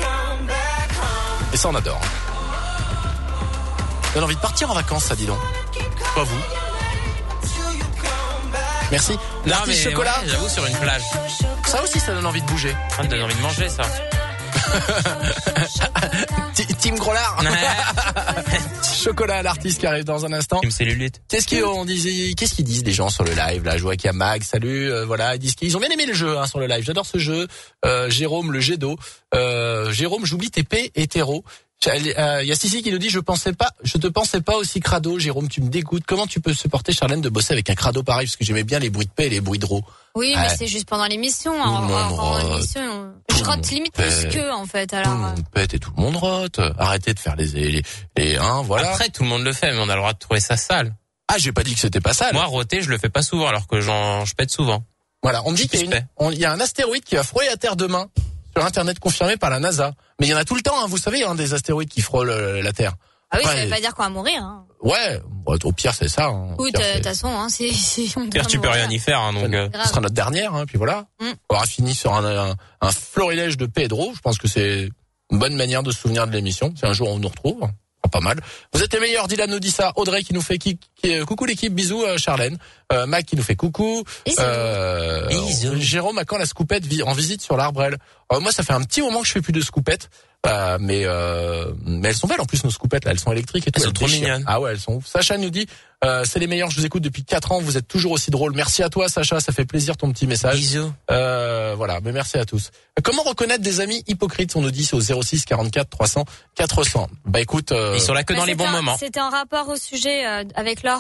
S5: Et ça on adore. Ça donne envie de partir en vacances, ça, dis donc. Pas vous. Merci.
S4: Non mais chocolat. Ouais, j'avoue sur une plage.
S5: Ça aussi, ça donne envie de bouger.
S4: Ça donne envie de manger, ça.
S5: Team Groslard. Chocolat, l'artiste qui arrive dans un instant.
S4: Team Cellulite.
S5: Qu'est-ce qu'on disait, qu'est-ce qu'ils disent les gens sur le live là? Je vois qu'il y a Mag, salut, euh, voilà, ils disent qu'ils ont bien aimé le jeu hein, sur le live. J'adore ce jeu. Euh, Jérôme, le jet d'eau. Euh, Jérôme, j'oublie tes P hétéro. Il euh, y a Sissi qui nous dit je pensais pas, je te pensais pas aussi crado, Jérôme, tu me dégoûtes. Comment tu peux supporter, Charlène, de bosser avec un crado pareil, parce que j'aimais bien les bruits de paix et les bruits de ro.
S3: Oui,
S5: ouais.
S3: mais c'est juste pendant l'émission. En, en, en émission, je rote limite plus qu'eux en fait. Alors.
S5: Tout le monde pète et tout le monde rote. Arrêtez de faire les les les hein, voilà.
S4: Après, tout le monde le fait, mais on a le droit de trouver ça sale.
S5: Ah, j'ai pas dit que c'était pas sale.
S4: Moi, roter, je le fais pas souvent, alors que j'en, je pète souvent.
S5: Voilà, on me dit qu'il y a, une, on, il y a un astéroïde qui va frôler la Terre demain. Sur Internet confirmé par la NASA. Mais il y en a tout le temps, hein, vous savez, hein, des astéroïdes qui frôlent euh, la Terre.
S3: Ah oui,
S5: ouais,
S3: ça veut pas dire qu'on va mourir. Hein.
S5: Ouais, au pire c'est ça. Hein.
S3: Écoute, de toute façon, hein, c'est, c'est on
S4: pire tu peux rien y faire, hein, donc. Euh...
S5: Ce sera notre dernière, hein, puis voilà. Mm. On aura fini sur un, un, un florilège de Pedro. Je pense que c'est une bonne manière de se souvenir de l'émission. C'est un jour où on nous retrouve. Pas mal. Vous êtes les meilleurs, Dylan nous dit ça. Audrey qui nous fait qui, qui, coucou l'équipe, bisous euh, Charlène. Euh, Mac qui nous fait coucou. Euh, bisous. Jérôme a quand la scoopette vi- en visite sur l'Arbrel. Euh, moi ça fait un petit moment que je fais plus de scoopettes. Euh, mais euh, mais elles sont belles en plus nos scoopettes là, elles sont électriques et tout.
S4: Elles sont trop mignonnes.
S5: Ah ouais, elles sont ouf. Sacha nous dit euh, c'est les meilleurs, je vous écoute depuis quatre ans, vous êtes toujours aussi drôle. Merci à toi Sacha, ça fait plaisir ton petit message.
S4: Bisous.
S5: Euh, voilà, mais merci à tous. Comment reconnaître des amis hypocrites? On nous dit c'est au zéro six quarante-quatre trois cents quatre cents. Bah écoute, euh...
S4: ils sont là que bah, dans les bons
S3: un,
S4: moments.
S3: C'était en rapport au sujet euh, avec Laure.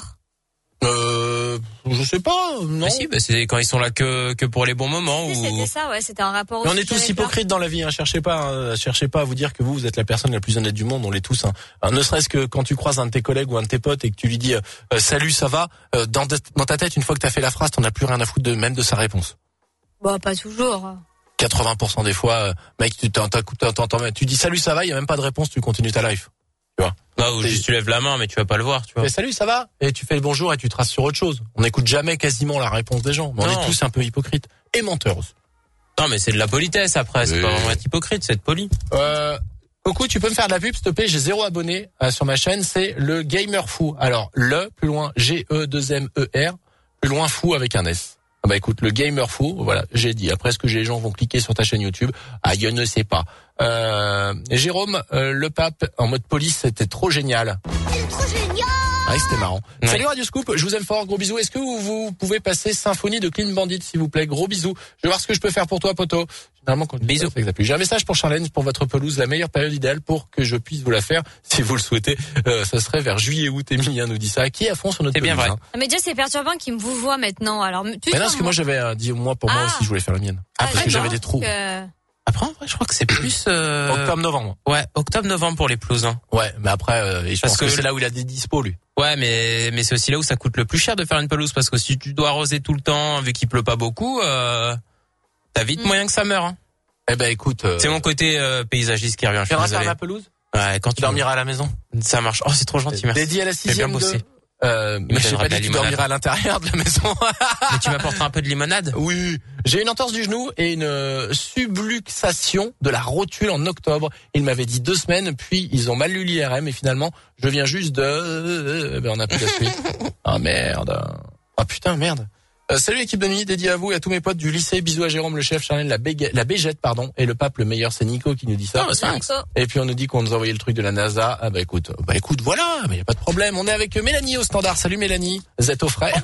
S5: Euh, je sais pas, non.
S4: Mais si, bah c'est quand ils sont là que que pour les bons moments.
S3: Si,
S4: ou...
S3: C'était ça, ouais, c'était un rapport. Au
S5: Mais on est tous hypocrites dans la vie, hein. Cherchez pas, hein. Cherchez pas à vous dire que vous, vous êtes la personne la plus honnête du monde. On l'est tous. Hein. Ne serait-ce que quand tu croises un de tes collègues ou un de tes potes et que tu lui dis euh, salut, ça va, euh, dans, de, dans ta tête, une fois que t'as fait la phrase, t'en as plus rien à foutre de même de sa réponse.
S3: Bon, pas toujours.
S5: quatre-vingts pour cent des fois, euh, mec, tu t'entends, t'entends, tu dis salut, ça va, il y a même pas de réponse, tu continues ta life. Tu vois.
S4: Bah, ou juste tu lèves la main, mais tu vas pas le voir, tu vois.
S5: Mais salut, ça va? Et tu fais le bonjour et tu traces sur autre chose. On n'écoute jamais quasiment la réponse des gens. Mais on est tous un peu hypocrites. Et menteurs aussi.
S4: Non, mais c'est de la politesse après. C'est oui. Pas vraiment être hypocrite, c'est être poli.
S5: Euh, coucou, tu peux me faire de la pub, s'il te plaît? J'ai zéro abonné euh, sur ma chaîne. C'est le Gamer Fou. Alors, le, plus loin, G E deux M E R, plus loin fou avec un S. Ah bah écoute, le Gamer Fou, voilà, j'ai dit. Après, est-ce que les gens vont cliquer sur ta chaîne YouTube? Ah, je ne sais pas. Euh, Jérôme, euh, le pape en mode police, c'était trop génial.
S13: C'est trop génial.
S5: Ah, c'était marrant.
S4: Ouais.
S5: Salut Radio Scoop, je vous aime fort, gros bisous. Est-ce que vous, vous pouvez passer Symphonie de Clean Bandit, s'il vous plaît? Gros bisous. Je vais voir ce que je peux faire pour toi, poto. Généralement, quand
S4: bisous.
S5: J'ai un message pour Charlène, pour votre pelouse, la meilleure période idéale pour que je puisse vous la faire, si vous le souhaitez. Euh, ça serait vers juillet-août. Emilien nous dit ça. Qui est à fond sur notre
S4: pelouse? C'est bien vrai.
S5: Hein.
S3: Mais déjà, c'est perturbant qu'il me vous voit maintenant. Alors, tu
S5: mais non, parce que moi, j'avais euh, dit moi pour ah. moi aussi, je voulais faire la mienne. Ah, parce que j'avais des trous.
S3: Que...
S4: Après, en vrai, je crois que c'est plus euh...
S5: octobre-novembre.
S4: Ouais, octobre-novembre pour les pelouses. Hein.
S5: Ouais, mais après, euh, je parce pense que, que c'est là où il a des dispos, lui.
S4: Ouais, mais mais c'est aussi là où ça coûte le plus cher de faire une pelouse, parce que si tu dois arroser tout le temps, vu qu'il pleut pas beaucoup, euh, t'as vite mm. moyen que ça meure. Hein.
S5: Eh ben, écoute, euh...
S4: c'est mon côté euh, paysagiste qui revient.
S5: Tu viendras faire la pelouse?
S4: Ouais, quand tu
S5: dormiras à la maison.
S4: Ça marche. Oh, c'est trop gentil, merci.
S5: Dédié à la sixième.
S4: Bien bossé.
S5: De... Euh, mais je sais pas dit que tu dormiras à l'intérieur de la maison.
S4: Mais tu m'apporteras un peu de limonade?
S5: Oui. J'ai une entorse du genou et une euh, subluxation de la rotule en octobre. Ils m'avaient dit deux semaines, puis ils ont mal lu l'I R M et finalement, je viens juste de... Euh, ben on a plus la suite. Ah merde. Ah putain, merde. Euh, salut l'équipe de nuit, dédié à vous et à tous mes potes du lycée. Bisous à Jérôme, le chef, Charlène, la, béga- la Bégette, pardon, et le pape, le meilleur, c'est Nico qui nous dit ça.
S4: Oh, c'est Nico.
S5: Et puis on nous dit qu'on nous a envoyé le truc de la NASA. Ah bah écoute, bah écoute, voilà, mais y a pas de problème. On est avec Mélanie au standard. Salut Mélanie, vous êtes au frais.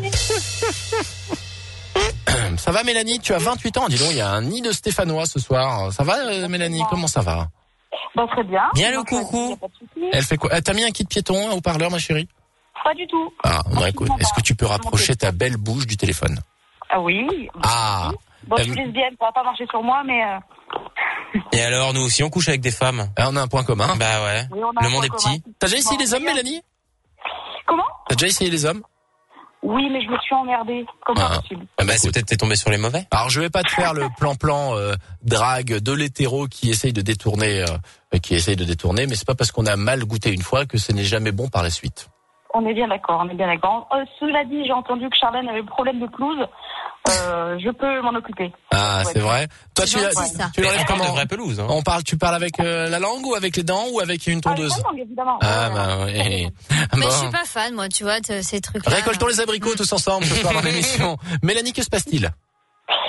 S5: Ça va Mélanie, tu as vingt-huit ans. Dis donc, il y a un nid de Stéphanois ce soir. Ça va euh, Mélanie, comment ça va?
S9: Bah très bien.
S4: Bien le coucou.
S5: Elle fait quoi? T'as mis un kit piéton, un haut-parleur, ma chérie?
S9: Pas du tout.
S5: Ah, bah écoute, est-ce que tu peux rapprocher ta belle bouche du téléphone?
S9: Ah oui.
S5: Ah.
S9: Bon, je suis lesbienne, ça va pas marcher sur moi, mais... Euh...
S4: Et alors, nous aussi, on couche avec des femmes.
S5: Ah, on a un point commun.
S4: Bah ouais.
S9: Oui,
S4: le monde est petit.
S5: T'as déjà essayé les hommes, Mélanie?
S9: Comment?
S5: T'as déjà essayé les hommes?
S9: Oui, mais je me suis emmerdée. Comment
S5: ah.
S9: possible?
S5: Ah
S4: bah, c'est peut-être t'es tombé sur les mauvais.
S5: Alors, je vais pas te faire le plan-plan euh, drague de l'hétéro qui essaye de détourner, euh, qui essaye de détourner, mais c'est pas parce qu'on a mal goûté une fois que ce n'est jamais bon par la suite.
S9: On est bien d'accord, on est bien d'accord. Euh, cela dit, j'ai entendu que Charlène avait problème de pelouse. Euh, je peux m'en occuper.
S5: Ah, c'est vrai. Toi,
S3: c'est
S5: tu,
S3: gentil,
S5: as,
S3: ça.
S5: tu l'enlèves comment?
S4: De vraie pelouse. Hein.
S5: On parle, tu parles avec euh, la langue ou avec les dents ou avec une tondeuse?
S9: Ah, avec la langue, évidemment.
S5: Ah, bah oui.
S3: Mais
S5: bon.
S3: je suis pas fan, moi, tu vois, ces trucs-là.
S5: Récoltons les abricots tous ensemble ce soir dans l'émission. Mélanie, que se passe-t-il?
S9: Que se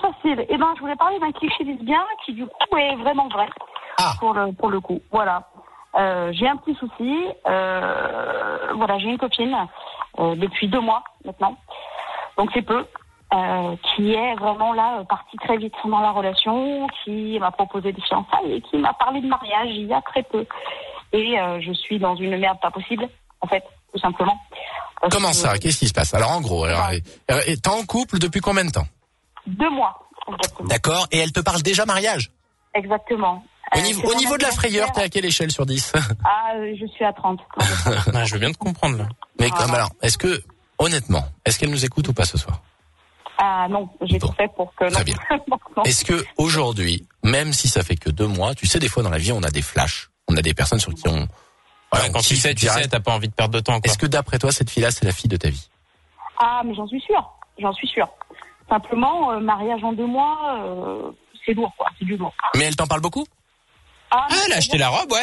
S9: facile. Eh ben, je voulais parler d'un cliché lesbien qui, du coup, est vraiment vrai.
S5: Ah.
S9: Pour le, pour le coup. Voilà. Euh, j'ai un petit souci. Euh, voilà, j'ai une copine, euh, depuis deux mois, maintenant. Donc, c'est peu. Euh, qui est vraiment là, partie très vite dans la relation, qui m'a proposé des fiançailles et qui m'a parlé de mariage il y a très peu. Et euh, je suis dans une merde pas possible, en fait, tout simplement. Parce
S5: Comment
S9: que...
S5: ça? Qu'est-ce qui se passe? Alors en gros, alors, ouais. T'es en couple depuis combien de temps?
S9: Deux mois, exactement.
S5: D'accord, et elle te parle déjà mariage?
S9: Exactement.
S5: Au niveau,
S9: euh,
S5: au niveau de la frayeur, t'es à quelle échelle sur dix?
S9: Ah, euh, je suis à trente.
S4: Ah, je veux bien te comprendre là.
S5: Mais comme alors, est-ce que, honnêtement, est-ce qu'elle nous écoute ou pas ce soir?
S9: Ah non, j'ai
S5: bon.
S9: tout fait pour que...
S5: Très bien. Est-ce que aujourd'hui, même si ça fait que deux mois, tu sais, des fois dans la vie, on a des flashs, on a des personnes sur qui on...
S4: Voilà, ouais, quand tu sais, tu sais, t'as pas envie de perdre de temps.
S5: Est-ce que d'après toi, cette fille-là, c'est la fille de ta vie?
S9: Ah, mais j'en suis sûre, j'en suis sûre. Simplement, euh, mariage en deux mois, euh, c'est lourd, quoi, c'est du lourd.
S5: Mais elle t'en parle beaucoup?
S4: Ah, ah elle a acheté la robe, ouais.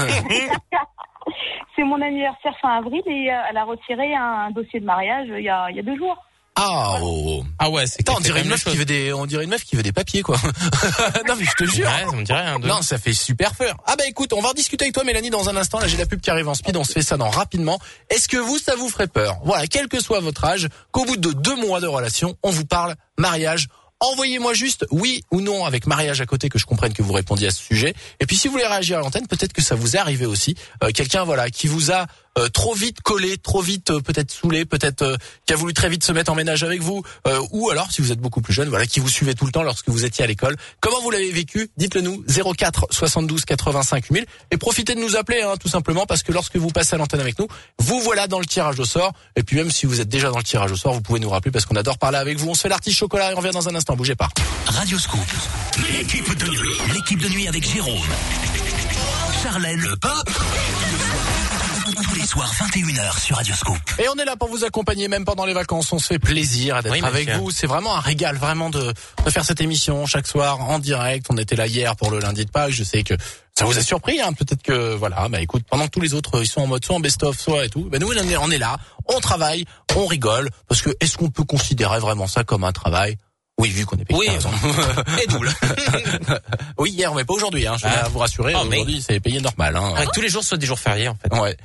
S9: C'est mon anniversaire fin avril et euh, elle a retiré un, un dossier de mariage il y a, il y a deux jours.
S5: Ah, oh.
S4: Ah ouais, c'est
S5: Attends, on dirait une meuf qui veut des, on dirait une meuf qui veut des papiers, quoi. Non, mais je te jure.
S4: Ouais, on dirait un deux.
S5: Non, ça fait super peur. Ah bah écoute, on va en discuter avec toi, Mélanie, dans un instant. Là, j'ai la pub qui arrive en speed. On se fait ça dans rapidement. Est-ce que vous, ça vous ferait peur? Voilà, quel que soit votre âge, qu'au bout de deux mois de relation, on vous parle mariage. Envoyez-moi juste oui ou non avec mariage à côté, que je comprenne que vous répondiez à ce sujet. Et puis si vous voulez réagir à l'antenne, peut-être que ça vous est arrivé aussi. Euh, quelqu'un voilà qui vous a euh, trop vite collé, trop vite euh, peut-être saoulé, peut-être euh, qui a voulu très vite se mettre en ménage avec vous, euh, ou alors si vous êtes beaucoup plus jeune, voilà, qui vous suivait tout le temps lorsque vous étiez à l'école. Comment vous l'avez vécu? Dites-le nous, zéro quatre soixante-douze quatre-vingt-cinq mille. Et profitez de nous appeler, hein, tout simplement, parce que lorsque vous passez à l'antenne avec nous, vous voilà dans le tirage au sort. Et puis même si vous êtes déjà dans le tirage au sort, vous pouvez nous rappeler parce qu'on adore parler avec vous. On se fait l'artiste chocolat et on revient dans un instant. Bougez pas.
S1: Radio Scoop, l'équipe de nuit, l'équipe de nuit avec Jérôme, Charlène, le pop, tous les soirs vingt et une heures sur Radio Scoop.
S5: Et on est là pour vous accompagner même pendant les vacances. On se fait plaisir d'être oui, avec vous. C'est vraiment un régal, vraiment de, de faire cette émission chaque soir en direct. On était là hier pour le lundi de Pâques. Je sais que ça vous a surpris, hein. Peut-être que voilà, bah écoute, pendant que tous les autres ils sont en mode soit en best-of, soit et tout. Ben nous on est, on est là, on travaille, on rigole. Parce que est-ce qu'on peut considérer vraiment ça comme un travail? Oui, vu qu'on est payé.
S4: Oui, et double.
S5: Oui, hier, mais pas aujourd'hui, hein. Je vais ah. vous rassurer. Oh, aujourd'hui, mais... c'est payé normal, hein.
S4: Ah, tous les jours sont des jours fériés, en fait.
S5: Ouais.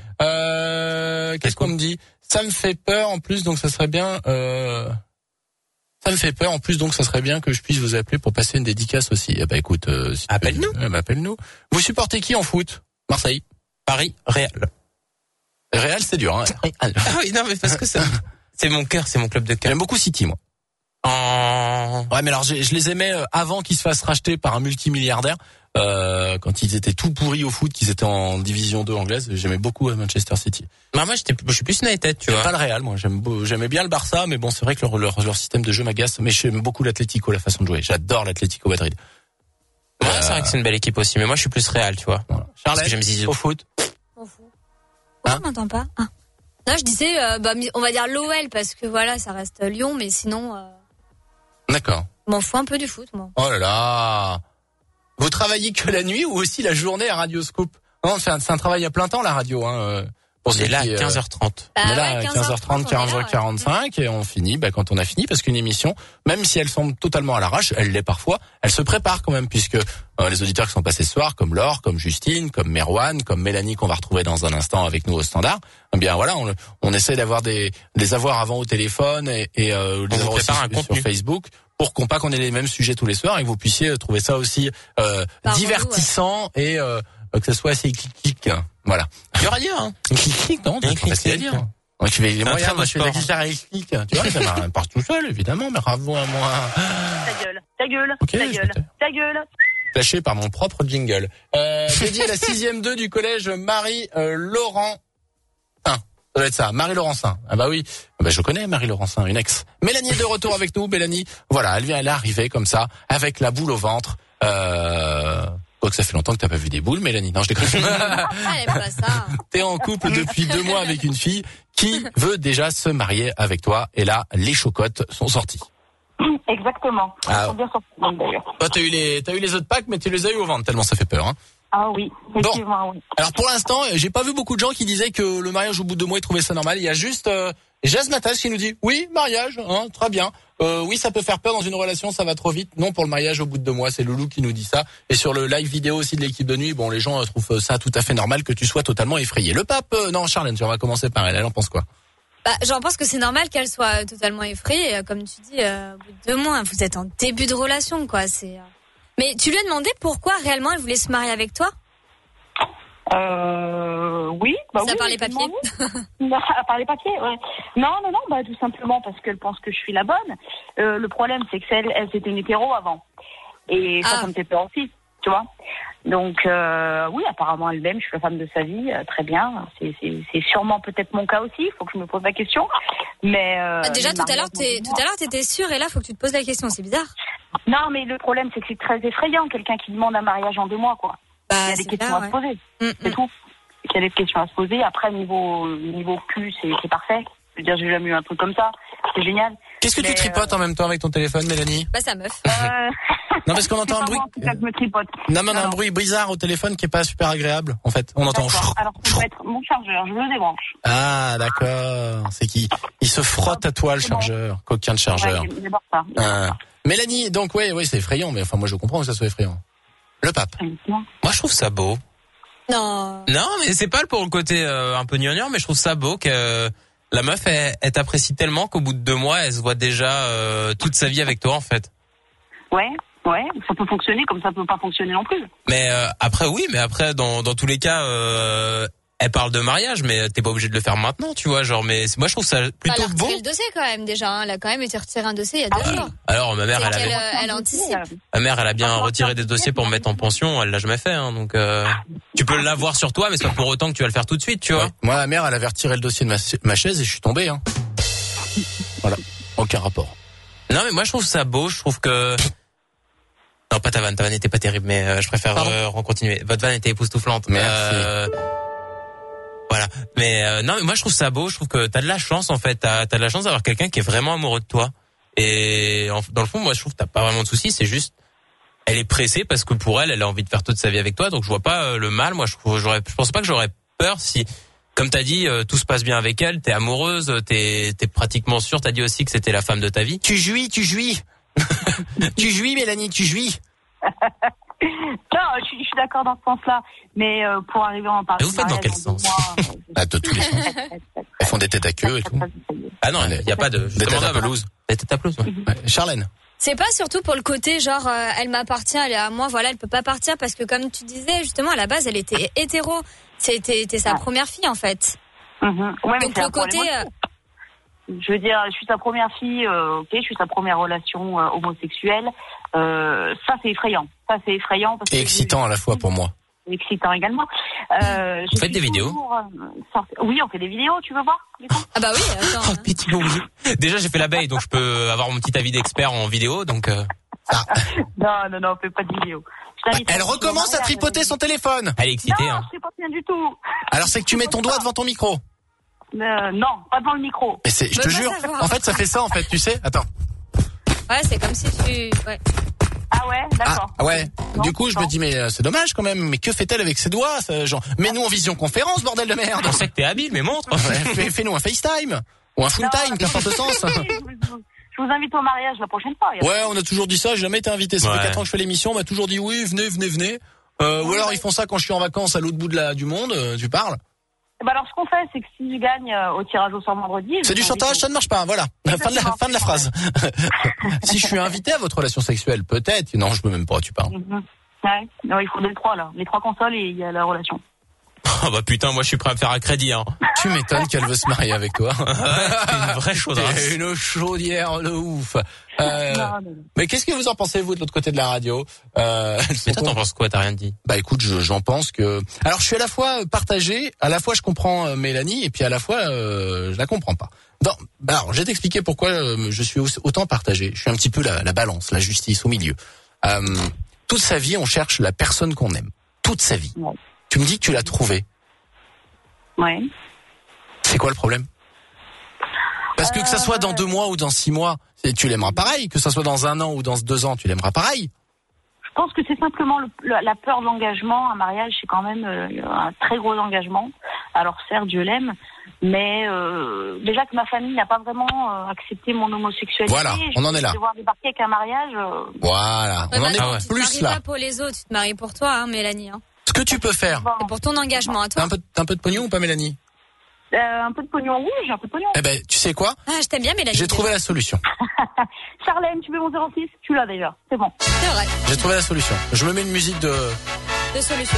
S5: Euh, qu'est-ce qu'on me dit? Ça me fait peur, en plus, donc ça serait bien, euh, ça me fait peur, en plus, donc ça serait bien que je puisse vous appeler pour passer une dédicace aussi. Eh ben, écoute, euh, si
S4: appelle-nous.
S5: Euh, appelle-nous. Vous supportez qui en foot? Marseille?
S4: Paris? Real.
S5: Real, c'est dur, hein.
S4: Ah oui, non, mais parce que c'est, c'est mon cœur, c'est mon club de cœur.
S5: J'aime beaucoup City, moi.
S4: En...
S5: Ouais, mais alors je, je les aimais avant qu'ils se fassent racheter par un multimilliardaire. Euh, quand ils étaient tout pourris au foot, qu'ils étaient en division deux anglaise, j'aimais beaucoup Manchester City.
S4: Bah moi, j'étais, je suis plus United, tu vois.
S5: Pas le Real, moi. J'aime, j'aimais bien le Barça, mais bon, c'est vrai que leur, leur, leur système de jeu m'agace. Mais j'aime beaucoup l'Atlético, la façon de jouer. J'adore l'Atlético Madrid.
S4: Ouais, euh... c'est vrai que c'est une belle équipe aussi, mais moi, je suis plus Real, tu vois.
S5: Voilà. Charles, j'aime Zizou. Au foot.
S3: Au foot. Hein? On m'entend pas. Ah. Non, je disais, euh, bah, on va dire l'O L parce que voilà, ça reste Lyon, mais sinon. Euh...
S5: D'accord.
S3: Je m'en fous un peu du foot, moi.
S5: Oh là là. Vous travaillez que la nuit ou aussi la journée à Radio Scoop? Non, c'est un, c'est un travail à plein temps, la radio, hein.
S4: Pour c'est là à quinze heures trente.
S5: Bah on est là à quinze heures trente, quinze heures quarante-cinq ouais. Et on finit bah, quand on a fini parce qu'une émission, même si elle semble totalement à l'arrache, elle l'est parfois, elle se prépare quand même puisque euh, les auditeurs qui sont passés ce soir, comme Laure, comme Justine, comme Merwan, comme Mélanie qu'on va retrouver dans un instant avec nous au standard, eh bien voilà, on, on essaie d'avoir des les avoir avant au téléphone et, et euh, les avoir aussi un sur Facebook pour qu'on pas qu'on ait les mêmes sujets tous les soirs et que vous puissiez trouver ça aussi euh, divertissant ouais. et euh, que ça soit assez clic-clic. Voilà.
S4: Il y aura rien, hein.
S5: Clic-clic, non, c'est facile à dire. Moi, je fais les moyens, moi, je fais la guitare électrique. Tu vois, ça part tout seul, évidemment, mais bravo à moi.
S9: Ta gueule, ta gueule, okay, ta gueule, ta gueule.
S5: Flashé par mon propre jingle. Euh, dédié à la sixième deux du collège Marie-Laurent. Euh, ça doit être ça, Marie-Laurencin. Ah bah oui, bah je connais Marie-Laurencin, une ex. Mélanie est de retour avec nous, Mélanie. Voilà, elle vient, elle est arrivée comme ça, avec la boule au ventre. Euh... Quoique ça fait longtemps que t'as pas vu des boules, Mélanie. Non, je déconne.
S3: Ah, elle aime pas ça.
S5: T'es en couple depuis deux mois avec une fille qui veut déjà se marier avec toi. Et là, les chocottes sont sorties.
S9: Exactement.
S5: Ah.
S9: Ils sont bien sortis, d'ailleurs.
S5: Toi, t'as eu les, t'as eu les autres packs, mais tu les as eu au ventre tellement ça fait peur, hein.
S9: Ah oui, effectivement,
S5: bon.
S9: oui.
S5: Alors pour l'instant, j'ai pas vu beaucoup de gens qui disaient que le mariage au bout de deux mois ils trouvaient ça normal. Il y a juste, euh, Et Jazz Natal qui nous dit oui, mariage, hein, très bien. Euh, oui, ça peut faire peur dans une relation, ça va trop vite. Non, pour le mariage au bout de deux mois, c'est Loulou qui nous dit ça. Et sur le live vidéo aussi de l'équipe de nuit, bon, les gens euh, trouvent ça tout à fait normal que tu sois totalement effrayé. Le pape, euh, non, Charlène, on va commencer par elle. Elle en pense quoi?
S3: Bah, j'en pense que c'est normal qu'elle soit totalement effrayée. Comme tu dis, euh, au bout de deux mois, vous êtes en début de relation, quoi. C'est. Mais tu lui as demandé pourquoi réellement elle voulait se marier avec toi?
S9: Euh, oui, bah
S3: ça
S9: oui.
S3: par les papiers.
S9: Non, par les papiers, ouais. Non, non, non, bah tout simplement parce qu'elle pense que je suis la bonne. Euh, le problème, c'est que elle, elle c'était une hétéro avant, et ça, ah. ça me fait peur aussi, tu vois. Donc euh, oui, apparemment elle m'aime, je suis la femme de sa vie, euh, très bien. C'est, c'est, c'est sûrement peut-être mon cas aussi. Il faut que je me pose la question. Mais euh,
S3: ah, déjà tout à l'heure, t'es, tout à l'heure, t'étais sûre, et là, faut que tu te poses la question. C'est bizarre.
S9: Non, mais le problème, c'est que c'est très effrayant, quelqu'un qui demande un mariage en deux mois, quoi.
S3: Bah,
S9: il y a des questions
S3: là,
S9: à
S3: ouais.
S9: se poser,
S3: mmh,
S9: c'est mmh. tout. Il y a des questions à se poser. Après, niveau niveau cul, c'est, c'est parfait. Je veux dire, j'ai jamais eu un truc comme ça. C'est génial.
S5: Qu'est-ce que
S9: mais
S5: tu tripotes
S9: euh...
S5: en même temps avec ton téléphone, Mélanie?
S3: Bah, sa meuf.
S9: Euh...
S5: Non, parce qu'on entend un bruit.
S9: Moi, en tout cas, je me tripote.
S5: Non, mais on a un bruit bizarre au téléphone qui est pas super agréable, en fait. On entend.
S9: D'accord. Alors, ça peut être mon chargeur. Je le débranche.
S5: Ah, d'accord. C'est qui? Il se frotte à toi, le chargeur. Bon. Coquin de chargeur.
S9: Ouais, il déborde pas. Il déborde
S5: ah.
S9: pas.
S5: Mélanie, donc, ouais, ouais, c'est effrayant, mais enfin, moi, je comprends que ça soit effrayant. Le pape.
S4: Moi, je trouve ça beau.
S3: Non.
S4: Non, mais c'est pas pour le côté euh, un peu gnangnan, mais je trouve ça beau que euh, la meuf, elle, elle t'apprécie tellement qu'au bout de deux mois, elle se voit déjà euh, toute sa vie avec toi, en fait.
S9: Ouais, ouais, ça peut fonctionner comme ça peut pas fonctionner non plus.
S4: Mais euh, après, oui, mais après, dans, dans tous les cas, euh, elle parle de mariage, mais t'es pas obligé de le faire maintenant, tu vois, genre. Mais moi, je trouve ça plutôt
S3: elle a
S4: beau.
S3: retiré le dossier quand même déjà. Hein. Elle a quand même été retirée un dossier il y a deux
S4: ah,
S3: jours.
S4: Alors ma mère,
S3: c'est
S4: elle avait.
S3: Elle, elle anticipe.
S4: Ma mère, elle a bien retiré des dossiers pour me mettre en pension. Elle l'a jamais fait, hein, donc euh, tu peux l'avoir sur toi, mais c'est pas pour autant que tu vas le faire tout de suite, tu vois.
S5: Ouais. Moi, ma mère, elle avait retiré le dossier de ma, ma chaise et je suis tombé. Hein. Voilà, aucun rapport.
S4: Non, mais moi, je trouve ça beau. Je trouve que. Non, pas ta vanne. Ta vanne n'était pas terrible, mais euh, je préfère euh, continuer. Votre vanne était époustouflante.
S5: Merci.
S4: Euh, voilà. Mais euh, non, mais moi, je trouve ça beau. Je trouve que t'as de la chance, en fait. T'as, t'as de la chance d'avoir quelqu'un qui est vraiment amoureux de toi. Et en, dans le fond, moi, je trouve que t'as pas vraiment de soucis. C'est juste, elle est pressée parce que pour elle, elle a envie de faire toute sa vie avec toi. Donc, je vois pas euh, le mal. Moi, je trouve, j'aurais, je pense pas que j'aurais peur si, comme t'as dit, euh, tout se passe bien avec elle. T'es amoureuse. T'es, t'es pratiquement sûre. T'as dit aussi que c'était la femme de ta vie.
S5: Tu jouis, tu jouis. Tu jouis, Mélanie, tu jouis.
S9: Non, je suis, je suis d'accord dans ce sens-là, mais euh, pour arriver à en parler.
S4: Et vous faites dans quel sens?
S5: Ah, de tous les sens. Elles font des têtes à queue et tout.
S4: Ah non, il y a pas de
S5: des têtes à pelouse.
S4: Des têtes à pelouse. Ouais.
S5: Ouais. Charlène.
S3: C'est pas surtout pour le côté genre euh, elle m'appartient, elle est à moi, voilà, elle peut pas partir parce que comme tu disais justement à la base elle était hétéro, c'était, c'était sa ah. première fille en fait.
S9: Mm-hmm. Ouais,
S3: donc le côté. Euh...
S9: Je veux dire, je suis sa première fille, euh, ok, je suis sa première relation euh, homosexuelle. Euh, ça c'est effrayant, ça c'est effrayant. Parce
S5: et
S9: que
S5: excitant
S9: je...
S5: à la fois pour moi.
S9: Excitant également. Euh,
S4: Vous faites des vidéos
S9: toujours, euh, sorti... Oui, on fait des vidéos, tu veux voir du coup
S3: ah bah oui, attends.
S4: Oh, pitié, oui. Déjà j'ai fait l'abeille, donc je peux avoir mon petit avis d'expert en vidéo, donc... Euh...
S9: Ah. Non, non, non, on fait pas de vidéo.
S5: Bah, elle recommence à tripoter son téléphone.
S4: Elle est excitée,
S9: non,
S4: hein.
S9: je tripote rien du tout.
S5: Alors c'est que tu mets ton doigt devant ton micro.
S9: Euh, non, pas devant le micro.
S5: Mais c'est, je te jure, en fait ça fait ça en fait, tu sais. Attends.
S3: Ouais, c'est comme si tu... Ouais.
S9: Ah ouais, d'accord.
S5: Ah ouais.
S9: Non,
S5: du coup, je
S9: non.
S5: me dis mais euh, c'est dommage quand même. Mais que fait-elle avec ses doigts, ça, genre? Mets-nous en visioconférence, bordel de merde.
S4: On sait que t'es habile, mais montre.
S5: Ouais, fais, fais-nous un FaceTime ou un full
S9: Non,
S5: time, qu'importe le sens.
S9: Je vous invite au mariage la prochaine fois.
S5: Ouais, on a toujours dit ça. J'ai jamais été invité. Ça
S4: ouais.
S5: fait quatre ans que je fais l'émission. On m'a toujours dit oui, venez, venez, venez. Euh, ou alors ils font ça quand je suis en vacances à l'autre bout de la du monde. Euh, tu parles?
S9: Bah alors ce qu'on fait, c'est que si je gagne euh, au tirage au sort vendredi,
S5: c'est du chantage, ça ne marche pas. Voilà, fin de la, fin de la phrase. Si je suis invité à votre relation sexuelle, peut-être. Non, je peux même pas. Tu parles.
S9: Mm-hmm. Ouais, non, il faut les trois là, les trois consoles et il y a la relation.
S4: Oh bah putain, moi je suis prêt à me faire un crédit, hein.
S5: Tu m'étonnes qu'elle veut se marier avec toi.
S4: C'est une vraie chaudière.
S5: C'est une chaudière de ouf. Euh, non, non, non. Mais qu'est-ce que vous en pensez, vous, de l'autre côté de la radio? euh,
S4: Mais toi, t'en penses quoi? T'as rien dit?
S5: Bah écoute, je, j'en pense que... Alors, je suis à la fois partagé, à la fois je comprends euh, Mélanie, et puis à la fois, euh, je la comprends pas. Non, bah alors, je vais t'expliquer pourquoi euh, je suis autant partagé. Je suis un petit peu la, la balance, la justice au milieu. Euh, toute sa vie, on cherche la personne qu'on aime. Toute sa vie. Ouais. Tu me dis que tu l'as trouvée.
S9: Ouais.
S5: C'est quoi le problème? Parce que que ça soit dans deux mois ou dans six mois, tu l'aimeras pareil. Que ça soit dans un an ou dans deux ans, tu l'aimeras pareil.
S9: Je pense que c'est simplement le, le, la peur de l'engagement. Un mariage, c'est quand même euh, un très gros engagement. Alors certes, je l'aime, mais euh, déjà que ma famille n'a pas vraiment euh, accepté mon homosexualité.
S5: Voilà, on en est là.
S9: Je vais devoir débarquer avec un mariage. Euh...
S5: Voilà,
S3: ouais,
S5: on
S3: bah,
S5: en est
S3: ah ouais.
S5: plus
S3: tu te
S5: là.
S3: maries pas pour les autres, tu te maries pour toi, hein, Mélanie. Hein.
S5: Ce que tu peux faire.
S3: C'est pour ton engagement à toi.
S5: T'as un peu, t'as un peu de pognon ou pas, Mélanie?
S9: Euh, un peu de pognon, oui, j'ai un peu de pognon.
S5: Eh ben, tu sais quoi?
S3: Ah, je t'aime bien, Mélanie.
S5: J'ai trouvé la solution.
S9: Charlène, tu veux mon zéro six? Tu l'as déjà, c'est bon.
S3: C'est vrai.
S5: J'ai trouvé la solution. Je me mets une musique de...
S3: De solution.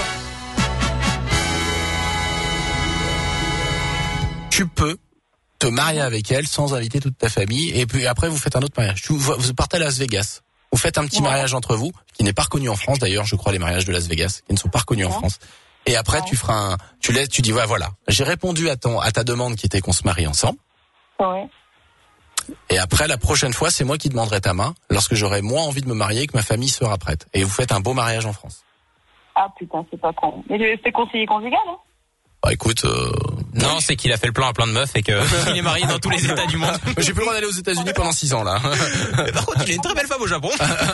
S5: Tu peux te marier avec elle sans inviter toute ta famille et puis après vous faites un autre mariage. Vous, vous partez à Las Vegas. Vous faites un petit ouais. mariage entre vous, qui n'est pas reconnu en France d'ailleurs, je crois, les mariages de Las Vegas, qui ne sont pas reconnus ouais. en France. Et après, ouais. tu feras un, tu laisses, tu dis, ouais, voilà, j'ai répondu à ton, à ta demande qui était qu'on se marie ensemble.
S9: Ouais.
S5: Et après, la prochaine fois, c'est moi qui demanderai ta main, lorsque j'aurai moins envie de me marier et que ma famille sera prête. Et vous faites un beau mariage en France.
S9: Ah putain, c'est pas con. Mais c'est conseiller conjugal, hein?
S5: Bah écoute, euh...
S4: non, c'est qu'il a fait le plan à plein de meufs et que il est marié dans tous les États du monde.
S5: J'ai plus le droit d'aller aux États-Unis pendant six ans là.
S4: Mais par contre, il est une très belle femme au Japon.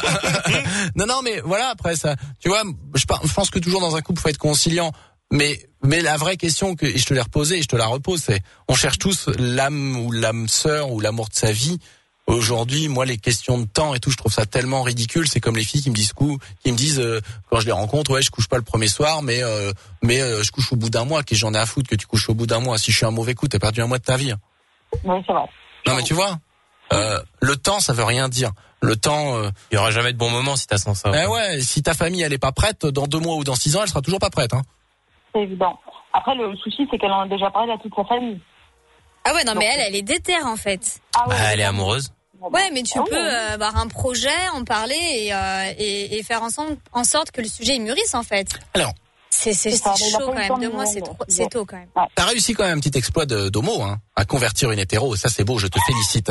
S5: non, non, mais voilà, après ça, tu vois, je pense que toujours dans un couple, faut être conciliant. Mais mais la vraie question que et je te l'ai reposée et je te la repose, c'est on cherche tous l'âme ou l'âme sœur ou l'amour de sa vie. Aujourd'hui, moi, les questions de temps et tout, je trouve ça tellement ridicule. C'est comme les filles qui me disent, qui me disent euh, quand je les rencontre, ouais, je couche pas le premier soir, mais euh, mais euh, je couche au bout d'un mois. Qu'est-ce que j'en ai à foutre que tu couches au bout d'un mois? Si je suis un mauvais coup, t'as perdu un mois de ta vie.
S9: Oui, c'est vrai.
S5: Non, mais tu vois, euh, le temps, ça veut rien dire. Le temps, euh,
S4: il y aura jamais de bon moment si t'as sans ça.
S5: Eh ouais, si ta famille elle est pas prête, dans deux mois ou dans six ans, elle sera toujours pas prête. Hein.
S9: C'est évident. Après, le souci, c'est qu'elle en a déjà parlé à toute sa famille.
S3: Ah ouais, non, Donc, mais elle, elle est déterre en fait.
S4: Ah ouais, bah, elle est amoureuse.
S3: Ouais, mais tu oh, peux euh, avoir un projet, en parler et, euh, et, et faire ensemble, en sorte que le sujet il mûrisse en fait.
S5: Alors,
S3: c'est c'est, c'est chaud quand même. Deux mois, c'est trop, c'est tôt quand même.
S5: Ouais. T'as réussi quand même un petit exploit de, d'homo, hein, à convertir une hétéro. Ça c'est beau, je te félicite.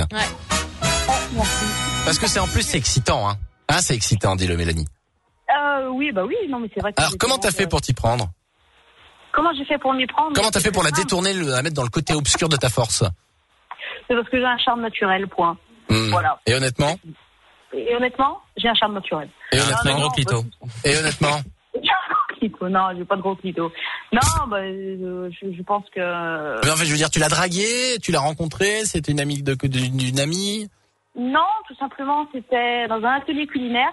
S3: Ouais.
S5: Parce que c'est en plus c'est excitant, hein. Hein, c'est excitant, dis-le Mélanie.
S9: Euh, oui, bah oui, non mais c'est vrai. Que
S5: Alors comment t'as fait euh... pour t'y prendre?
S9: Comment j'ai fait pour m'y prendre?
S5: Comment t'as fait pour la détourner, la mettre dans le côté obscur de ta force?
S9: C'est parce que j'ai un charme naturel, point.
S5: Mmh.
S9: Voilà.
S5: Et honnêtement?
S9: Et honnêtement, j'ai un charme naturel.
S5: Et honnêtement,
S4: un gros clito.
S5: Et honnêtement?
S9: J'ai un gros clito. Non, j'ai pas de gros clito. Non, bah, je, je pense que.
S5: Mais en fait, je veux dire, tu l'as dragué, tu l'as rencontré, c'était une amie de, d'une, d'une amie?
S9: Non, tout simplement, c'était dans un atelier culinaire.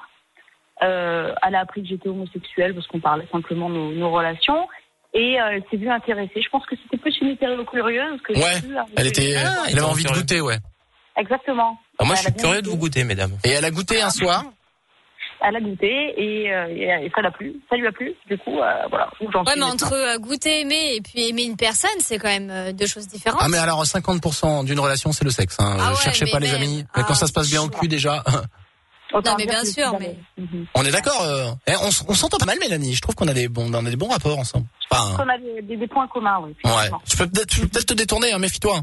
S9: Euh, elle a appris que j'étais homosexuelle parce qu'on parlait simplement de nos, nos relations. Et euh, elle s'est vue intéressée. Je pense que c'était plus une hétéro curieuse que
S5: ouais,
S9: j'ai
S5: elle était, ah, elle avait envie de goûter, ouais.
S9: Exactement.
S5: Alors
S4: moi,
S5: elle
S4: je suis curieux de vous goûter, mesdames.
S5: Et elle a goûté un soir?
S9: Elle a goûté et, euh, et, et ça l'a plu. Ça lui a plu. Du coup, euh, voilà. Où j'en
S3: ouais,
S9: suis
S3: mais
S9: maintenant.
S3: entre euh, goûter, aimer et puis aimer une personne, c'est quand même euh, deux choses différentes.
S5: Ah, mais alors, cinquante pour cent d'une relation, c'est le sexe, hein.
S3: Ah ouais,
S5: cherchez pas
S3: même...
S5: les amis.
S3: Ah,
S5: quand ça se passe bien au cul, déjà.
S3: Autant non, mais bien sûr, mais.
S5: On est d'accord, euh, on, on s'entend pas mal, Mélanie. Je trouve qu'on a des bons, on a des bons rapports ensemble.
S9: Enfin, on a des, des, des points communs, oui.
S5: Ouais. Je peux peut-être, je peux peut-être te détourner, hein, méfie-toi.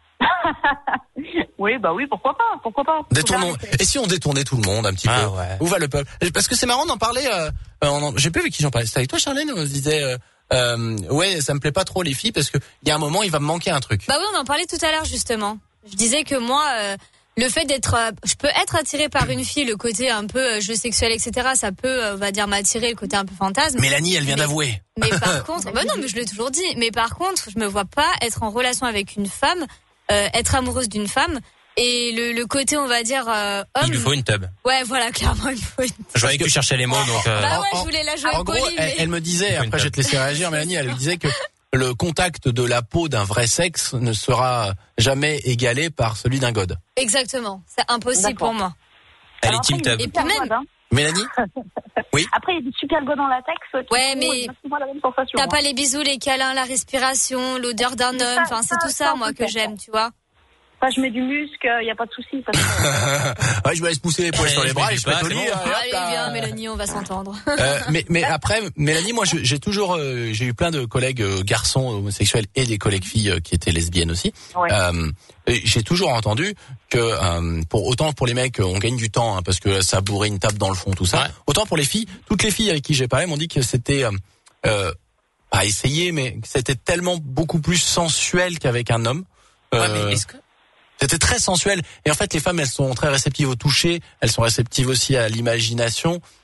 S9: Oui, bah oui, pourquoi pas, pourquoi pas.
S5: Détournons. Et si on détournait tout le monde un petit
S4: ah,
S5: peu?
S4: Ouais.
S5: Où va le peuple? Parce que c'est marrant d'en parler, euh, en, j'ai plus avec qui j'en parlais. C'était avec toi, Charlène, on se disait, euh, euh, ouais, ça me plaît pas trop les filles parce que il y a un moment, il va me manquer un truc.
S3: Bah oui, on en parlait tout à l'heure, justement. Je disais que moi, euh, le fait d'être, euh, je peux être attirée par une fille, le côté un peu euh, jeu sexuel, et cetera. Ça peut, euh, on va dire, m'attirer, le côté un peu fantasme.
S5: Mélanie, elle vient
S3: mais,
S5: d'avouer.
S3: Mais par contre, bah non, mais je l'ai toujours dit. Mais par contre, je me vois pas être en relation avec une femme, euh, être amoureuse d'une femme. Et le, le côté, on va dire, euh, homme.
S4: Il lui faut une tub.
S3: Ouais, voilà, clairement, il faut une tub.
S4: Je voyais que tu cherchais les mots, donc. Euh...
S3: Bah ouais, je voulais la jouer
S5: en
S3: polie,
S5: gros,
S3: mais...
S5: elle, elle me disait, après je vais te laisser réagir, Mélanie, elle me disait que le contact de la peau d'un vrai sexe ne sera jamais égalé par celui d'un god.
S3: Exactement, c'est impossible
S9: D'accord.
S3: pour moi.
S4: Elle
S9: Alors
S4: est team
S9: après,
S4: tub.
S3: Et puis même,
S9: hein.
S5: Mélanie? Oui.
S9: Après, il y a des super godes en latex.
S3: Ouais, mais
S9: la même sensation,
S3: t'as
S9: hein.
S3: pas les bisous, les câlins, la respiration, l'odeur d'un homme. Enfin, c'est tout ça, moi, que j'aime, tu vois.
S9: Enfin, je mets du muscle, il y a pas de souci. Ça
S5: Ouais, je me laisse pousser les poils
S4: Ouais,
S5: sur les
S4: je
S5: bras
S4: mets
S5: et
S4: du
S5: je fais
S4: pas,
S5: au
S4: c'est
S5: lit.
S4: bon.
S5: hein, et hop
S3: Allez,
S5: là.
S3: viens, Mélanie, on va s'entendre.
S5: Euh, mais, mais après, Mélanie, moi, je- j'ai toujours, euh, j'ai eu plein de collègues euh, garçons homosexuels et des collègues filles euh, qui étaient lesbiennes aussi.
S9: Ouais.
S5: Euh, et j'ai toujours entendu que, euh, pour autant pour les mecs, on gagne du temps hein, parce que ça bourrait une table dans le fond, tout ça.
S4: Ouais.
S5: Autant pour les filles, toutes les filles avec qui j'ai parlé m'ont dit que c'était, euh, euh, pas essayer, mais que c'était tellement beaucoup plus sensuel qu'avec un homme.
S4: Ouais,
S5: Euh,
S4: mais est-ce que.
S5: C'était très sensuel. Et en fait, les femmes, elles sont très réceptives au toucher. Elles sont réceptives aussi à l'imagination.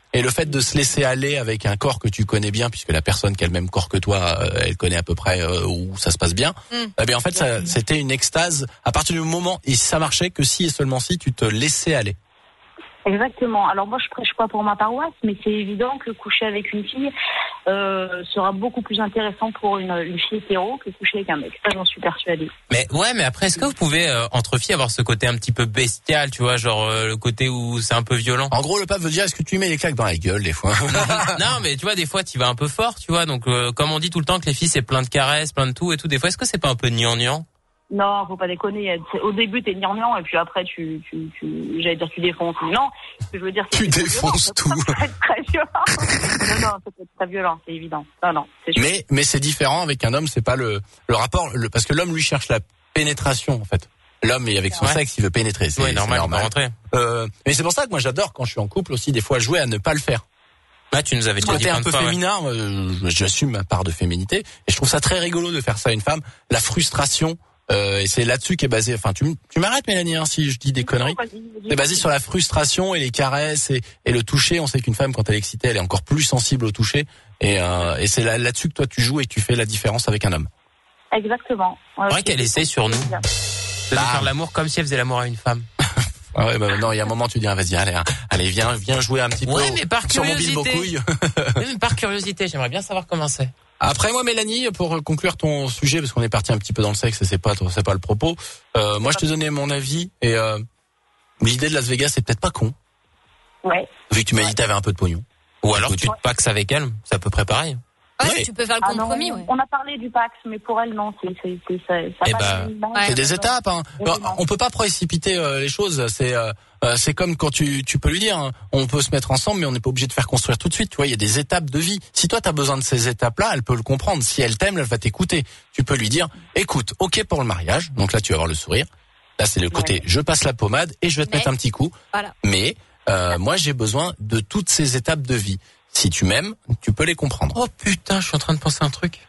S5: Et le fait de se laisser aller avec un corps que tu connais bien, puisque la personne qui a le même corps que toi, euh, elle connaît à peu près euh, où ça se passe bien. Mm. Eh bien en fait, ça, c'était une extase à partir du moment, et ça marchait que si et seulement si tu te laissais aller.
S9: Exactement. Alors moi, je prêche pas pour ma paroisse, mais c'est évident que coucher avec une fille euh, sera beaucoup plus intéressant pour une, une fille hétéro que coucher avec un mec. Ça, j'en suis persuadée.
S4: Mais ouais, mais après, est-ce que vous pouvez euh, entre filles avoir ce côté un petit peu bestial, tu vois, genre euh, le côté où c'est un peu violent?
S5: En gros, le pape veut dire, est-ce que tu lui mets les claques dans la gueule des fois?
S4: Non, mais tu vois, des fois, tu vas un peu fort, tu vois. Donc, euh, comme on dit tout le temps que les filles c'est plein de caresses, plein de tout et tout. Des fois, est-ce que c'est pas un peu gnangnan?
S9: Non, faut pas déconner. Au début, t'es gnangnan et puis après, tu, tu, tu, j'allais dire, tu défonces. Non, ce que je veux dire, c'est
S5: tu défonces tout.
S9: Ça peut être très violent. Non, non, ça peut être très violent, c'est évident. Non, non, c'est sûr.
S5: Mais, mais c'est différent avec un homme. C'est pas le, le rapport, le, parce que l'homme lui cherche la pénétration en fait. L'homme, et avec son ouais. sexe, il veut pénétrer. C'est
S4: ouais, normal,
S5: normal.
S4: Il peut rentrer.
S5: Euh, mais c'est pour ça que moi, j'adore quand je suis en couple aussi des fois jouer à ne pas le faire.
S4: Là, tu nous avais dit
S5: un peu
S4: fois,
S5: féminin.
S4: Ouais.
S5: Euh, j'assume ma part de féminité et je trouve ça très rigolo de faire ça à une femme. La frustration. Euh, et c'est là-dessus qu'est basé. Enfin, tu, tu m'arrêtes, Mélanie, hein, si je dis des conneries. C'est basé sur la frustration et les caresses et, et le toucher. On sait qu'une femme, quand elle est excitée, elle est encore plus sensible au toucher. Et, euh, et c'est là, là-dessus que toi tu joues et que tu fais la différence avec un homme.
S9: Exactement.
S4: Ouais, c'est vrai qu'elle essaie sur nous de bah. faire l'amour comme si elle faisait l'amour à une femme.
S5: Ah ouais, bah non, il y a un moment tu dis, ah, vas-y, allez, hein, allez, viens, viens jouer un petit
S4: ouais,
S5: peu
S4: mais par
S5: sur mon bilbo couille.
S4: Oui, mais par curiosité, j'aimerais bien savoir comment c'est.
S5: Après moi, Mélanie, pour conclure ton sujet, parce qu'on est parti un petit peu dans le sexe et c'est pas, c'est pas le propos. Euh, moi, je te donnais mon avis et euh, l'idée de Las Vegas, c'est peut-être pas con.
S9: Ouais.
S5: Vu que tu m'as dit que t'avais un peu de pognon.
S4: Ou alors tu te paxes avec elle, c'est à peu près pareil.
S3: Ouais, ouais. Tu peux faire le compromis.
S9: Ah non,
S3: ouais.
S9: On a parlé du Pax, mais pour elle, non, c'est, c'est, c'est, ça, ça
S5: eh bah, ouais. C'est des étapes. Hein. Oui, on peut pas précipiter euh, les choses. C'est, euh, c'est comme quand tu, tu peux lui dire, hein, on peut se mettre ensemble, mais on n'est pas obligé de faire construire tout de suite. Tu vois, il y a des étapes de vie. Si toi t'as besoin de ces étapes-là, elle peut le comprendre. Si elle t'aime, elle va t'écouter. Tu peux lui dire, écoute, ok pour le mariage. Donc là, tu vas avoir le sourire. Là, c'est le côté, ouais. je passe la pommade et je vais te mais, mettre un petit coup.
S3: Voilà.
S5: Mais euh, moi, j'ai besoin de toutes ces étapes de vie. Si tu m'aimes, tu peux les comprendre.
S4: Oh putain, je suis en train de penser à un truc.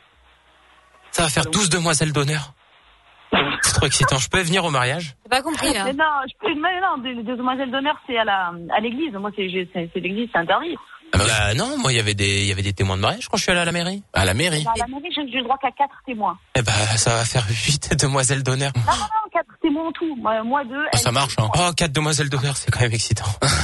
S4: Ça va faire douze demoiselles d'honneur. C'est trop excitant. Je peux venir au mariage?
S3: J'ai pas compris, là.
S9: Mais non, je peux, mais non, des, des demoiselles d'honneur, c'est à la, à l'église. Moi, c'est, c'est, c'est l'église, c'est interdit.
S4: Ah bah, bah non, moi, il y avait des, il y avait des témoins de mariage quand je suis allé à la mairie.
S5: À la mairie?
S9: À la mairie, j'ai le droit qu'à quatre témoins.
S4: Eh ben, bah, ça va faire huit demoiselles d'honneur.
S9: Non, non, non, quatre témoins en tout. Moi, moi deux.
S5: Ah, ça marche, hein.
S4: Oh, quatre demoiselles d'honneur, c'est quand même excitant.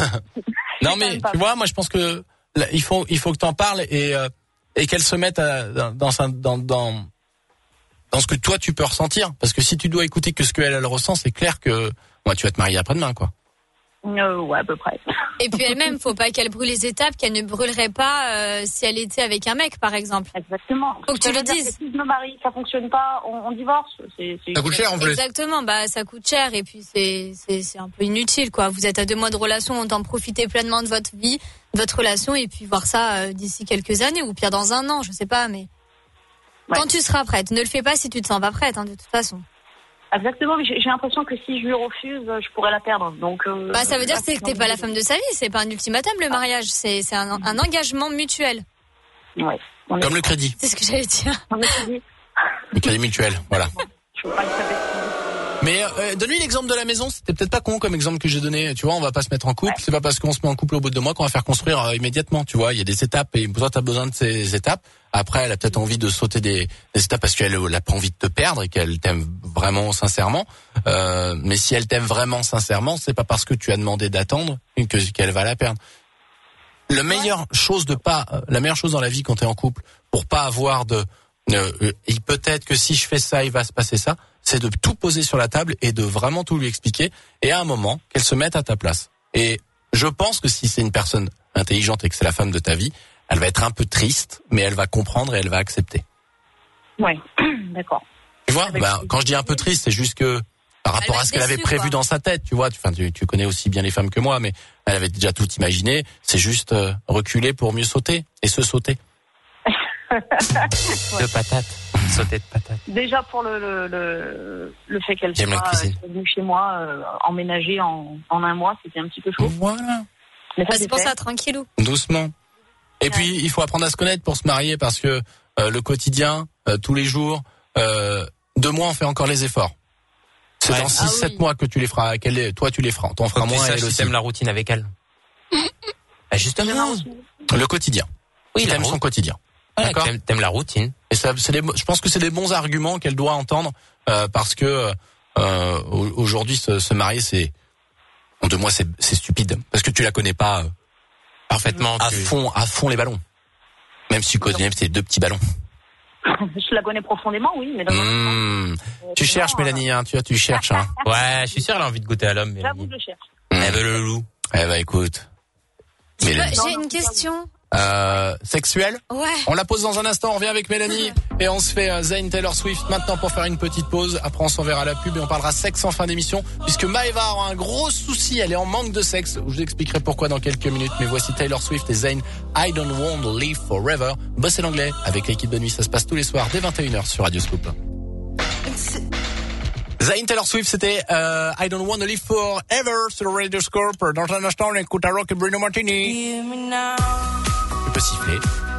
S5: Non, mais, tu vois, moi, je pense que, là, il faut, il faut que t'en parles et, euh, et qu'elle se mette à, dans, dans, dans, dans, dans ce que toi tu peux ressentir. Parce que si tu dois écouter que ce qu'elle, elle ressent, c'est clair que, moi, tu vas te marier après-demain, quoi.
S9: Euh, ouais, à peu près.
S3: Et puis elle-même, faut pas qu'elle brûle les étapes qu'elle ne brûlerait pas euh, si elle était avec un mec, par exemple.
S9: Exactement.
S3: Faut que tu le dises.
S9: Si je me marie, ça fonctionne pas, on, on divorce. C'est, c'est
S5: ça coûte cher en plus.
S3: Exactement, bah ça coûte cher et puis c'est, c'est, c'est un peu inutile, quoi. Vous êtes à deux mois de relation, autant profiter pleinement de votre vie, de votre relation et puis voir ça euh, d'ici quelques années ou pire dans un an, je sais pas, mais ouais. Quand tu seras prête, ne le fais pas si tu te sens pas prête, hein, de toute façon.
S9: Exactement, mais j'ai, j'ai l'impression que si je lui refuse, je pourrais la perdre. Donc, euh,
S3: bah, ça veut dire que c'est que t'es pas la femme de sa vie, c'est pas un ultimatum le mariage, c'est, c'est un, un engagement mutuel.
S9: Ouais.
S5: Comme le crédit.
S3: C'est ce que j'allais dire.
S5: Le crédit mutuel, voilà. Mais euh, donne-lui l'exemple de la maison, c'était peut-être pas con comme exemple que j'ai donné. Tu vois, on va pas se mettre en couple, ouais. C'est pas parce qu'on se met en couple au bout de deux mois qu'on va faire construire euh, immédiatement. Tu vois, il y a des étapes et toi t'as besoin de ces étapes. Après, elle a peut-être envie de sauter des, des étapes parce qu'elle a pas envie de te perdre et qu'elle t'aime vraiment sincèrement. Euh, mais si elle t'aime vraiment sincèrement, c'est pas parce que tu as demandé d'attendre que qu'elle va la perdre. La meilleure ouais. chose de pas, la meilleure chose dans la vie quand t'es en couple, pour pas avoir de, euh, euh, peut-être que si je fais ça, il va se passer ça. C'est de tout poser sur la table et de vraiment tout lui expliquer. Et à un moment, qu'elle se mette à ta place. Et je pense que si c'est une personne intelligente et que c'est la femme de ta vie, elle va être un peu triste, mais elle va comprendre et elle va accepter.
S9: Ouais, d'accord.
S5: Tu vois, bah, quand je dis un peu triste, c'est juste que par rapport à ce qu'elle avait prévu quoi. Dans sa tête, tu vois, tu, enfin, tu, tu connais aussi bien les femmes que moi, mais elle avait déjà tout imaginé. C'est juste euh, reculer pour mieux sauter et se sauter.
S4: Ouais. De patates. Sauter de patates.
S9: Déjà pour le le le, le fait qu'elle soit euh, venue chez moi euh, emménager en en un mois, c'était un petit peu chaud.
S5: Voilà.
S3: Mais ça, c'est pour ça, tranquillou.
S5: Doucement. Et ouais. Puis il faut apprendre à se connaître pour se marier parce que euh, le quotidien, euh, tous les jours, euh, deux mois on fait encore les efforts. C'est ouais. Dans six sept ah oui. mois que tu les feras. Qu'elle, toi tu les feras. T'en feras moins.
S4: Elle aussi. T'aimes la routine avec elle. Ah, justement.
S5: Le quotidien.
S4: Oui,
S5: il aime son quotidien.
S4: Ouais,
S5: D'accord.
S4: t'aimes, t'aimes la routine.
S5: Et ça, c'est des, je pense que c'est des bons arguments qu'elle doit entendre euh, parce que euh, aujourd'hui se, se marier, c'est en deux mois, c'est, c'est stupide parce que tu la connais pas euh,
S4: parfaitement
S5: à
S4: tu...
S5: fond, à fond les ballons. Même si tu connais ces deux petits ballons.
S11: Je la connais profondément, oui, mais
S5: mmh. Tu cherches, non, Mélanie, hein, tu vois, tu cherches. Hein.
S4: Ouais, je suis sûr, elle a envie de goûter à l'homme.
S11: J'avoue, je cherche.
S5: Mmh.
S4: Elle veut le loup.
S5: Eh ben, écoute.
S3: Mélanie. J'ai une question.
S5: Euh, sexuelle.
S3: Ouais.
S5: On la pose dans un instant, on revient avec Mélanie et on se fait euh, Zayn Taylor Swift maintenant pour faire une petite pause. Après on s'enverra la pub et on parlera sexe en fin d'émission puisque Maëva aura un gros souci, elle est en manque de sexe. Je vous expliquerai pourquoi dans quelques minutes. Mais voici Taylor Swift et Zayn, I Don't Want to Live Forever. Bossez l'anglais avec l'équipe de nuit, ça se passe tous les soirs dès vingt et une heures sur Radio Scoop. Zayn Taylor Swift, c'était euh, I Don't Want to Live Forever sur Radio Scoop. Dans un instant, on écoute à Rock et Bruno Martini. Tu peux siffler.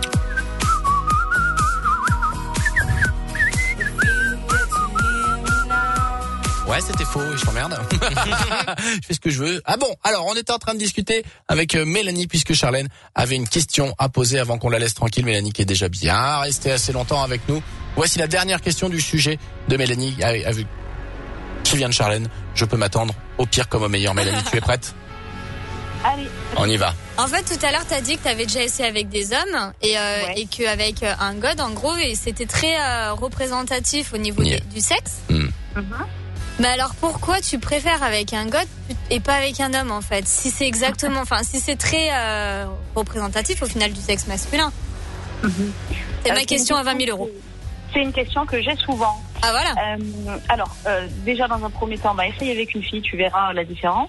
S5: Ouais, c'était faux, je t'emmerde. Je fais ce que je veux. Ah bon, alors on était en train de discuter avec Mélanie puisque Charlène avait une question à poser avant qu'on la laisse tranquille. Mélanie qui est déjà bien restée assez longtemps avec nous. Voici la dernière question du sujet de Mélanie. Ah, ah, vu qui vient de Charlène, je peux m'attendre au pire comme au meilleur. Mélanie, tu es prête ?
S11: Allez.
S5: On y va.
S3: En fait, tout à l'heure, t'as dit que t'avais déjà essayé avec des hommes et, euh, ouais. et qu'avec un god, en gros, et c'était très euh, représentatif au niveau yeah. du, du sexe. Mm. Mm-hmm. Mais alors, pourquoi tu préfères avec un god et pas avec un homme, en fait ? Si c'est exactement, enfin, si c'est très euh, représentatif au final du sexe masculin. Mm-hmm. C'est euh, ma question à vingt mille euros.
S11: C'est une question que j'ai souvent.
S3: Ah voilà.
S11: Euh, alors, euh, déjà dans un premier temps, bah, essaye avec une fille, tu verras la différence.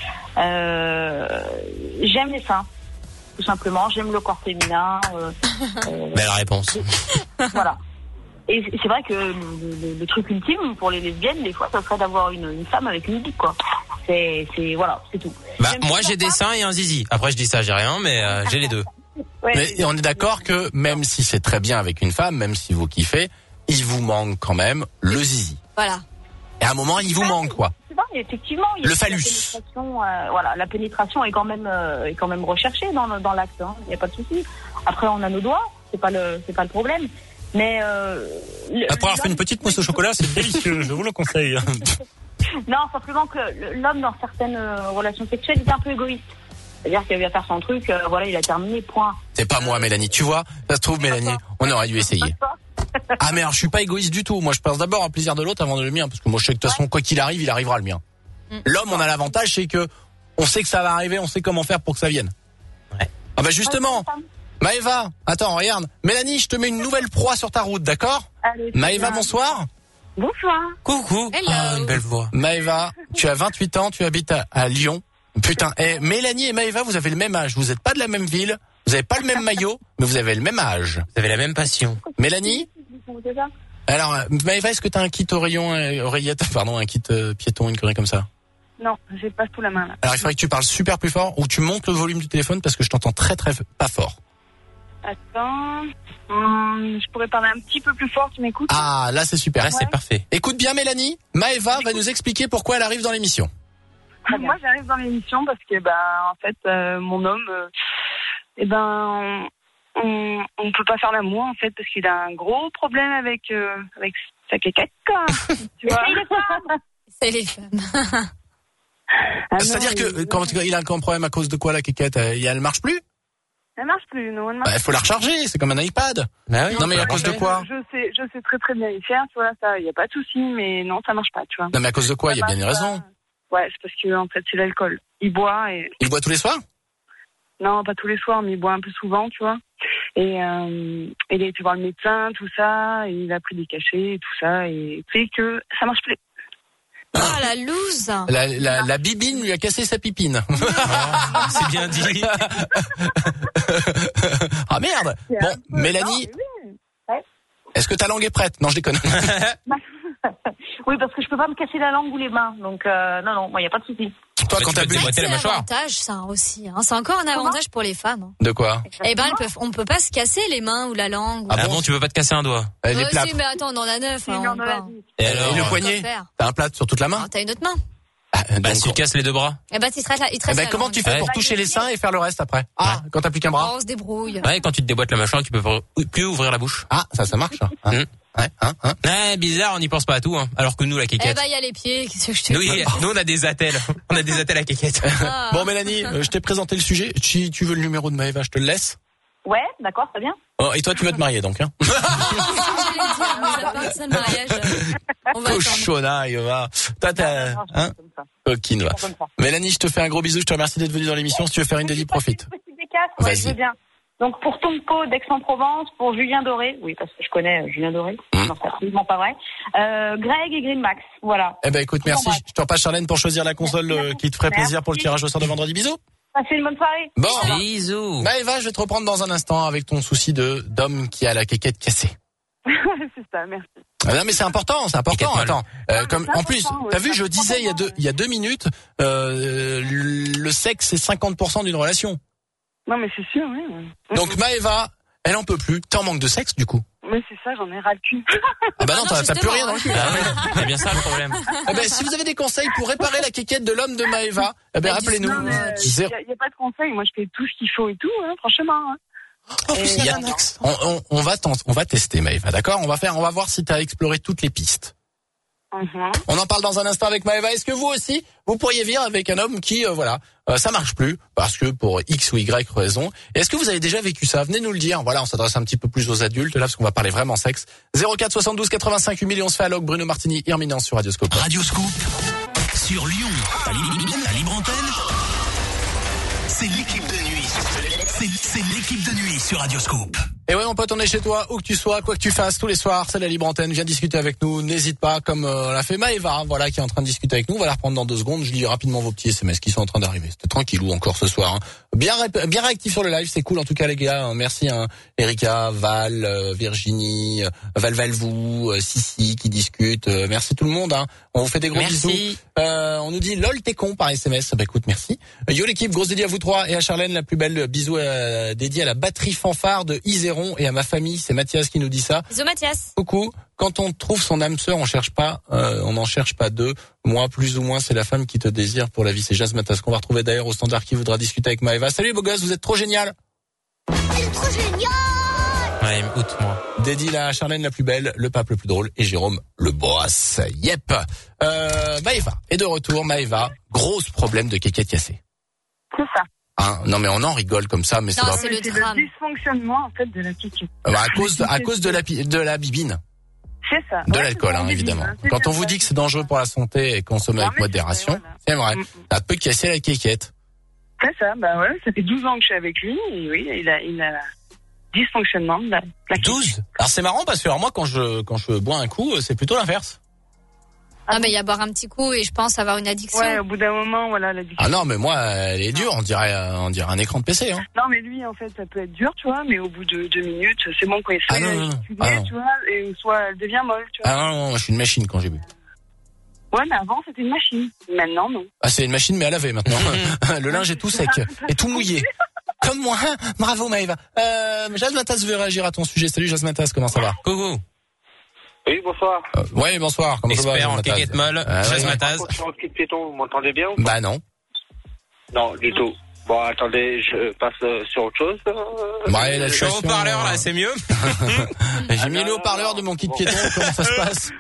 S11: Euh, j'aime les seins, tout simplement. J'aime le corps féminin. Euh,
S4: euh, Belle réponse.
S11: Voilà. Et c'est vrai que le, le, le truc ultime pour les lesbiennes, des fois, ça serait d'avoir une, une femme avec une bite, quoi. C'est, c'est voilà, c'est tout.
S4: Bah, moi, j'ai des seins et un zizi. Après, je dis ça, j'ai rien, mais euh, j'ai les deux.
S5: Ouais. Mais on est d'accord que même si c'est très bien avec une femme, même si vous kiffez, il vous manque quand même le zizi.
S3: Voilà.
S5: Et à un moment, il vous
S11: ah,
S5: manque quoi.
S11: Effectivement, il y a
S5: le phallus.
S11: La pénétration, euh, voilà, la pénétration est quand même euh, est quand même recherchée dans dans l'acte. Hein. Il n'y a pas de souci. Après, on a nos doigts, c'est pas le c'est pas le problème. Mais euh,
S5: le, après avoir fait une petite mousse au chocolat, c'est délicieux. Je vous le conseille.
S11: Non, simplement que l'homme dans certaines euh, relations sexuelles, il est un peu égoïste. C'est-à-dire qu'il va faire son truc, euh, voilà, il a terminé, point.
S5: C'est pas moi, Mélanie. Tu vois, ça se trouve, Mélanie, on aurait dû essayer. Ah mais alors, je suis pas égoïste du tout. Moi, je pense d'abord au plaisir de l'autre avant de le mien, parce que moi, je sais que de toute façon, quoi qu'il arrive, il arrivera le mien. Mm. L'homme, on a l'avantage, c'est que on sait que ça va arriver, on sait comment faire pour que ça vienne.
S4: Ouais.
S5: Ah bah justement, Maëva, attends, regarde, Mélanie, je te mets une nouvelle proie sur ta route, d'accord ?
S11: Allez,
S5: Maëva, bonsoir.
S11: Bonsoir.
S4: Coucou.
S3: Hello.
S4: Ah, une belle voix.
S5: Maëva, tu as vingt-huit ans, tu habites à, à Lyon. Putain, eh, Mélanie et Maëva, vous avez le même âge. Vous n'êtes pas de la même ville, vous n'avez pas le même maillot, mais vous avez le même âge.
S4: Vous avez la même passion.
S5: Mélanie ? Alors, Maëva, est-ce que tu as un kit oreillon, euh, oreillette, pardon, un kit euh, piéton, une connerie comme ça ?
S9: Non, j'ai pas sous la main là.
S5: Alors, il faudrait que tu parles super plus fort ou tu montes le volume du téléphone parce que je t'entends très très pas fort.
S9: Attends, hum, je pourrais parler un petit peu plus fort, tu m'écoutes ?
S5: Ah, là c'est super.
S4: Là, ouais. C'est parfait.
S5: Écoute bien Mélanie, Maëva va nous expliquer pourquoi elle arrive dans l'émission.
S9: Moi, j'arrive dans l'émission parce que, bah, en fait, euh, mon homme, euh, eh ben, on, on peut pas faire l'amour, en fait, parce qu'il a un gros problème avec, euh, avec sa quéquette, quoi. Tu vois ?
S3: C'est les femmes.
S9: Ah
S5: C'est-à-dire
S9: non,
S5: que
S9: il...
S5: quand il a un problème à cause de quoi la quéquette, elle, elle marche plus ?
S9: Elle marche plus, non, elle marche.
S5: Bah, il faut la recharger, c'est comme un iPad.
S4: Bah oui,
S5: non, mais à cause de quoi ?
S9: Je sais, je sais très très bien y faire, tu vois, ça, y a pas de souci, mais non, ça marche pas, tu vois.
S5: Non, mais à cause de quoi ? Il y a bien une raison.
S9: Ouais, c'est parce que, en fait, c'est l'alcool. Il boit et...
S5: Il boit tous les soirs ?
S9: Non, pas tous les soirs, mais il boit un peu souvent, tu vois. Et, euh, il a été voir le médecin, tout ça, et il a pris des cachets et tout ça, et fait que ça marche plus.
S3: Ah, oh, la loose.
S5: La, la, la bibine lui a cassé sa pipine.
S4: Oh, c'est bien dit.
S5: Ah merde. Bon, Mélanie,
S9: non, oui. Ouais.
S5: Est-ce que ta langue est prête ? Non, je déconne.
S11: Oui, parce que je peux pas me casser la langue ou les mains, donc euh, non, non, moi, il y a pas de souci.
S5: Toi, quand t'as bu,
S3: c'est un avantage, ça aussi. Hein. C'est encore un avantage pour les femmes. Hein.
S5: De quoi ?
S3: Eh ben, elles peuvent, on peut pas se casser les mains ou la langue.
S4: Ah,
S3: ou...
S4: ah bon, tu peux pas te casser un doigt ?
S5: Elle est
S3: euh,
S5: plate.
S3: si, mais attends, on en a neuf. Hein,
S9: non,
S3: on
S9: non,
S3: pas.
S5: Et, alors, et le poignet ? T'as un plâtre sur toute la main ?
S3: Ah, t'as une autre main.
S5: Ah,
S4: bah,
S5: donc,
S4: si tu casses les deux bras.
S3: Eh ben, tu te restes là, il te
S5: eh
S3: reste
S5: ben,
S3: la
S5: comment
S3: langue.
S5: tu fais
S4: Ouais.
S5: pour toucher les seins et faire le reste après? Ah, quand t'as plus qu'un bras?
S3: Oh, on se débrouille.
S4: Ouais, quand tu te déboîtes la mâchoire, tu peux plus ouvrir la bouche.
S5: Ah, ça, ça marche, hein.
S4: Mmh.
S5: Ouais, hein, hein.
S4: Ouais, bizarre, on n'y pense pas à tout, hein. Alors que nous, la
S3: Eh
S4: quéquette.
S3: ben, il y a les pieds, qu'est-ce que je te
S4: Nous,
S3: dis?
S4: y- nous, on a des attelles. On a des attelles à quéquette.
S3: Ah.
S5: Bon, Mélanie, euh, je t'ai présenté le sujet. Si tu veux le numéro de Maëva, je te le laisse.
S9: Ouais, d'accord, très bien.
S5: Oh, et toi, tu vas te marier donc, hein?
S3: C'est ce que j'allais dire, mis à part ça, le mariage, euh, on va attendre.
S5: Cochonna, il va. Toi, t'as,
S9: Non,
S5: hein?
S9: comme ça.
S5: Coquine, va.
S9: Comme ça.
S5: Mélanie, je te fais un gros bisou. Je te remercie d'être venue dans l'émission. Si tu veux faire une dédie, profite.
S9: Petit dédicace, ouais,
S5: Vas-y.
S9: je veux bien. Donc pour Tomco d'Aix-en-Provence, pour Julien Doré, oui parce que je connais euh, Julien Doré,
S5: Mmh.
S9: non c'est absolument pas vrai. Euh, Greg et Green Max, voilà.
S5: Eh ben, écoute, merci.
S9: Bon, bref.
S5: Je te repasse Charlène pour choisir la console
S9: Merci
S5: euh,
S9: à vous.
S5: qui te ferait plaisir pour le
S9: Merci.
S5: tirage au sort de vendredi. Bisous.
S9: Passez une bonne soirée.
S5: Bon.
S4: Bisous.
S5: Maëva, je vais te reprendre dans un instant avec ton souci de d'homme qui a la quéquette cassée.
S9: C'est ça, merci.
S5: Ah non mais c'est important, c'est important.
S4: Quéquette molle.
S5: Attends, euh,
S9: mais
S5: comme
S9: c'est
S5: en plus,
S9: important, ouais,
S5: t'as vu,
S9: c'est
S5: je disais il y a deux il y a deux minutes, euh, le sexe c'est cinquante pour cent d'une relation.
S9: Non mais c'est sûr, oui. oui.
S5: Donc Maëva, elle en peut plus. T'en manques de sexe du coup.
S9: Mais c'est ça, j'en ai ras le cul.
S5: Ah bah non,
S3: non,
S5: t'as t'as plus
S3: justement,
S5: rien dans le cul.
S4: Ah ouais, c'est bien ça le problème.
S5: Eh ben, si vous avez des conseils pour réparer la quéquette de l'homme de Maëva, eh ben,
S3: Bah,
S5: rappelez-nous.
S9: Non mais il
S5: Zéro-
S9: n'y a, y a pas de conseil, moi je fais tout ce qu'il faut et tout, hein, franchement. Hein.
S5: En plus, il y a- on, on, on va tent- on va tester Maëva, d'accord? On va faire, on va voir si t'as exploré toutes les pistes.
S9: Mhm.
S5: On en parle dans un instant avec Maëva. Est-ce que vous aussi, vous pourriez vivre avec un homme qui, euh, voilà, euh, ça marche plus parce que pour X ou Y raison. Et est-ce que vous avez déjà vécu ça? Venez nous le dire. Voilà, on s'adresse un petit peu plus aux adultes là parce qu'on va parler vraiment sexe. zéro quatre soixante-douze quatre-vingt-cinq huit mille, on se fait à l'og. Bruno Martini, Irminence sur Radioscope.
S1: Radioscope sur Lyon. La, li- la libre antenne. C'est l'équipe de nuit. C'est, c'est l'équipe de nuit sur Radioscope.
S5: Et ouais, mon pote, on est chez toi, où que tu sois, quoi que tu fasses, tous les soirs, c'est la libre antenne. Viens discuter avec nous. N'hésite pas, comme euh, l'a fait Maëva, voilà, qui est en train de discuter avec nous. On va la reprendre dans deux secondes. Je lis rapidement vos petits S M S qui sont en train d'arriver. C'était tranquillou encore ce soir. Hein. Bien, ré- bien réactif sur le live, c'est cool en tout cas les gars. Hein. Merci, hein. Erika, Val, euh, Virginie, euh, Val Valvou, euh, Sissi qui discute. Euh, merci tout le monde. Hein. On vous fait des gros
S4: Merci.
S5: bisous. Euh, on nous dit lol t'es con par S M S. Bah écoute, merci. Euh, Yo l'équipe, grosse dédié à vous trois et à Charlène, la plus belle bisou euh, dédié à la batterie fanfare de Iséron et à ma famille. C'est Mathias qui nous dit ça.
S3: Bisous, Mathias.
S5: Coucou. Quand on trouve son âme sœur, on cherche pas, euh, on n'en cherche pas deux. Moi, plus ou moins, c'est la femme qui te désire pour la vie. C'est Jazz Matas qu'on va retrouver d'ailleurs au standard qui voudra discuter avec Maëva. Salut beau gosse, vous êtes trop génial.
S13: C'est trop génial.
S4: Ouais, août, moi.
S5: Dédié à Charlène la plus belle, le pape le plus drôle et Jérôme le boss. Yep. Euh, Maëva est de retour. Maëva, gros problème de kékette cassée.
S9: C'est ça.
S5: Hein, non mais on en rigole comme ça, mais
S3: Non,
S5: c'est
S3: c'est
S5: vrai.
S3: le drame.
S9: dysfonctionnement en fait de la kékette.
S5: Bah, à cause de, à cause de la pi- de la bibine,
S9: C'est ça.
S5: de
S9: Ouais,
S5: l'alcool
S9: c'est ça,
S5: hein,
S9: on est
S5: évidemment.
S9: libre, hein, c'est
S5: Quand
S9: bien
S5: on vous
S9: ça.
S5: dit que c'est dangereux pour la santé et consommer
S9: Non,
S5: avec
S9: mais c'est
S5: modération,
S9: vrai, voilà.
S5: c'est vrai.
S9: Mm, mm.
S5: Ça peut casser la kékette.
S9: C'est ça, bah ouais, ça fait douze ans que je suis avec lui et oui, il a, il a dysfonctionnement de la, de la kékette.
S5: douze. Alors c'est marrant parce que alors moi quand je quand je bois un coup, c'est plutôt l'inverse.
S3: Ah, mais il y a boire un petit coup et je pense avoir une addiction.
S9: Ouais, au bout d'un moment, voilà, la
S5: Ah non, mais moi elle est dure, on dirait euh, on dirait un écran de P C hein.
S9: Non, mais lui, en fait, ça peut être dur, tu vois, mais au bout de deux minutes, c'est bon quand il se
S5: Ah
S9: fait
S5: non, non, non.
S9: gesticuler,
S5: Ah non.
S9: tu vois, et soit elle devient molle, tu vois.
S5: Ah non, non, moi, je suis une machine quand j'ai bu.
S9: Ouais, mais avant, c'était une machine. Maintenant, non.
S5: Ah c'est une machine mais à laver maintenant. Le linge est tout sec et tout mouillé. Comme moi. Bravo Maëva. Euh, Jazz Matas veut réagir à ton sujet. Salut Jazz Matas, comment ça va?
S4: Coucou.
S12: Oui, bonsoir.
S5: Euh, ouais, bonsoir. Comment ça va?
S4: Expert
S5: Jazz
S4: en
S5: Matas
S4: kékette molle,
S5: Ah,
S4: Jazz
S5: ouais.
S4: Mataz.
S12: Je suis en ski de piéton, vous m'entendez bien ou pas?
S5: Bah non.
S12: Non, du tout. Bon, attendez, je passe euh, sur autre chose. Euh,
S5: Ouais, la
S4: Je suis en
S5: situation,
S4: haut-parleur là,
S5: euh,
S4: c'est mieux.
S5: J'ai mis le haut-parleur de mon kit piéton. Comment ça se passe?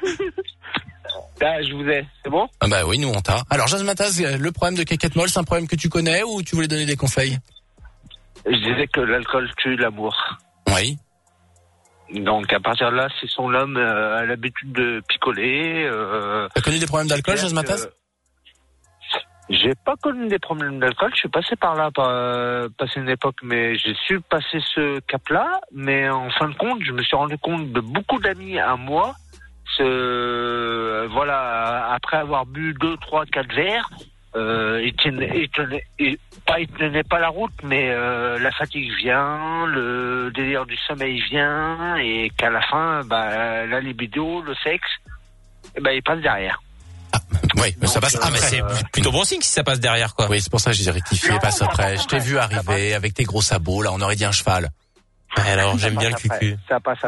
S12: Là, je vous ai. C'est bon?
S5: Ah bah oui, nous on t'a. Alors Jazz Matas, le problème de kékette molle, c'est un problème que tu connais ou tu voulais donner des conseils?
S12: Je disais que l'alcool tue l'amour.
S5: Oui.
S12: Donc, à partir de là, si son homme euh, a l'habitude de picoler... Euh,
S5: T'as connu des problèmes d'alcool, Jazz
S12: c'est-à-dire
S5: Matas?
S12: que J'ai pas connu des problèmes d'alcool. Je suis passé par là, par euh, passé une époque, mais j'ai su passer ce cap-là. Mais en fin de compte, je me suis rendu compte de beaucoup d'amis à moi. Ce, voilà, après avoir bu deux, trois, quatre verres, euh, ils tenaient, ils tenaient, ils, pas ils tenaient pas la route, mais euh, la fatigue vient, le délire du sommeil vient, et qu'à la fin, bah, la libido, le sexe, eh ben, il passe derrière.
S5: Oui, mais ça passe
S4: Ah, mais
S5: après.
S4: c'est plutôt bon signe si ça passe derrière, quoi.
S5: Oui, c'est pour ça que j'ai rectifié,
S12: Non,
S5: passe
S12: ça
S5: après.
S12: passe
S5: Je t'ai
S12: après.
S5: vu
S12: Ça
S5: arriver avec tes gros sabots, là, on aurait dit un cheval.
S4: Ouais, alors,
S12: Ça
S4: j'aime bien le
S12: passe après.
S4: cucu.
S12: Ça passe après.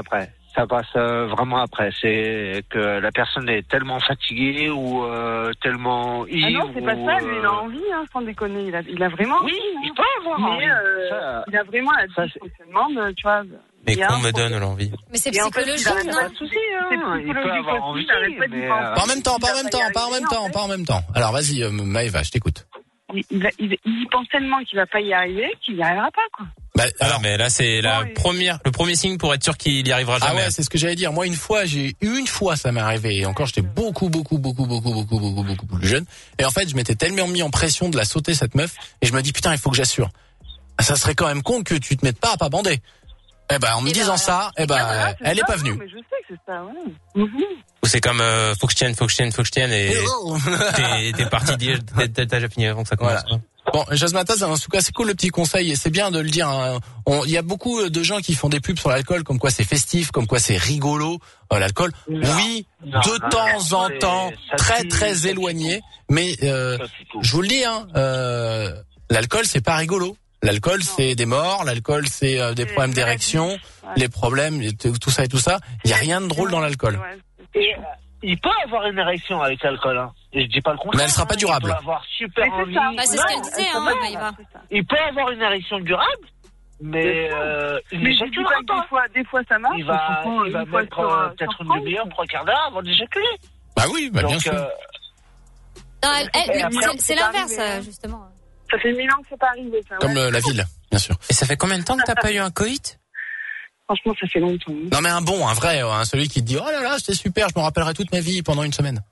S12: Ça passe euh, vraiment après. C'est que la personne est tellement fatiguée ou euh, tellement ivre.
S9: Ah non, c'est pas
S12: ou,
S9: ça. Lui, il a
S12: euh,
S9: envie, hein, sans déconner. Il a, il a vraiment.
S12: Oui,
S9: envie,
S12: il
S9: hein.
S12: peut avoir envie.
S9: Mais euh,
S12: Ça,
S9: il a vraiment la
S12: ça,
S9: dysfonctionnement de, tu vois.
S4: Mais
S9: il y a
S4: qu'on
S9: un
S4: me
S9: problème.
S4: donne l'envie.
S3: Mais c'est
S9: Et en fait,
S3: psychologique,
S9: il arrête
S3: non?
S9: pas de souci, hein. C'est
S12: il peut
S9: psychologique
S12: avoir
S9: aussi,
S12: envie,
S9: il arrête pas d'y
S12: mais,
S9: penser.
S12: euh,
S5: Pas en même temps, pas en
S9: Il
S5: même
S9: va
S5: temps,
S9: y
S5: pas en même
S9: arriver,
S5: temps,
S9: en fait.
S5: pas en même temps. Alors vas-y, euh, Maëva, je t'écoute.
S9: Il, il, va- il, il y pense tellement qu'il va pas y arriver qu'il y arrivera pas, quoi.
S5: Bah,
S4: Alors, mais là, c'est la
S9: Bon, et-
S4: première, le premier signe pour être sûr qu'il y arrivera
S5: Ah
S4: jamais.
S5: ouais, c'est ce que j'allais dire. Moi, une fois, j'ai une fois, ça m'est arrivé. Et encore, j'étais beaucoup, beaucoup, beaucoup, beaucoup, beaucoup, beaucoup, beaucoup plus jeune. Et en fait, je m'étais tellement mis en pression de la sauter cette meuf. Et je me dis putain, il faut que j'assure. Ça serait quand même con que tu te mettes pas à pas bander. Eh ben, en me
S3: Et
S5: disant
S3: ben,
S5: ça, eh ben,
S9: Ah, voilà, c'est
S5: elle est
S9: ça,
S5: pas
S9: non,
S5: venue.
S9: Mais je sais que c'est ça, ouais. Mhm.
S4: Ou c'est comme euh, faut que je tienne, faut que je tienne, faut que je tienne et t'es, t'es parti dire t'as, t'as déjà fini avant que ça commence.
S5: Voilà. Bon, Jasmata, en tout cas, c'est cool le petit conseil et c'est bien de le dire. Hein. On- Il y a beaucoup de gens qui font des pubs sur l'alcool, comme quoi c'est festif, comme quoi c'est rigolo. Euh, l'alcool,
S12: Non.
S5: oui,
S12: Non,
S5: de
S12: non,
S5: temps en
S12: c'est-
S5: temps,
S12: ça
S5: très
S12: tue,
S5: très
S12: ça tue
S5: éloigné. Mais euh,
S12: Ça, c'est tout.
S5: je vous le dis, hein, euh, l'alcool c'est pas rigolo. L'alcool c'est des morts, l'alcool c'est euh, des
S9: C'est
S5: problèmes
S9: maladie.
S5: d'érection,
S9: Ouais.
S5: les problèmes, et tout tout ça et tout ça. Il y a rien de drôle dans l'alcool.
S9: Ouais, c'est-
S12: Et, euh, il peut avoir une érection avec l'alcool, hein. Et je dis pas le contraire.
S5: Mais elle sera pas
S12: hein.
S5: durable.
S12: Il peut avoir super
S9: Mais c'est
S12: envie.
S9: ça.
S3: Bah, c'est
S12: Non,
S3: ce qu'elle disait,
S9: elle
S3: hein,
S9: peut pas,
S3: Maëva.
S9: c'est ça.
S12: il peut avoir une érection durable, mais euh, il
S9: Mais je dis
S12: n'éjaculera
S9: pas que
S12: pas.
S9: des fois, des fois ça marche.
S12: Il va,
S9: franchement,
S12: il va
S9: une fois
S12: mettre
S9: sur,
S12: euh,
S9: euh,
S12: peut-être
S9: sur
S12: une
S9: trente.
S12: demi-heure, trois quarts d'heure avant d'éjaculer.
S5: Bah oui, bah bien
S12: Donc,
S5: sûr.
S12: euh,
S3: Non, elle, elle,
S12: Et après,
S3: c'est,
S9: c'est
S3: c'est l'inverse,
S9: arrivé, hein.
S3: euh, justement.
S9: Ça fait mille ans que c'est pas arrivé, ça.
S5: Comme
S9: ouais.
S5: le- la ville, bien sûr.
S4: Et ça fait combien de temps que t'as pas eu un coït?
S9: Franchement, ça fait longtemps. hein.
S5: Non mais un bon, un vrai, hein, celui qui te dit oh là là c'était super, je me rappellerai toute ma vie pendant une semaine.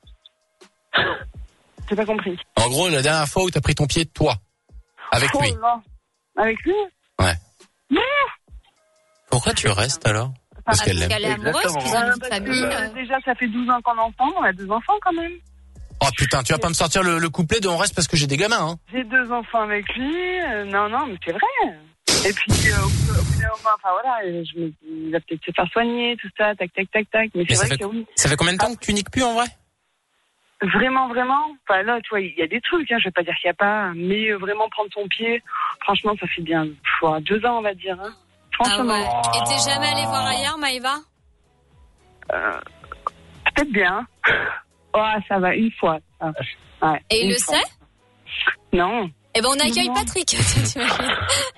S9: J'ai pas compris.
S5: En gros, la dernière fois où t'as pris ton pied, toi, avec
S9: Oh
S5: lui.
S9: là. Avec lui
S5: Ouais.
S4: Pourquoi tu restes alors?
S5: Parce
S3: Ah,
S5: qu'elle l'aime.
S3: est amoureuse,
S12: Exactement.
S3: qu'ils ont une
S9: Euh,
S3: vie de
S9: parce que,
S3: famille.
S9: euh,
S3: euh.
S9: déjà, ça fait douze ans qu'on est ensemble. On a deux enfants quand même.
S5: Oh putain, tu vas pas me sortir le, le couplet de on reste parce que j'ai des gamins, hein.
S9: J'ai deux enfants avec lui. euh, non, non, mais c'est vrai. Et puis, euh, au bout au bout d'un moment, enfin voilà, euh, je me dis, il va peut-être se faire soigner, tout ça, tac, tac, tac, tac. Mais
S4: Mais
S9: c'est
S4: ça
S9: vrai
S4: fait,
S9: que oui.
S4: ça fait combien de temps que tu niques plus en vrai?
S9: Vraiment, vraiment. Enfin là, tu vois, il y a des trucs, hein, je vais pas dire qu'il y a pas, mais euh, vraiment prendre son pied, franchement, ça fait bien pff, deux ans, on va dire. Hein.
S3: Ah
S9: Franchement.
S3: ouais. Et t'es jamais allé voir ailleurs, Maëva?
S9: Euh, peut-être bien. Oh, ça va, une fois. Ah, ouais,
S3: Et il
S9: une
S3: le
S9: fois.
S3: sait?
S9: Non.
S3: Eh ben, on accueille
S9: Non.
S3: Patrick, t'imagines?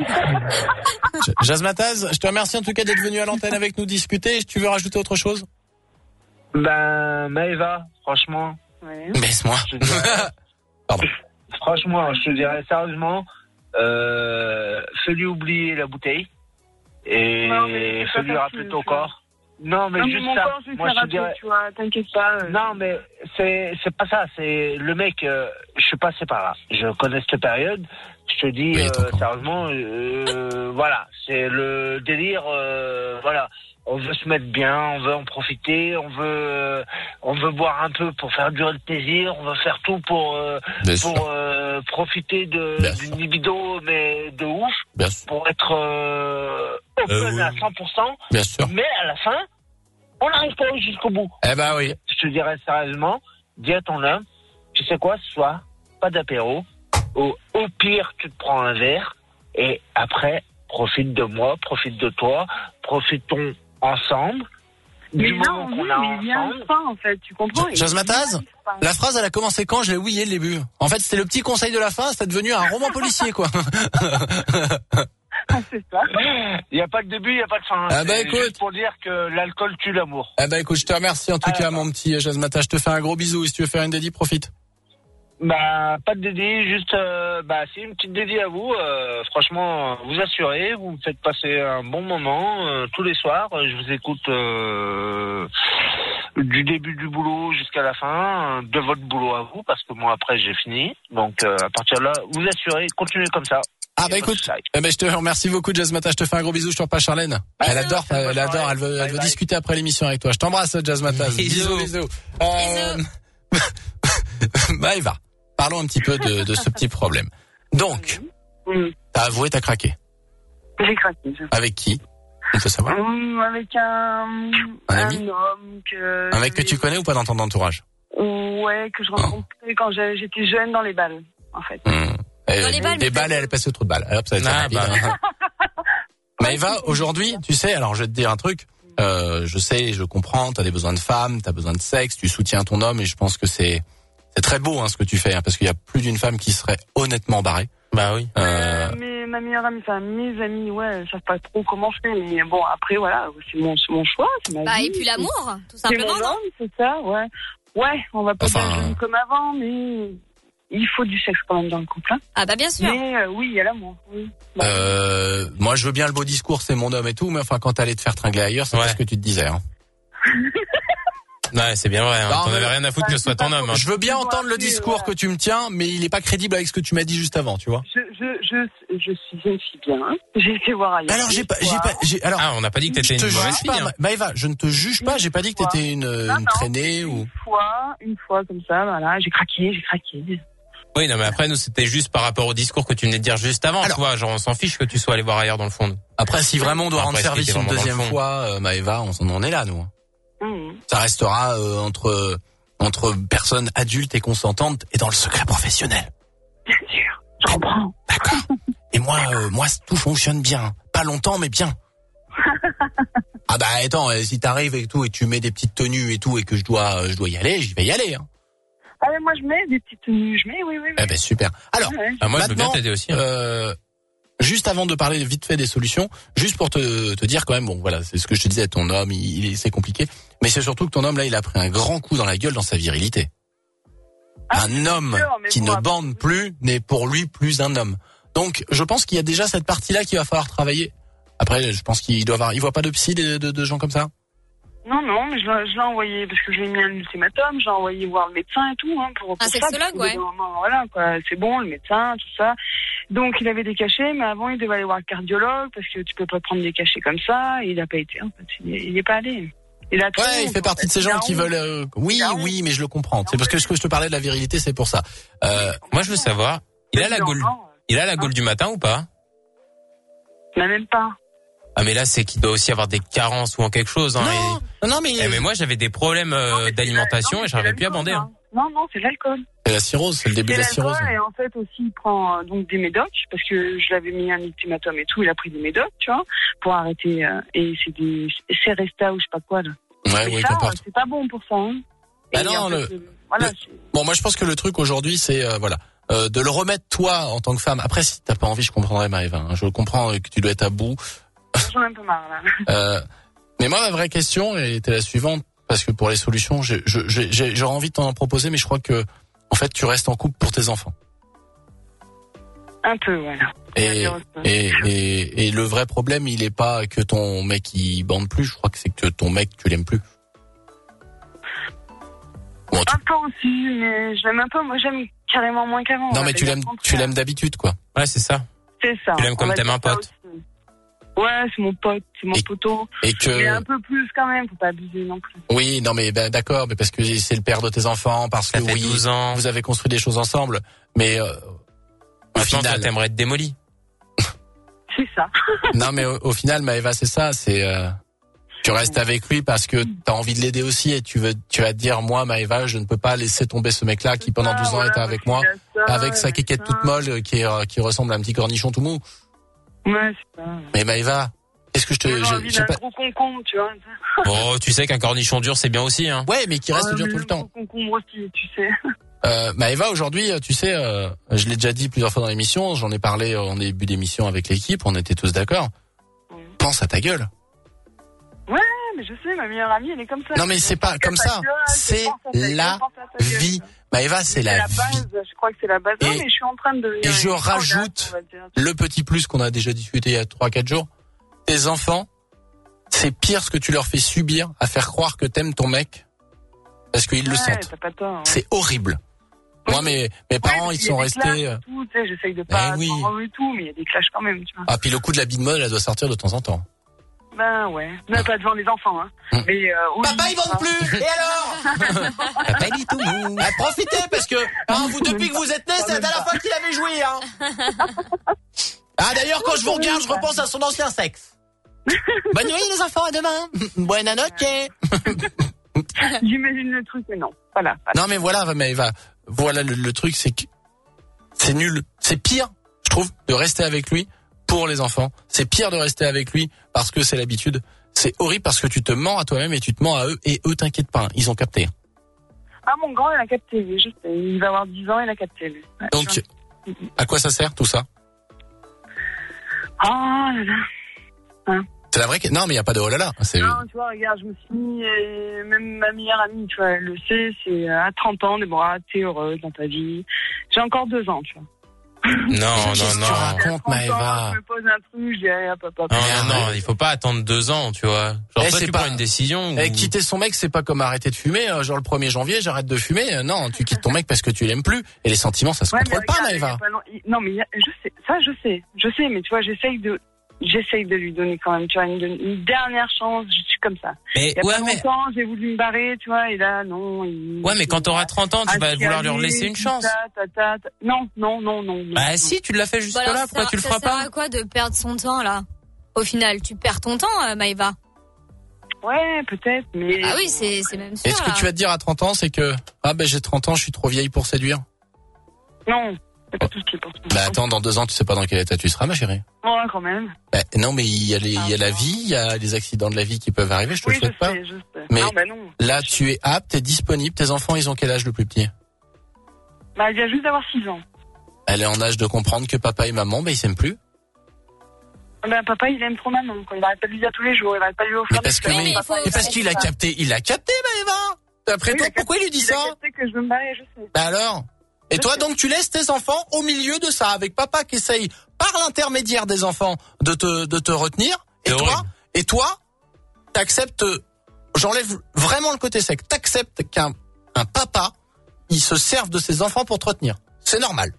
S5: J- Jasmataz, je te remercie en tout cas d'être venu à l'antenne avec nous discuter. Tu veux rajouter autre chose?
S12: ben, Maëva, franchement,
S9: Ouais.
S5: Baisse-moi.
S12: je te dirais,
S5: Pardon.
S12: franchement, je te dirais sérieusement, euh, fais-lui oublier la bouteille et
S9: Non, mais c'est pas
S12: fais-lui
S9: facile,
S12: rappeler ton
S9: tu vois.
S12: corps. Non, mais
S9: Non, mais
S12: juste
S9: mon
S12: ça.
S9: corps, je vais
S12: Moi,
S9: faire
S12: je te
S9: rappeler,
S12: dirais.
S9: tu vois, t'inquiète pas. euh.
S12: Non, mais c'est c'est pas ça. C'est le mec. Euh, je suis passé par là. Je connais cette période. Je te dis
S5: Oui,
S12: euh,
S5: ton corps.
S12: sérieusement. Euh, voilà, c'est le délire. Euh, voilà, on veut se mettre bien, on veut en profiter, on veut on veut boire un peu pour faire durer le plaisir. On veut faire tout pour euh,
S5: Bien sûr.
S12: pour euh, profiter de
S5: Bien
S12: d'une
S5: sûr.
S12: libido, mais de ouf,
S5: Bien sûr.
S12: pour être euh, open
S5: Euh, oui.
S12: à cent pour cent.
S5: Bien sûr.
S12: Mais à la fin, on n'arrive pas jusqu'au bout.
S5: Eh ben oui.
S12: Je te dirais sérieusement, dis à ton homme, tu sais quoi, ce soir, pas d'apéro. Au, au pire, tu te prends un verre et après, profite de moi, profite de toi, profitons ensemble.
S9: Mais
S12: Du
S9: non,
S12: moment
S9: oui,
S12: qu'on a
S9: mais il y a
S12: ensemble.
S9: un pas, en fait, tu comprends?
S5: J- Jasmataz,
S9: Il y a un pas.
S5: La phrase, elle a commencé quand? Je l'ai oublié le début. En fait, c'était le petit conseil de la fin, c'est devenu un roman policier, quoi.
S9: Ah, c'est ça.
S12: Il n'y a pas de début, il n'y a pas de fin.
S5: Ah bah,
S12: C'est
S5: écoute.
S12: juste pour dire que l'alcool tue l'amour.
S5: Eh ben écoute, je te remercie en tout
S12: Ah,
S5: cas,
S12: d'accord.
S5: mon petit Jasmata. Je te fais un gros bisou. Si tu veux faire une dédie, profite.
S12: Bah, pas de dédit, juste, euh, bah, c'est une petite dédie à vous. Euh, franchement, vous assurez, vous me faites passer un bon moment euh, tous les soirs. Je vous écoute euh, du début du boulot jusqu'à la fin, euh, de votre boulot à vous, parce que moi après j'ai fini. Donc euh, à partir de là, vous assurez, continuez comme ça.
S5: Ah bah écoute, eh ben je te remercie beaucoup, Jasmata. Je te fais un gros bisou. Je te repasse Charlène. Elle adore, elle adore. Elle veut, elle veut discuter après l'émission avec toi. Je t'embrasse, Jasmata. Bisous, bisous. Euh... Maëva, parlons un petit peu de, de ce petit problème. Donc,
S9: Oui.
S5: t'as avoué, t'as craqué.
S9: J'ai craqué. je-
S5: Avec qui? On peut savoir.
S9: Hum, avec un,
S5: Un ami
S9: homme que.
S5: Un mec que tu connais ou pas dans ton entourage?
S9: Ouais, que je rencontrais quand j'ai- j'étais jeune dans les balles, en fait.
S5: Hum. Eh,
S3: Dans les balles,
S5: des
S3: mais
S5: balles, elle est passée au trou de balle. Hop, ça va être
S4: Ah,
S5: rapide.
S4: bah.
S5: Maëva, aujourd'hui, tu sais, alors je vais te dire un truc. Euh, je sais, je comprends, t'as des besoins de femme, t'as besoin de sexe, tu soutiens ton homme et je pense que c'est c'est très beau hein, ce que tu fais, hein, parce qu'il y a plus d'une femme qui serait honnêtement barrée.
S4: Bah oui.
S9: Euh... Mais ma meilleure amie, enfin mes amis, ouais, elles savent pas trop comment je fais, mais bon après voilà, c'est mon c'est mon choix, c'est ma
S3: bah,
S9: vie.
S3: Et puis l'amour, tout simplement.
S9: C'est mon homme, c'est ça, ouais. Ouais, on va pas
S5: enfin,
S9: faire comme avant, mais il faut du sexe quand même dans le couple. Hein.
S3: Ah bah bien sûr.
S9: Mais euh, oui, il y a l'amour. Oui.
S5: Bah. Euh, moi, je veux bien le beau discours, c'est mon homme et tout, mais enfin, quand t'allais te faire tringler ailleurs, c'est ouais. pas ce que tu te disais. Hein.
S4: Ouais, c'est bien vrai. Hein.
S5: Non,
S4: T'en avais rien à foutre que ce soit ton homme. Hein.
S5: Je veux bien entendre le discours ouais. que tu me tiens, mais il est pas crédible avec ce que tu m'as dit juste avant, tu vois.
S9: Je je je je suis une fille bien. J'ai été voir ailleurs.
S5: Alors j'ai pas j'ai pas j'ai alors.
S4: Ah, on n'a pas dit que t'étais une mauvaise fille. Hein.
S5: Maëva, je ne te juge pas. J'ai pas dit que t'étais une,
S9: non,
S5: une
S9: non,
S5: traînée ou.
S9: Une fois, une fois comme ça, voilà, j'ai craqué, j'ai craqué.
S4: Oui, non, mais après, nous, c'était juste par rapport au discours que tu venais de dire juste avant, alors, tu vois, genre, on s'en fiche que tu sois allé voir ailleurs dans le fond.
S5: Après, si vraiment on doit
S4: après,
S5: rendre service une deuxième fois, euh, Maëva, on, on en est là, nous. Mmh. Ça restera euh, entre entre personnes adultes et consentantes et dans le secret professionnel.
S9: Bien sûr, je comprends.
S5: D'accord. Et moi, euh, moi, tout fonctionne bien. Pas longtemps, mais bien. Ah bah attends, si t'arrives et tout et tu mets des petites tenues et tout et que je dois, je dois y aller, j'y vais y aller. Hein.
S9: Ah mais moi je mets des petites tenues, je mets, oui, oui. oui.
S5: Eh ben super. Alors,
S9: ouais.
S4: ah, moi je veux bien t'aider aussi. Hein.
S5: Euh, juste avant de parler vite fait des solutions, juste pour te, te dire quand même, bon voilà, c'est ce que je te disais, ton homme, il, il c'est compliqué, mais c'est surtout que ton homme là, il a pris un grand coup dans la gueule dans sa virilité. Ah, un homme sûr, qui ne bande plus n'est pour lui plus un homme. Donc, je pense qu'il y a déjà cette partie-là qu'il va falloir travailler. Après, je pense qu'il doit avoir, il voit pas de psy de, de, de gens comme ça.
S9: Non, non, mais je l'ai, je l'ai envoyé, parce que je lui ai mis un ultimatum, j'ai envoyé voir le médecin et tout, hein, pour, pour
S3: un
S9: ça.
S3: sexologue, ouais.
S9: Moments, voilà, quoi, c'est bon, le médecin, tout ça. Donc, il avait des cachets, mais avant, il devait aller voir le cardiologue, parce que tu peux pas prendre des cachets comme ça, et il a pas été, en fait. Il est, il est pas allé. Il a trop,
S5: ouais, il fait partie de ces gens qui veulent, euh, oui, oui, mais je le comprends. C'est parce que ce que je te parlais de la virilité, c'est pour ça. Euh,
S4: moi, je veux savoir, il a la gaule, il a la gaule du matin ou pas?
S9: Il n'a même pas.
S4: Ah mais là c'est qu'il doit aussi avoir des carences ou en quelque chose. Hein,
S5: non, et... non, mais...
S4: Eh, mais moi j'avais des problèmes euh, non, d'alimentation la... non, et j'arrivais plus à bander. Hein.
S9: Non, non, c'est l'alcool.
S5: C'est la cirrhose, c'est le début
S9: c'est
S5: de la cirrhose.
S9: Et en fait aussi il prend euh, donc des médocs, parce que je l'avais mis un ultimatum et tout, il a pris des médocs, tu vois, pour arrêter. Euh, et c'est des Seresta ou je sais pas quoi là.
S5: Ouais,
S9: et
S5: oui,
S9: ça, euh, c'est pas bon pour ça. Hein.
S5: Bah non, le...
S9: fait, euh, voilà,
S5: le... Bon, moi je pense que le truc aujourd'hui c'est euh, voilà. Euh, de le remettre toi en tant que femme. Après si t'as pas envie, je comprendrais Maëva. Hein. Je comprends que tu dois être à bout.
S9: J'en ai un peu marre là.
S5: Euh, mais moi ma vraie question était la suivante, parce que pour les solutions, je, je, j'ai, j'aurais envie de t'en proposer, mais je crois que en fait tu restes en couple pour tes enfants.
S9: Un peu, voilà.
S5: Et, et, et, et le vrai problème, il est pas que ton mec il bande plus, je crois que c'est que ton mec tu l'aimes plus.
S9: Bon, tu... Un peu aussi, mais je l'aime un peu. Moi j'aime carrément moins qu'avant.
S5: Non mais tu l'aimes, tu l'aimes d'habitude quoi.
S4: Ouais c'est ça.
S9: C'est ça.
S4: Tu l'aimes comme t'aimes un pote.
S9: Ouais, c'est mon pote, c'est mon
S5: et,
S9: poteau.
S5: Et que...
S9: Mais un peu plus quand même, faut pas abuser non plus.
S5: Oui, non mais bah, d'accord, mais parce que c'est le père de tes enfants, parce que oui,
S4: douze ans.
S5: Vous avez construit des choses ensemble, mais euh, au final,
S4: toi, t'aimerais être démoli.
S9: C'est ça.
S5: Non mais au, au final, Maëva, c'est ça, c'est euh, tu restes avec lui parce que t'as envie de l'aider aussi et tu veux, tu vas te dire, moi, Maëva, je ne peux pas laisser tomber ce mec-là qui pendant douze ans voilà, était avec moi, ça, avec sa kékette toute molle qui est, qui ressemble à un petit cornichon tout mou.
S9: Ouais, c'est ça.
S5: Mais Maëva, est-ce que je te...
S9: J'ai envie d'un
S5: pas...
S9: gros concombre, tu vois.
S4: Bon, tu sais qu'un cornichon dur, c'est bien aussi, hein.
S5: Ouais, mais qui reste
S9: ouais,
S5: dur tout le temps.
S9: Un concombre aussi, tu sais.
S5: Euh, Maëva, aujourd'hui, tu sais, euh, je l'ai déjà dit plusieurs fois dans l'émission, j'en ai parlé en début d'émission avec l'équipe, on était tous d'accord. Mmh. Pense à ta gueule.
S9: Ouais, mais je sais, ma meilleure amie, elle est comme ça.
S5: Non, mais c'est pas comme ça. C'est la vie. Maëva, c'est la, la vie.
S9: Base, je crois que c'est la base.
S5: Et,
S9: non, mais je suis en train de devenir
S5: et je rajoute le petit plus qu'on a déjà discuté il y a trois quatre jours. Tes enfants, c'est pire ce que tu leur fais subir à faire croire que t'aimes ton mec parce qu'ils ouais, le sentent.
S9: Pas tort, hein.
S5: C'est horrible. Oui. Moi, mes, mes parents, ouais, ils sont restés...
S9: Tout, tu sais, j'essaye de pas...
S5: Eh oui.
S9: Et tout, mais il y a des clashs quand même, tu vois.
S5: Ah, puis le coup de la bite molle, elle doit sortir de temps en temps.
S9: Ben ouais, mais pas devant les enfants, hein. Hum. Mais, euh, oui,
S5: Papa, il vend plus. Et alors? Papa, il est tout mou. Ah, profitez, parce que hein, vous, depuis que vous êtes nés, c'est la dernière fois qu'il avait joué. Hein. Ah, d'ailleurs, quand je vous regarde, je repense à son ancien sexe. Bonne nuit, les enfants, à demain. Buena noche.
S9: J'imagine le truc, mais non. Voilà. voilà.
S5: Non, mais voilà, mais va. Voilà, le, le truc, c'est que c'est nul. C'est pire, je trouve, de rester avec lui pour les enfants. C'est pire de rester avec lui parce que c'est l'habitude. c'est horrible parce que tu te mens à toi-même et tu te mens à eux et eux t'inquiète pas, hein, ils ont capté.
S9: Ah, mon grand, il a capté, lui, je sais. Il va avoir dix ans, il a capté, lui. Ouais,
S5: Donc, à quoi ça sert tout ça?
S9: Oh là là. Hein.
S5: C'est la vraie que... Non, mais il n'y a pas de oh là là. C'est...
S9: Non, tu vois, regarde, je me suis mis, et même ma meilleure amie, tu vois, elle le sait, c'est à trente ans, Déborah, t'es heureuse dans ta vie. J'ai encore deux ans, tu vois.
S4: Non,
S5: Qu'est-ce
S4: non,
S5: que tu
S4: non.
S5: racontes, Maëva?
S9: Je me pose un truc, je dis, allez, hop, hop, hop.
S4: Non, non, non, il faut pas attendre deux ans, tu vois. Genre,
S5: Eh,
S4: toi,
S5: c'est
S4: tu
S5: pas-
S4: prends une décision.
S5: Eh,
S4: ou-
S5: quitter son mec, c'est pas comme arrêter de fumer. euh, Genre le premier janvier, j'arrête de fumer. Euh, Non, tu quittes ton mec parce que tu l'aimes plus. Et les sentiments, ça se
S9: Ouais, mais
S5: contrôle pas,
S9: regarde, il y a
S5: Maëva.
S9: pas long- il- Non, mais il y a- je sais, ça, je sais, je sais, mais tu vois, j'essaye de, j'essaye de lui donner quand même, tu vois, une, une dernière chance. Je suis comme ça.
S4: Mais,
S9: Il y a
S4: ouais,
S9: pas
S4: mais,
S9: longtemps, j'ai voulu me barrer, tu vois, et là, non. Il...
S4: ouais, mais quand t'auras trente ans, tu vas vouloir lui laisser une chance.
S9: Ta, ta, ta, ta. Non, non, non, non. non.
S4: Bah, si, tu l'as fait jusque
S3: Bah alors,
S4: là, pourquoi
S3: ça-
S4: tu le
S3: ça
S4: feras
S3: sert
S4: pas?
S3: à quoi de perdre son temps, là? Au final, tu perds ton temps, euh, Maëva.
S9: Ouais, peut-être, mais.
S3: Ah oui, c'est, c'est même sûr.
S5: Et ce que
S3: là.
S5: tu vas te dire à trente ans, c'est que ah ben j'ai trente ans, je suis trop vieille pour séduire.
S9: Non, c'est pas tout ce qui est pour ça.
S5: Bah attends, dans deux ans, tu sais pas dans quel état tu seras, ma chérie.
S9: Ouais, quand même.
S5: Bah, non, mais il y a les, il y a la vie, il y a les accidents de la vie qui peuvent arriver. Je te
S9: Oui,
S5: le souhaite
S9: je
S5: pas.
S9: sais, je sais.
S5: Mais
S9: non, bah non.
S5: là, tu es apte, t'es disponible. Tes enfants, ils ont quel âge le plus petit?
S9: Bah, il vient juste d'avoir six ans.
S5: Elle est en âge de comprendre que papa et maman, bah ils s'aiment plus.
S9: Ben, papa, il aime trop maman, quoi. Il arrête pas de lui dire tous les jours, il arrête pas de lui offrir.
S5: Mais parce que
S9: des
S5: mais,
S9: fleurs. Papa,
S5: mais
S9: il
S5: parce
S9: arrête
S5: qu'il a
S9: pas.
S5: capté, il a capté, Maëva. D'après
S9: Oui,
S5: toi,
S9: il a
S5: pourquoi il lui dit
S9: Il
S5: ça?
S9: a capté que je veux me barrer, je sais.
S5: Bah alors? Et toi, donc, tu laisses tes enfants au milieu de ça, avec papa qui essaye, par l'intermédiaire des enfants, de te, de te retenir. Et
S4: C'est
S5: toi,
S4: horrible.
S5: et toi, t'acceptes, j'enlève vraiment le côté sec, t'acceptes qu'un, un papa, il se serve de ses enfants pour te retenir. C'est normal.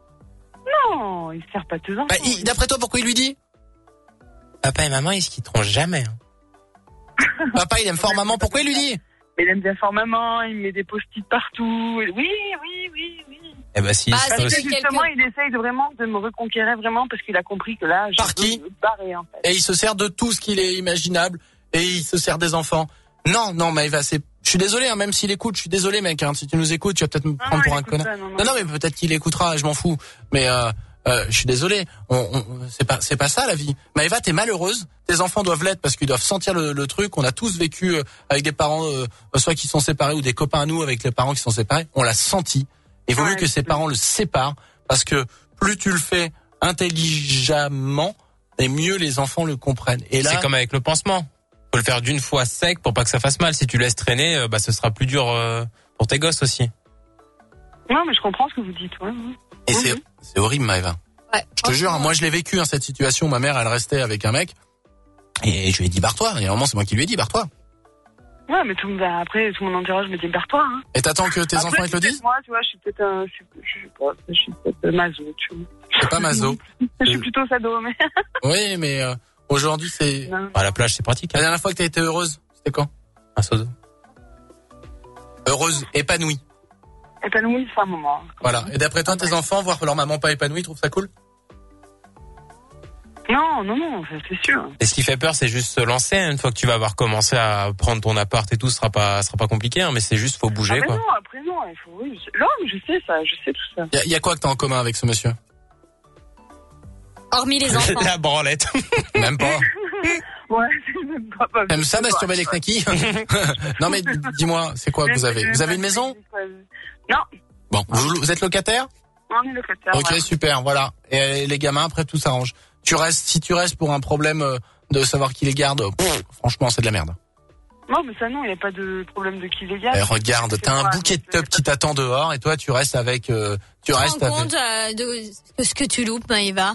S9: Non, il sert pas de tes enfants.
S5: Bah, il- d'après toi, pourquoi il lui dit?
S4: Papa et maman, ils se quitteront jamais. hein.
S5: Papa, il aime fort maman, pourquoi il lui dit?
S9: Mais il aime bien fort maman, il met des post-it partout. Oui, oui, oui, oui.
S4: Eh ben, si,
S3: Bah,
S4: c'est
S3: c'est
S9: Parce
S4: aussi-
S9: que justement, il essaye de vraiment de me reconquérir vraiment parce qu'il a compris que là, je
S5: Par
S9: veux
S5: qui
S9: me barrer, en fait.
S5: Et il se sert de tout ce qu'il est imaginable, et il se sert des enfants. Non, non, Maëva, c'est, je suis désolé, hein, même s'il écoute, je suis désolé, mec, hein, si tu nous écoutes, tu vas peut-être me prendre
S9: non,
S5: pour
S9: il
S5: un
S9: écoute
S5: connard.
S9: pas, non, non.
S5: non, non, mais peut-être qu'il écoutera, je m'en fous. Mais, euh, euh, je suis désolé, on, on, c'est pas, c'est pas ça la vie. Maëva, t'es malheureuse, tes enfants doivent l'être parce qu'ils doivent sentir le, le truc. On a tous vécu euh, avec des parents, euh, soit qui sont séparés ou des copains à nous avec les parents qui sont séparés. On l'a senti. Il vaut
S9: Ouais,
S5: mieux que ses
S9: c'est-
S5: parents le séparent parce que plus tu le fais intelligemment, et mieux les enfants le comprennent. Et là,
S4: c'est comme avec le pansement. Faut le faire d'une fois sec pour pas que ça fasse mal. Si tu laisses traîner, euh, bah, ce sera plus dur euh, pour tes gosses aussi.
S9: Non, mais je comprends ce que vous dites, ouais. ouais.
S5: et c'est, c'est horrible, Maëva.
S3: Ouais.
S5: Je te jure, hein, moi je l'ai vécu, hein, cette situation. Ma mère, elle restait avec un mec. Et je lui ai dit, barre-toi. Et à un moment, c'est moi qui lui ai dit, barre-toi.
S9: Ouais, mais tout, bah, après, tout mon entourage me dit, barre-toi, hein.
S5: Et t'attends que tes
S9: Après,
S5: enfants, ils te le
S9: peut-être
S5: disent?
S9: Moi, tu vois, je suis peut-être un, je suis, je sais pas, je suis peut-être maso, tu vois.
S5: C'est pas maso.
S9: Je suis plutôt sado, mais.
S5: Oui, mais euh, aujourd'hui, c'est...
S9: Non.
S4: À la plage, c'est pratique.
S5: La
S4: Hein.
S5: dernière fois que t'as été heureuse, c'était quand?
S4: Un seau d'eau.
S5: Heureuse, épanouie.
S9: Épanouie, c'est un moment.
S5: Voilà. Et d'après toi, tes enfants, voir leur maman pas épanouie, ils trouvent ça cool?
S9: Non, non, non, ça, c'est sûr.
S4: Et ce qui fait peur, c'est juste se lancer. Une fois que tu vas avoir commencé à prendre ton appart et tout, ce sera pas, ce sera pas compliqué. Hein, mais c'est juste, faut bouger,
S9: Après,
S4: quoi.
S9: non, après, non, il faut, oui. je- Non, mais je sais ça, je sais tout ça.
S5: Y a, y a quoi que t'as en commun avec ce monsieur?
S3: Hormis les enfants.
S4: La branlette.
S5: Même pas.
S9: Ouais, c'est même pas, pas
S5: T'aimes ça, masturber les knackis? Non, mais dis-moi, c'est quoi que vous avez? Vous avez une maison?
S9: Non,
S5: Bon, vous, vous êtes locataire?
S9: on est locataire.
S5: Ok,
S9: ouais.
S5: super, voilà. Et euh, les gamins, après, tout s'arrange. Tu restes, si tu restes pour un problème euh, de savoir qui les garde, pff, franchement, c'est de la merde.
S9: Non, mais ça, non, il n'y a pas de problème de qui les garde.
S5: Eh, regarde,
S9: C'est
S5: t'as un
S9: pas-
S5: bouquet de top qui t'attend dehors, et toi, tu restes avec, euh, tu
S3: Tu te rends
S5: restes avec.
S3: compte euh, de, de ce que tu loupes, Maëva?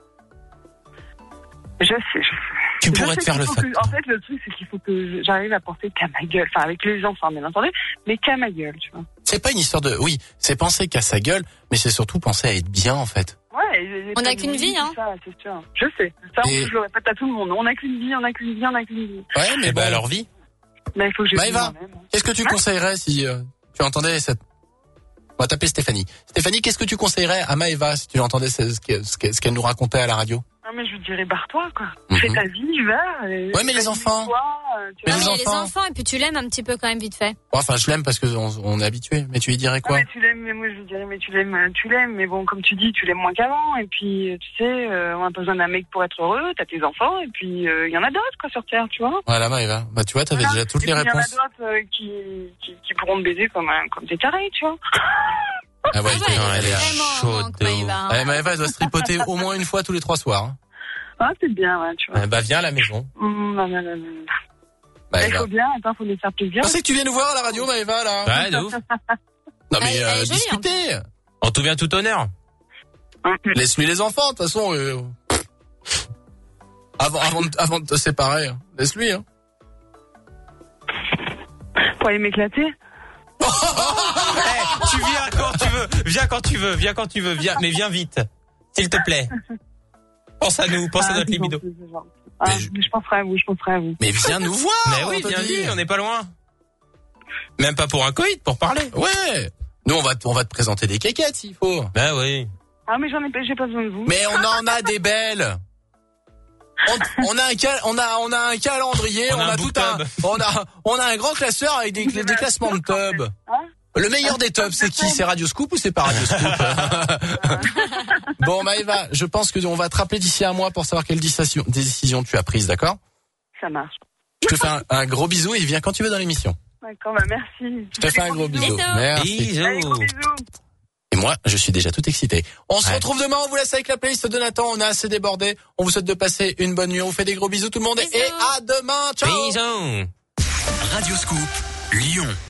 S9: Je sais, je sais.
S4: Tu
S9: Je
S4: pourrais
S9: sais
S4: te faire
S9: qu'il
S4: le
S9: faut
S4: fac.
S9: que- En fait, le truc, c'est qu'il faut que j'arrive à penser qu'à ma gueule. Enfin, avec les enfants, bien entendu, mais qu'à ma gueule, tu vois.
S5: C'est pas une histoire de, oui, c'est penser qu'à sa gueule, mais c'est surtout penser à être bien, en fait.
S9: Ouais, et- et
S3: On n'a
S9: pas
S3: qu'une
S9: de
S3: vie, hein.
S9: Ça, c'est sûr. Je sais. Ça,
S5: Et-
S9: je le répète à tout le monde. On n'a qu'une vie, on n'a qu'une vie, on n'a qu'une vie.
S5: Ouais, mais
S4: Eh
S5: bon.
S4: ben, leur vie.
S9: Mais il faut que je
S5: Maëva,
S9: dise moi-même.
S5: qu'est-ce que tu conseillerais si euh, tu entendais cette... On va taper Stéphanie. Stéphanie, qu'est-ce que tu conseillerais à Maëva si tu entendais ce, ce qu'elle ce qu'elle- ce qu'elle nous racontait à la radio?
S9: Non, mais je vous dirais, barre-toi, quoi.
S5: Mm-hmm.
S9: Fais ta vie, va. Et
S5: ouais, mais les enfants.
S9: Toi, euh, tu
S5: mais
S3: non,
S5: les
S3: mais
S5: enfants.
S3: il y a les enfants, et puis tu l'aimes un petit peu quand même vite fait.
S5: Enfin, je l'aime parce que on, on est habitué. Mais tu lui dirais quoi?
S9: Ah, mais tu l'aimes, mais moi je lui dirais, mais tu l'aimes, tu l'aimes, mais bon, comme tu dis, tu l'aimes moins qu'avant, et puis, tu sais, euh, on a pas besoin d'un mec pour être heureux, t'as tes enfants, et puis, il euh, y en a d'autres, quoi, sur Terre, tu vois.
S5: Voilà, Maëva. Bah, tu vois, t'avais
S9: Voilà.
S5: déjà toutes
S9: et
S5: les
S9: puis,
S5: réponses.
S9: Il y en a d'autres euh, qui, qui, qui pourront te baiser comme, un, comme des tarés, tu vois.
S5: Ah ouais,
S3: Ah ouais,
S5: non, elle est
S3: vraiment
S5: chaude
S3: manque,
S5: de
S3: Maëva,
S5: ouf.
S3: hein.
S5: Ouais, Maëva, elle doit se tripoter au moins une fois tous les trois soirs. Hein.
S9: Ah, c'est bien, ouais, tu vois.
S5: Ouais, bah, viens à la maison.
S9: Mmh, non, non, non, non.
S5: Maëva.
S9: Il faut bien, attends, faut lui faire plaisir.
S5: Je pensais que tu viens nous voir à la radio, Maëva, là.
S4: Ouais, de ouf.
S5: Non, mais,
S3: Elle- elle est
S5: euh,
S3: jolie,
S5: discutez.
S4: En tout bien, tout honneur.
S5: Laisse-lui les enfants, de toute façon. Euh... Avant, avant, de, avant de te séparer, hein. Laisse-lui, hein.
S9: Pour aller m'éclater.
S4: Hey, tu viens quand tu veux. Viens quand tu veux. Viens quand tu veux. Viens, mais viens vite. S'il te plaît. Pense à nous. Pense
S9: Ah,
S4: à notre
S9: c'est
S4: libido.
S9: gentil, c'est gentil. Ah,
S5: Mais je-
S9: mais je penserai à vous, je penserai à vous.
S5: Mais viens nous voir.
S4: Mais oui,
S5: on te
S4: viens
S5: dit.
S4: vite. On n'est pas loin. Même pas pour un coït, pour parler.
S5: Ouais. Nous, on va, te- on va te présenter des quéquettes s'il faut.
S4: Bah oui.
S9: Ah, mais j'en ai pas, j'ai pas besoin de vous.
S5: Mais on en a des belles. On, on a un cal, on a, on a un calendrier,
S4: On
S5: on,
S4: a
S5: a,
S4: un
S5: tout
S4: book
S5: un,
S4: tub.
S5: on a, on a un grand classeur avec des, des classements de tubs.
S9: Hein?
S5: Le meilleur des tubs, c'est qui? C'est Radio Scoop ou c'est pas Radio Scoop? Bon, Maëva, je pense que on va te rappeler d'ici un mois pour savoir quelle décision, décision tu as prise, d'accord?
S9: Ça marche.
S5: Je te fais un, un gros bisou et viens quand tu veux dans l'émission.
S9: D'accord, bah merci.
S5: Je te fais un gros bisou.
S3: Bisous.
S5: Merci.
S4: Bisous.
S9: Allez, gros bisous.
S5: Et moi, je suis déjà tout excité. On se
S4: Ouais.
S5: retrouve demain, on vous laisse avec la playlist de Nathan, on a assez débordé. On vous souhaite de passer une bonne nuit, on vous fait des gros bisous tout le monde
S3: Bisous.
S5: et à demain. Ciao.
S4: Bisous.
S1: Radio Scoop, Lyon.